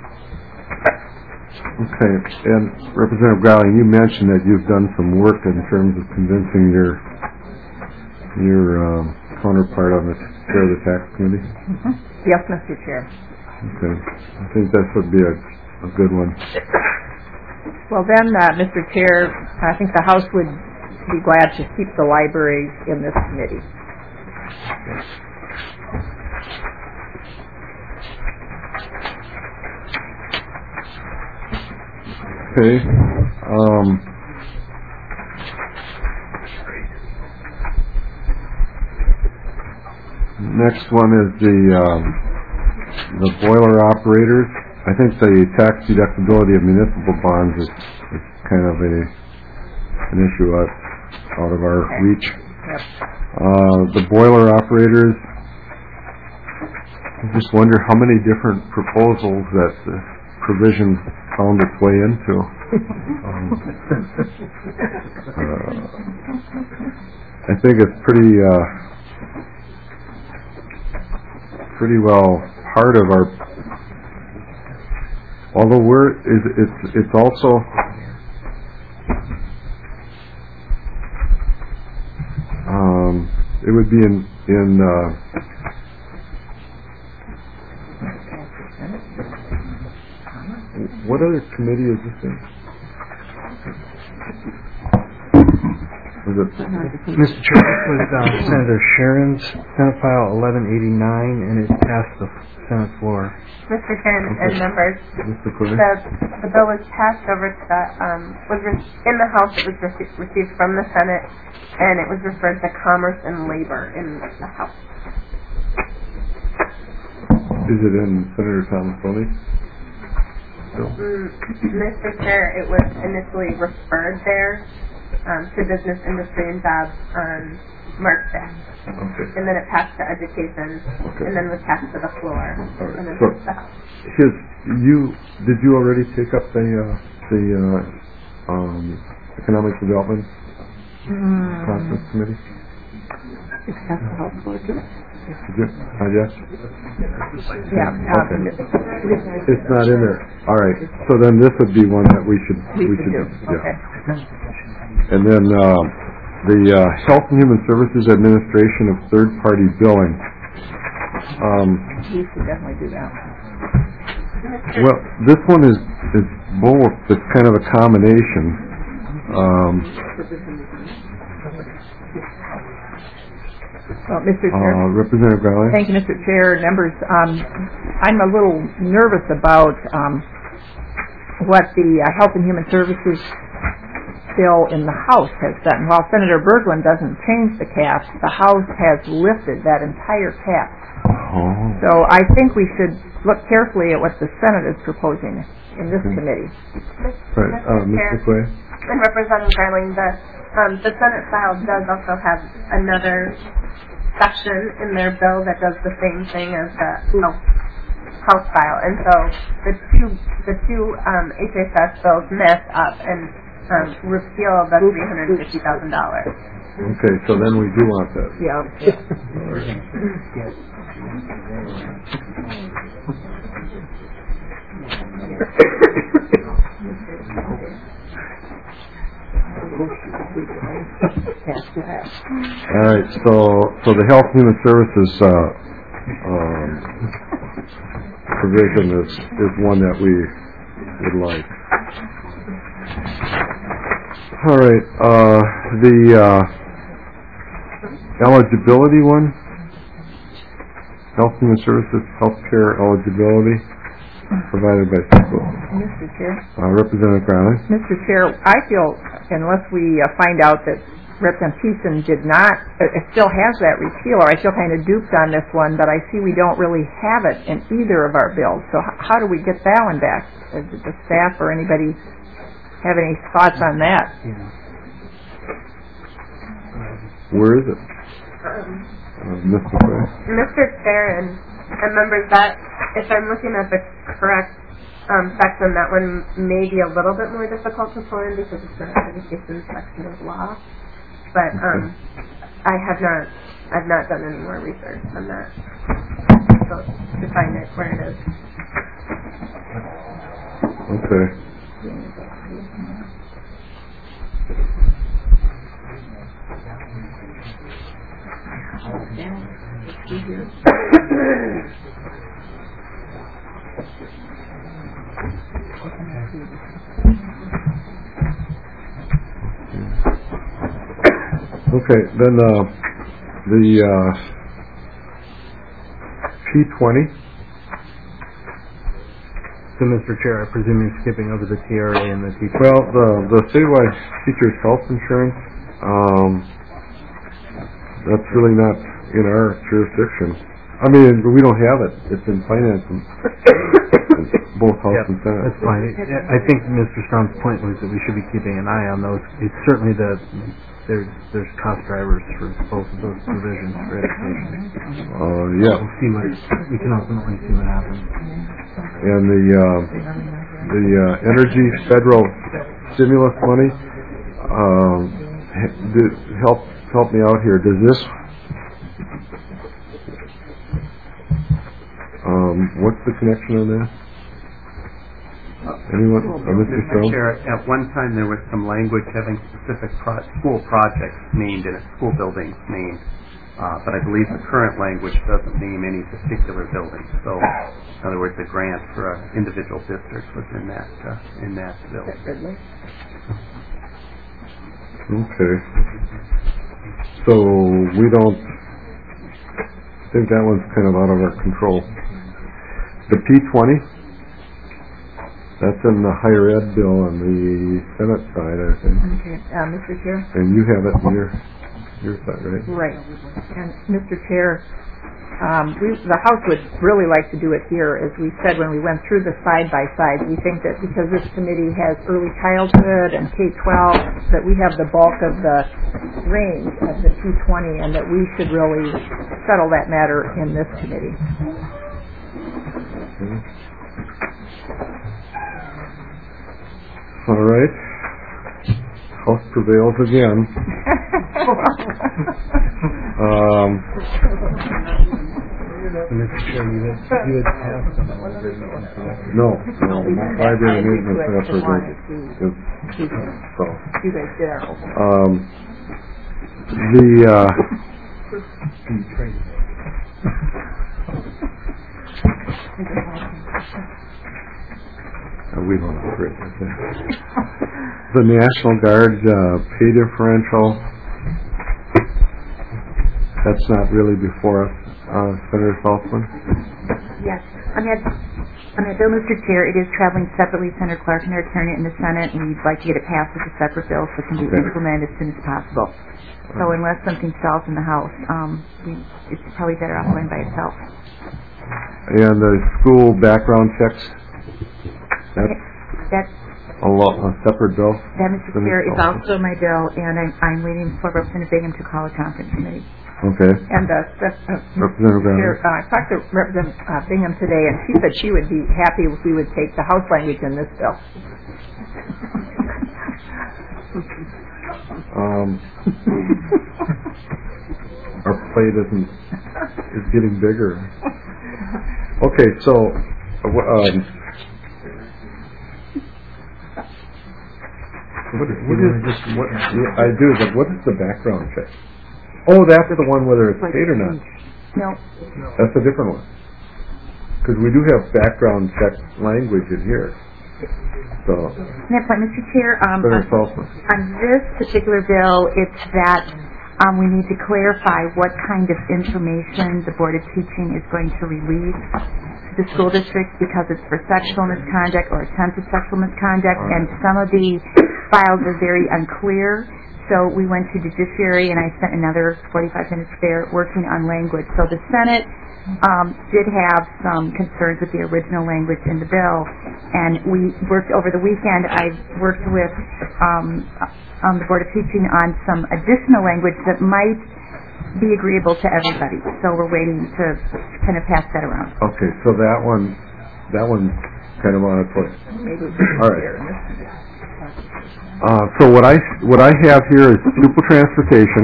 Okay, and Representative Growling, you mentioned that you've done some work in terms of convincing your your um, counterpart on the chair of the tax committee. Mm-hmm. Yes, Mister Chair. Okay, I think this would be a, a good one. Well then, uh, Mister Chair, I think the House would be glad to keep the library in this committee. Okay. Um, next one is the um, the boiler operators. I think the tax deductibility of municipal bonds is, is kind of a an issue out, out of our reach. Yep. Uh, the boiler operators, I just wonder how many different proposals that the provision found its way into. um, uh, I think it's pretty uh, pretty well part of our. Although we're, it's it's also um, it would be in in uh, what other committee is this in? Was it? Mister Chair, this was uh, Senator Sharon's Senate File eleven eighty-nine, and it passed the Senate floor. Mister Chair and, and members, Mister Clerk? the, the bill was passed over to the, um, was re- in the House, it was rece- received from the Senate, and it was referred to Commerce and Labor in the House. Is it in Senator Thomas Foley's? Mm, Mister Chair, it was initially referred there um, to Business, Industry, and Jobs on March fifth. Okay. And then it passed to Education, Okay. and then was passed to the floor, All right. and then So, to the House. his, you, did you already take up the, uh, the, uh, um, Economic Development Mm. Conference Committee? It's passed the House floor too. Did you, uh, yes? Yeah. Okay. Um, It's not in there. All right. So then this would be one that we should, we we should should, do. yeah. Okay. And then, uh, the, uh, Health and Human Services Administration of Third-Party Billing. Um, We should definitely do that. well, this one is, is both. It's kind of a combination. Um, Well, Mister Chair. Uh, Representative Growley. Thank you, Mister Chair. Members, um, I'm a little nervous about um, what the uh, Health and Human Services bill in the House has done. While Senator Berglund doesn't change the cap, the House has lifted that entire cap. Oh. So I think we should look carefully at what the Senate is proposing in this Okay. committee. Right. Uh, Miz McQuay. And Representative Garling, the, um, the Senate file does also have another section in their bill that does the same thing as the House, House file. And so the two, the two um, H H S bills mess up and um, repeal the three hundred fifty thousand dollars. Okay, so then we do want that. Yeah. All right, so so the Health and Human Services uh, um, provision is is one that we would like. All right, uh, the uh, eligibility one, Health and Human Services healthcare eligibility provided by people. Mister Chair. Uh, Representative Growley. Mister Chair, I feel unless we uh, find out that Representative Thiessen did not, uh, it still has that repeal, or I feel kind of duped on this one, but I see we don't really have it in either of our bills. So h- how do we get that one back? Does the staff or anybody have any thoughts on that? Where is it? Um, Uh, Mister McQuay. Mister Chair and, and members, that if I'm looking at the correct um, section, that one may be a little bit more difficult to pull in because it's an education section of law. But um, I have not, I've not done any more research on that. So to find it where it is. Okay. Okay, then uh, the uh, P twenty. So, Mister Chair, I presume you're skipping over the T R A and the teacher. Well, the the statewide teachers' health insurance, um, that's really not in our jurisdiction. I mean, we don't have it. It's in finance, and both House Yep, and Senate. that's fine. I think Mister Strong's point was that we should be keeping an eye on those. It's certainly the there's there's cost drivers for both of those provisions for education. Uh, yeah. We'll see what we can ultimately see what happens. And the uh, the uh, energy federal stimulus money. Um, d- help help me out here. Does this? Um, what's the connection on that? Anyone? Uh, Mister Mister Strong? Chair, at one time there was some language having specific pro- school projects named in it, school buildings named, uh, but I believe the current language doesn't name any particular building. So, in other words, a grant for an individual district was in that uh, in that bill. Okay. So we don't think that one's kind of out of our control. The P twenty, that's in the higher ed bill on the Senate side, I think. Okay, uh, Mister Chair. And you have it in your, your side, right? Right. And Mister Chair, um, we, the House would really like to do it here. As we said when we went through the side-by-side, we think that because this committee has early childhood and K twelve, that we have the bulk of the range of the P twenty, and that we should really settle that matter in this committee. Okay. All right. House prevails again. um, Mister Chair, you had, you had passed on that. no, no, library maintenance effort is, is so. You guys did our Um, the uh, we don't agree with that. The National Guard uh, pay differential. that's not really before us, uh, Senator Saltzman? Yes. On that, on that bill, Mister Chair, it is traveling separately. Senator Clark and our attorney in the Senate, and we'd like to get it passed as a separate bill so it can be Okay. implemented as soon as possible. So unless something stalls in the House, um, we, it's probably better off going by itself. And the school background checks, that's That's, a lo- a separate bill? that, Mister Senator Chair, is Saltzman. also my bill, and I'm, I'm waiting for Representative Bingham to call a conference committee. Okay. And uh, Rep- uh, Representative Chair, Brown. uh, I talked to Representative uh, Bingham today, and she said she would be happy if we would take the House language in this bill. Um, our plate isn't, is getting bigger. Okay, so, uh, wh- um, what, what is, what, I do, but what is the background check? Oh, that's the one whether it's paid or not. No. That's a different one. Because we do have background check language in here. So, And that point, Mister Chair, um, Senator on, Saltzman. on this particular bill, it's that um, we need to clarify what kind of information the Board of Teaching is going to release to the school districts because it's for sexual misconduct or attempted sexual misconduct, and some of the files are very unclear. So we went to Judiciary, and I spent another forty-five minutes there working on language. So the Senate um, did have some concerns with the original language in the bill, and we worked over the weekend. I worked with um, um, the Board of Teaching on some additional language that might be agreeable to everybody. So we're waiting to kind of pass that around. Okay, so that one, that one's kind of on its way. Maybe we should All right. share in this. Uh, so what I, what I have here is pupil transportation.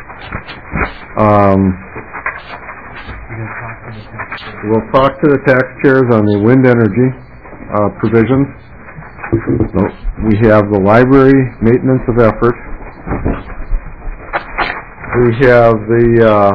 Um, we'll talk to the tax chairs on the wind energy, uh, provisions. So we have the library maintenance of effort. We have the, uh,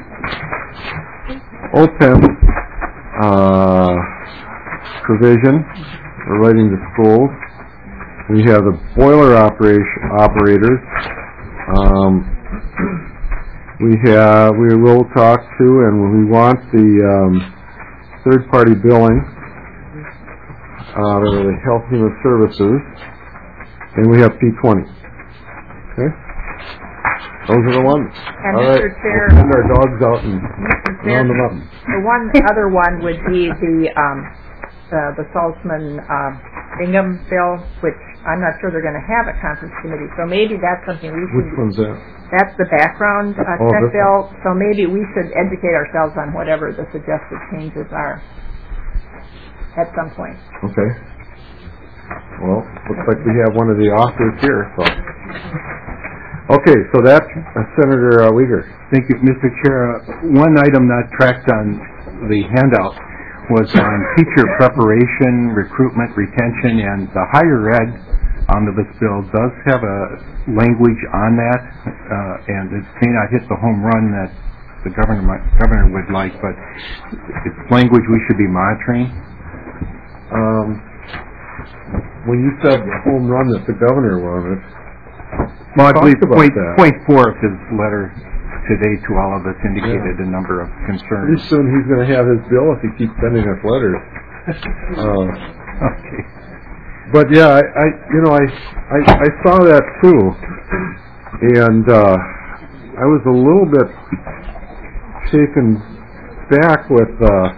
O P E M, uh, provision relating to schools. We have the boiler operation operators. Um, we have we will talk to and we want the um, third-party billing uh, the Health Human Services, and we have P twenty. Okay, those are the ones. And All Mister right, Chair, we'll send our dogs out and round them up. the one other one would be the um, the, the Saltzman uh, Bingham bill, which I'm not sure they're going to have a conference committee, so maybe that's something we should... Which one's that? That's the background uh, Oh, check this bill, so maybe we should educate ourselves on whatever the suggested changes are at some point. Okay. Well, looks like we have one of the authors here, so... Okay, so that's uh, Senator uh, Uyghur. Thank you, Mister Chair. Uh, one item not tracked on the handout was on teacher preparation, recruitment, retention, and the higher ed omnibus bill does have a language on that, uh, and it may not hit the home run that the governor might, governor would like, but it's language we should be monitoring. Um, when you said home run that the governor wanted, well, I believe about point, that. point four of his letter today to all of us indicated yeah. a number of concerns. Pretty soon he's going to have his bill if he keeps sending us letters. uh, okay. But yeah, I, I you know, I, I, I saw that too, and uh, I was a little bit taken back with, uh,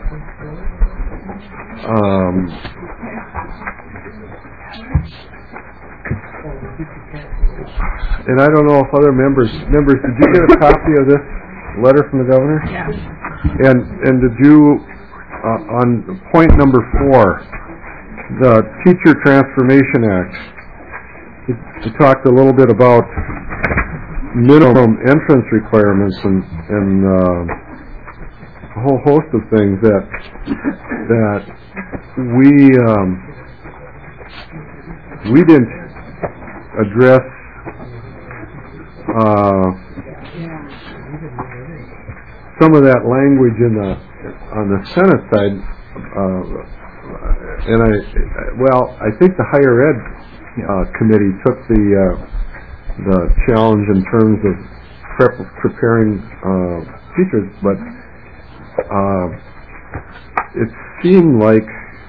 um, and I don't know if other members, members, did you get a copy of this letter from the governor? Yeah. And, and did you, uh, on point number four, the Teacher Transformation Act, it, it talked a little bit about minimum entrance requirements and, and uh, a whole host of things that that we um, we didn't address uh, some of that language in the on the Senate side. Uh, And I, well, I think the higher ed uh, committee took the uh, the challenge in terms of prep, preparing uh, teachers, but uh, it seemed like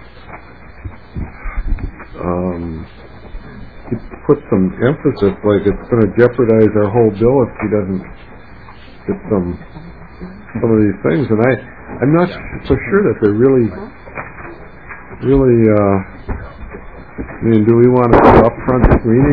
um, he put some emphasis, like it's going to jeopardize our whole bill if he doesn't get some some of these things, and I I'm not so sure that they're really really. Uh, I mean, do we want to do upfront screening,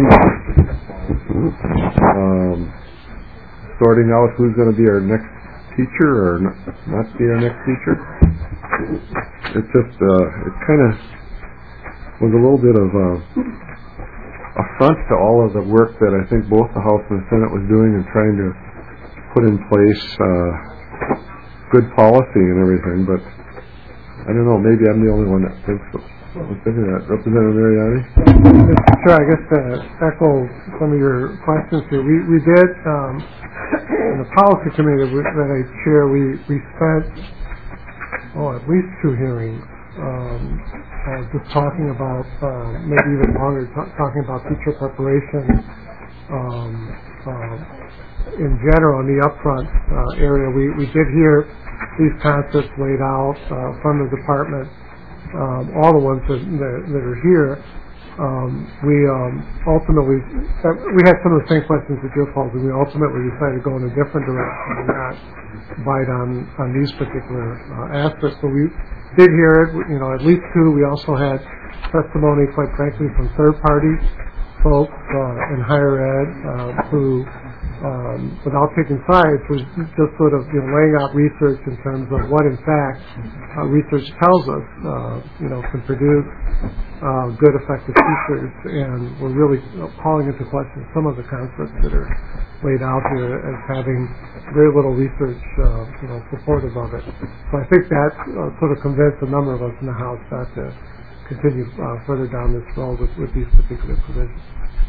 um, sorting out who's going to be our next teacher or not, not be our next teacher? It just uh, it kind of was a little bit of a affront to all of the work that I think both the House and the Senate was doing in trying to put in place uh, good policy and everything. But I don't know. Maybe I'm the only one that thinks so. I was thinking that. Representative Mariani? Mister Chair, I guess to echo some of your questions here, we, we did, um, in the policy committee that, we, that I chair, we, we spent, oh, at least two hearings, um, uh, just talking about, uh, maybe even longer, t- talking about teacher preparation, um, uh, in general, in the upfront uh, area. We, we did hear these concepts laid out uh, from the department. Um, all the ones that, that, that are here, um, we um, ultimately, uh, we had some of the same questions that you're posing. We ultimately decided to go in a different direction and not bite on, on these particular uh, aspects. But we did hear it, you know, at least two. We also had testimony, quite frankly, from third-party folks uh, in higher ed uh, who, um, without taking sides, was just sort of, you know, laying out research in terms of what, in fact, uh, research tells us, uh, you know, can produce uh, good, effective teachers, and we're really you know, calling into question some of the concepts that are laid out here as having very little research, uh, you know, supportive of it. So I think that uh, sort of convinced a number of us in the House not to continue uh, further down this road with, with these particular provisions.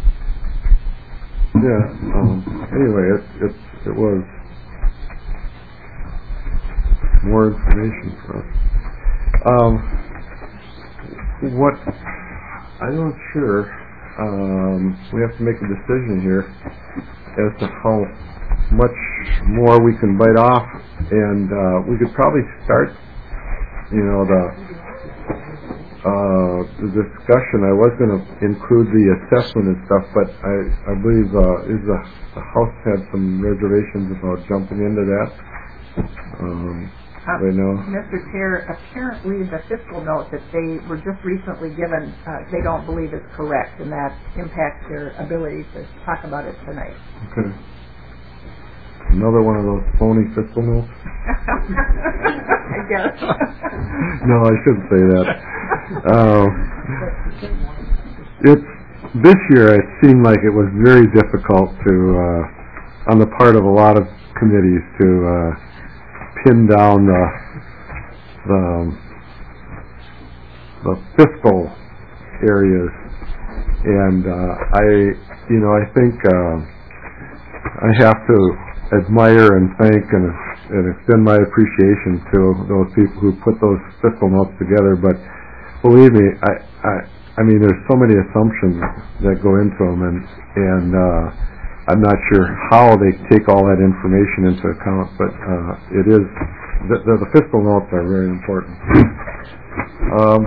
Yeah. Um, anyway, it, it it was more information for us. Um, what I'm not sure. Um, we have to make a decision here as to how much more we can bite off, and uh, we could probably start. You know the. Uh, the discussion, I was going to include the assessment and stuff, but I, I believe uh, is the, the House had some reservations about jumping into that. Um, uh, right now. Mister Chair, apparently the fiscal note that they were just recently given, uh, they don't believe is correct, and that impacts their ability to talk about it tonight. Okay. Another one of those phony fiscal notes? I guess. No, I shouldn't say that. Uh, it's this year. It seemed like it was very difficult to, uh, on the part of a lot of committees, to uh, pin down the the, the fiscal areas, and uh, I, you know, I think uh, I have to admire and thank and, and extend my appreciation to those people who put those fiscal notes together. But believe me, I, I, I mean, there's so many assumptions that go into them, and and uh, I'm not sure how they take all that information into account. But uh, it is the, the, the fiscal notes are very important. Um,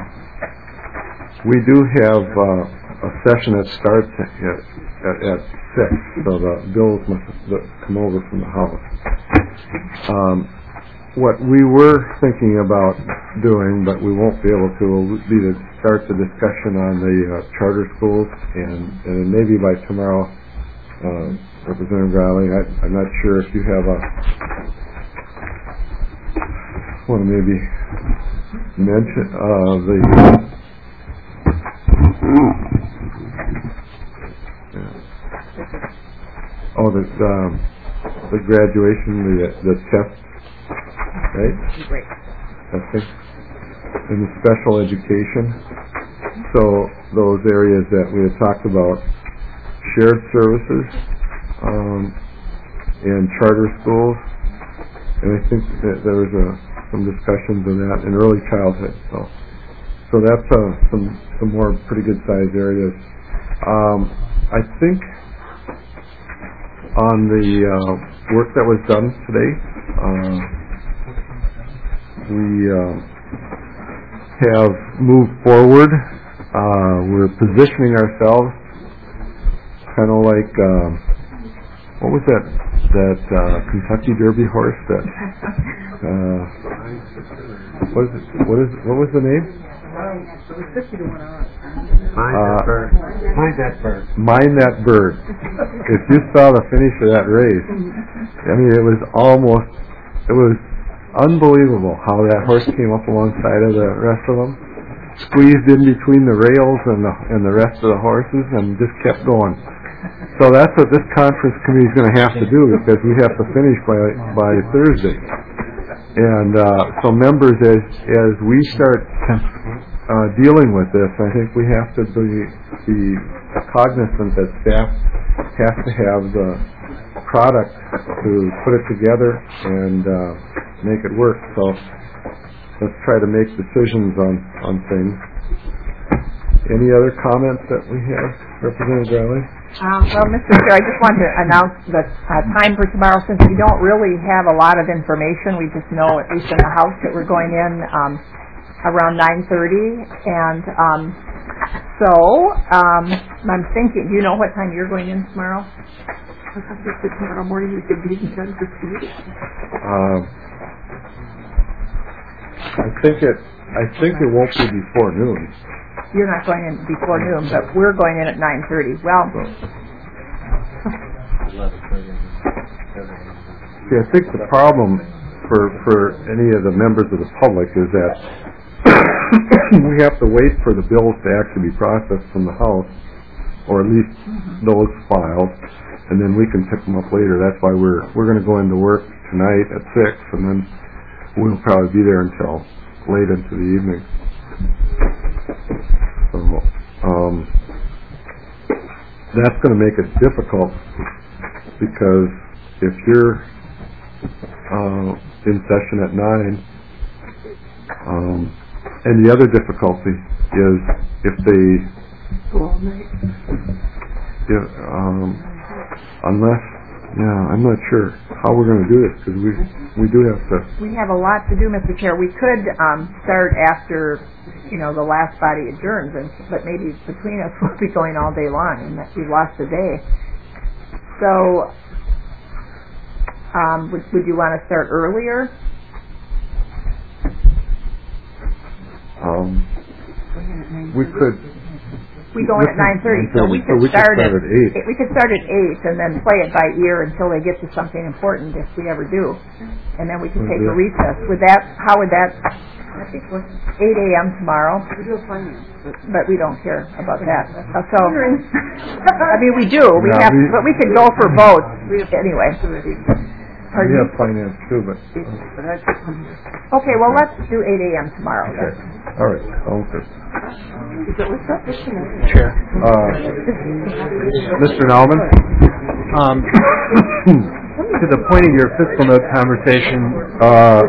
we do have uh, a session that starts at, at, at six, so the bills must come over from the House. Um, what we were thinking about doing, but we won't be able to, will be to start the discussion on the uh, charter schools, and, and maybe by tomorrow, uh, Representative Riley, I, I'm not sure if you have a, want to maybe mention uh, the Oh, the um, the graduation, the the test, right? Great. Testing, and the special education. So those areas that we had talked about, shared services, um, and charter schools, and I think that there was a, some discussions of that in early childhood. So, so that's uh, some some more pretty good sized areas. Um, I think on the uh, work that was done today. Uh, we uh, have moved forward. Uh, we're positioning ourselves kind of like, uh, what was that, that uh, Kentucky Derby horse that, uh, what is it, what is, what was the name? Mind that bird. Mind that bird. Mind that bird. If you saw the finish of that race, I mean, it was almost, it was unbelievable how that horse came up alongside of the rest of them, squeezed in between the rails and the, and the rest of the horses, and just kept going. So that's what this conference committee is going to have to do, because we have to finish by by Thursday. And uh, so members, as as we start uh, dealing with this, I think we have to be, be cognizant that staff has to have the product to put it together and uh, make it work. So let's try to make decisions on, on things. Any other comments that we have, Representative Riley? Um, well, Mister Chair, I just want to announce the uh, time for tomorrow, since we don't really have a lot of information. We just know, at least in the House, that we're going in um, around nine thirty. And um, so um, I'm thinking, do you know what time you're going in tomorrow? Tomorrow morning we could be done for speed. Uh, I think it. I think it won't be before noon. You're not going in before noon, but we're going in at nine thirty. Well, see, I think the problem for for any of the members of the public is that we have to wait for the bills to actually be processed from the House, or at least those filed, and then we can pick them up later. That's why we're we're going to go into work tonight at six, and then we'll probably be there until late into the evening. So um, that's going to make it difficult, because if you're uh, in session at nine, um, and the other difficulty is if they, if, um, unless, yeah, I'm not sure how we're going to do this, because we we do have to. We have a lot to do, Mister Chair. We could um, start after, you know, the last body adjourns, and, but maybe between us we'll be going all day long, and that we've lost a day. So, um, would, would you want to start earlier? Um, we could. We go in at nine thirty, so we could so we start, could start at, at eight. We could start at eight and then play it by ear until they get to something important, if we ever do, and then we could take a recess. Would that? How would that? eight a.m. tomorrow. We do a finance, but we don't care about that. Uh, so, I mean, we do. We yeah, have, we, but we could go for both anyway. We have finance too, but. Okay, well, let's do eight a.m. tomorrow. Okay. All right. Sounds good. Chair. Uh, Mister Nauman? Um, to the point of your fiscal note conversation, uh,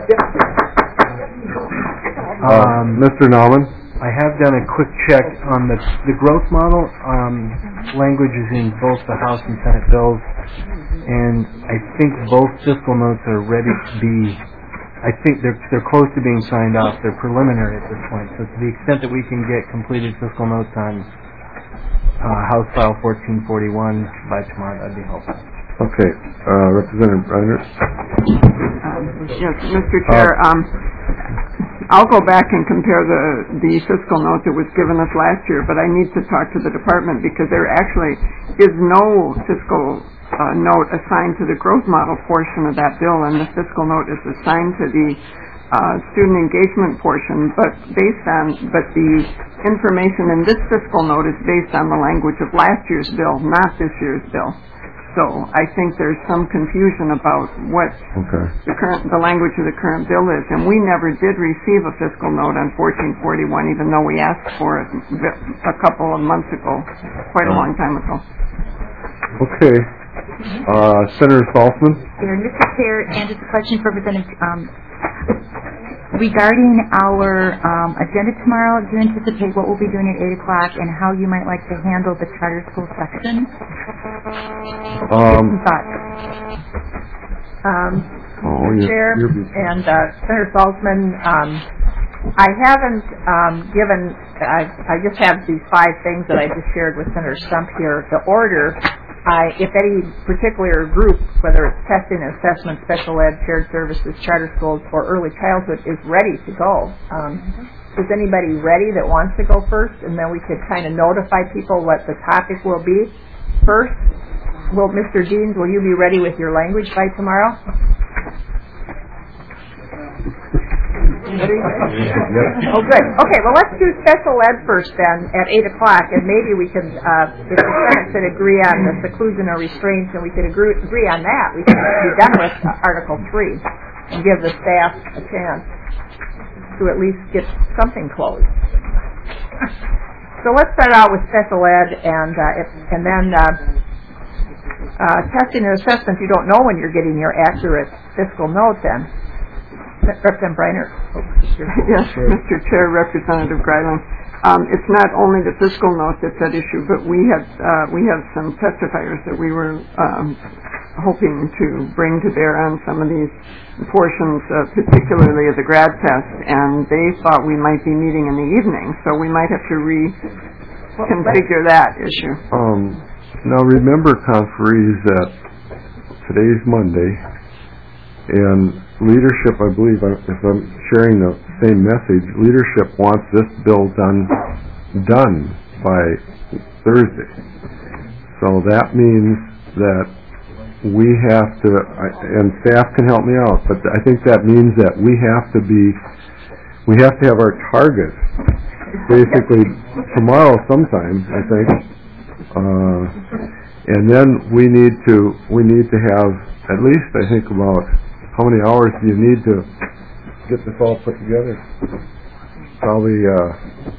um, Mister Nauman? I have done a quick check on the the growth model. Um, language is in both the House and Senate bills, and I think both fiscal notes are ready to be. I think they're they're close to being signed off. They're preliminary at this point. So to the extent that we can get completed fiscal notes on uh, House File fourteen forty-one by tomorrow, that'd be helpful. Okay, uh, Representative Reiner. Um, yes, Mister Chair. Uh, um, I'll go back and compare the the fiscal note that was given us last year, but I need to talk to the department, because there actually is no fiscal Uh, note assigned to the growth model portion of that bill, and the fiscal note is assigned to the uh, student engagement portion, but based on, but the information in this fiscal note is based on the language of last year's bill, not this year's bill. So I think there's some confusion about what okay. the current, the language of the current bill is, and we never did receive a fiscal note on fourteen forty-one, even though we asked for it a couple of months ago, quite a long time ago. Okay. Uh, Senator Saltzman? There, Mister Chair, and just a question for Representative um, regarding our um, agenda tomorrow, do you anticipate what we'll be doing at eight o'clock and how you might like to handle the charter school section? Um, Some thoughts. Um, Oh, you're- Chair you're- and uh, Senator Salzman, um, I haven't um, given, I, I just have these five things that I just shared with Senator Stump here. The order, I, if any particular group, whether it's testing, assessment, special ed, shared services, charter schools, or early childhood, is ready to go. Um, is anybody ready that wants to go first? And then we could kind of notify people what the topic will be first. Well, Mister Deans, will you be ready with your language by tomorrow? Oh, good. Okay, well, let's do special ed first then at eight o'clock, and maybe we can, uh, if the Senate could agree on the seclusion or restraints, and we could agree, agree on that, we could be done with uh, Article three and give the staff a chance to at least get something closed. So let's start out with special ed, and uh, if, and then uh, uh, testing and assessment. You don't know when you're getting your accurate fiscal note then. Representative Briner. Yes, Mister Chair, Representative Greiling. Um, it's not only the fiscal note that's at issue, but we have uh, we have some testifiers that we were um, hoping to bring to bear on some of these portions, uh, particularly of the grad test, and they thought we might be meeting in the evening, so we might have to reconfigure that issue. Um, now remember, conferees, that today's Monday, and leadership, I believe, if I'm sharing the same message, leadership wants this bill done done by Thursday. So that means that we have to, and staff can help me out, but I think that means that we have to be, we have to have our target basically tomorrow sometime, I think. Uh, and then we need to, we need to have at least, I think, about how many hours do you need to get this all put together? Probably uh,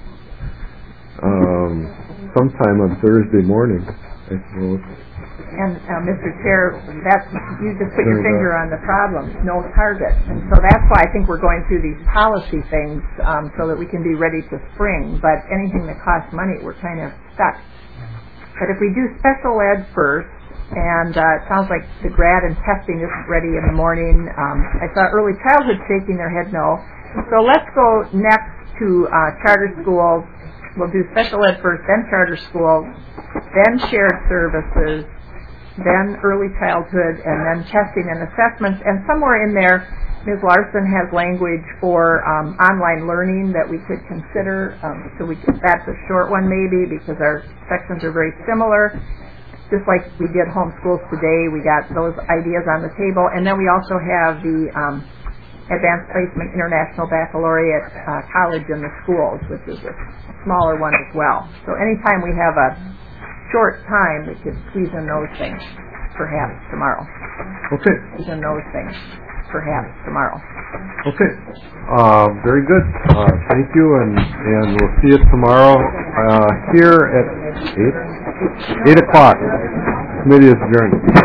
um, sometime on Thursday morning, I suppose. And uh, Mister Chair, that's, you just put your finger on the problem, no target. And so that's why I think we're going through these policy things um, so that we can be ready to spring. But anything that costs money, we're kind of stuck. But if we do special ed first, and uh, it sounds like the grad and testing isn't ready in the morning. Um, I saw early childhood shaking their head no. So let's go next to uh, charter schools. We'll do special ed first, then charter schools, then shared services, then early childhood, and then testing and assessments. And somewhere in there, Miz Larson has language for um, online learning that we could consider. Um, so we could, that's a short one maybe because our sections are very similar. Just like we did homeschools today, we got those ideas on the table. And then we also have the um, Advanced Placement International Baccalaureate uh, College in the schools, which is a smaller one as well. So anytime we have a short time, we could squeeze in those things, perhaps tomorrow. Okay. Squeeze in those things, perhaps tomorrow. Okay. Uh, very good. Uh, thank you, and, and we'll see you tomorrow uh, here at eight, eight o'clock. Committee is adjourned.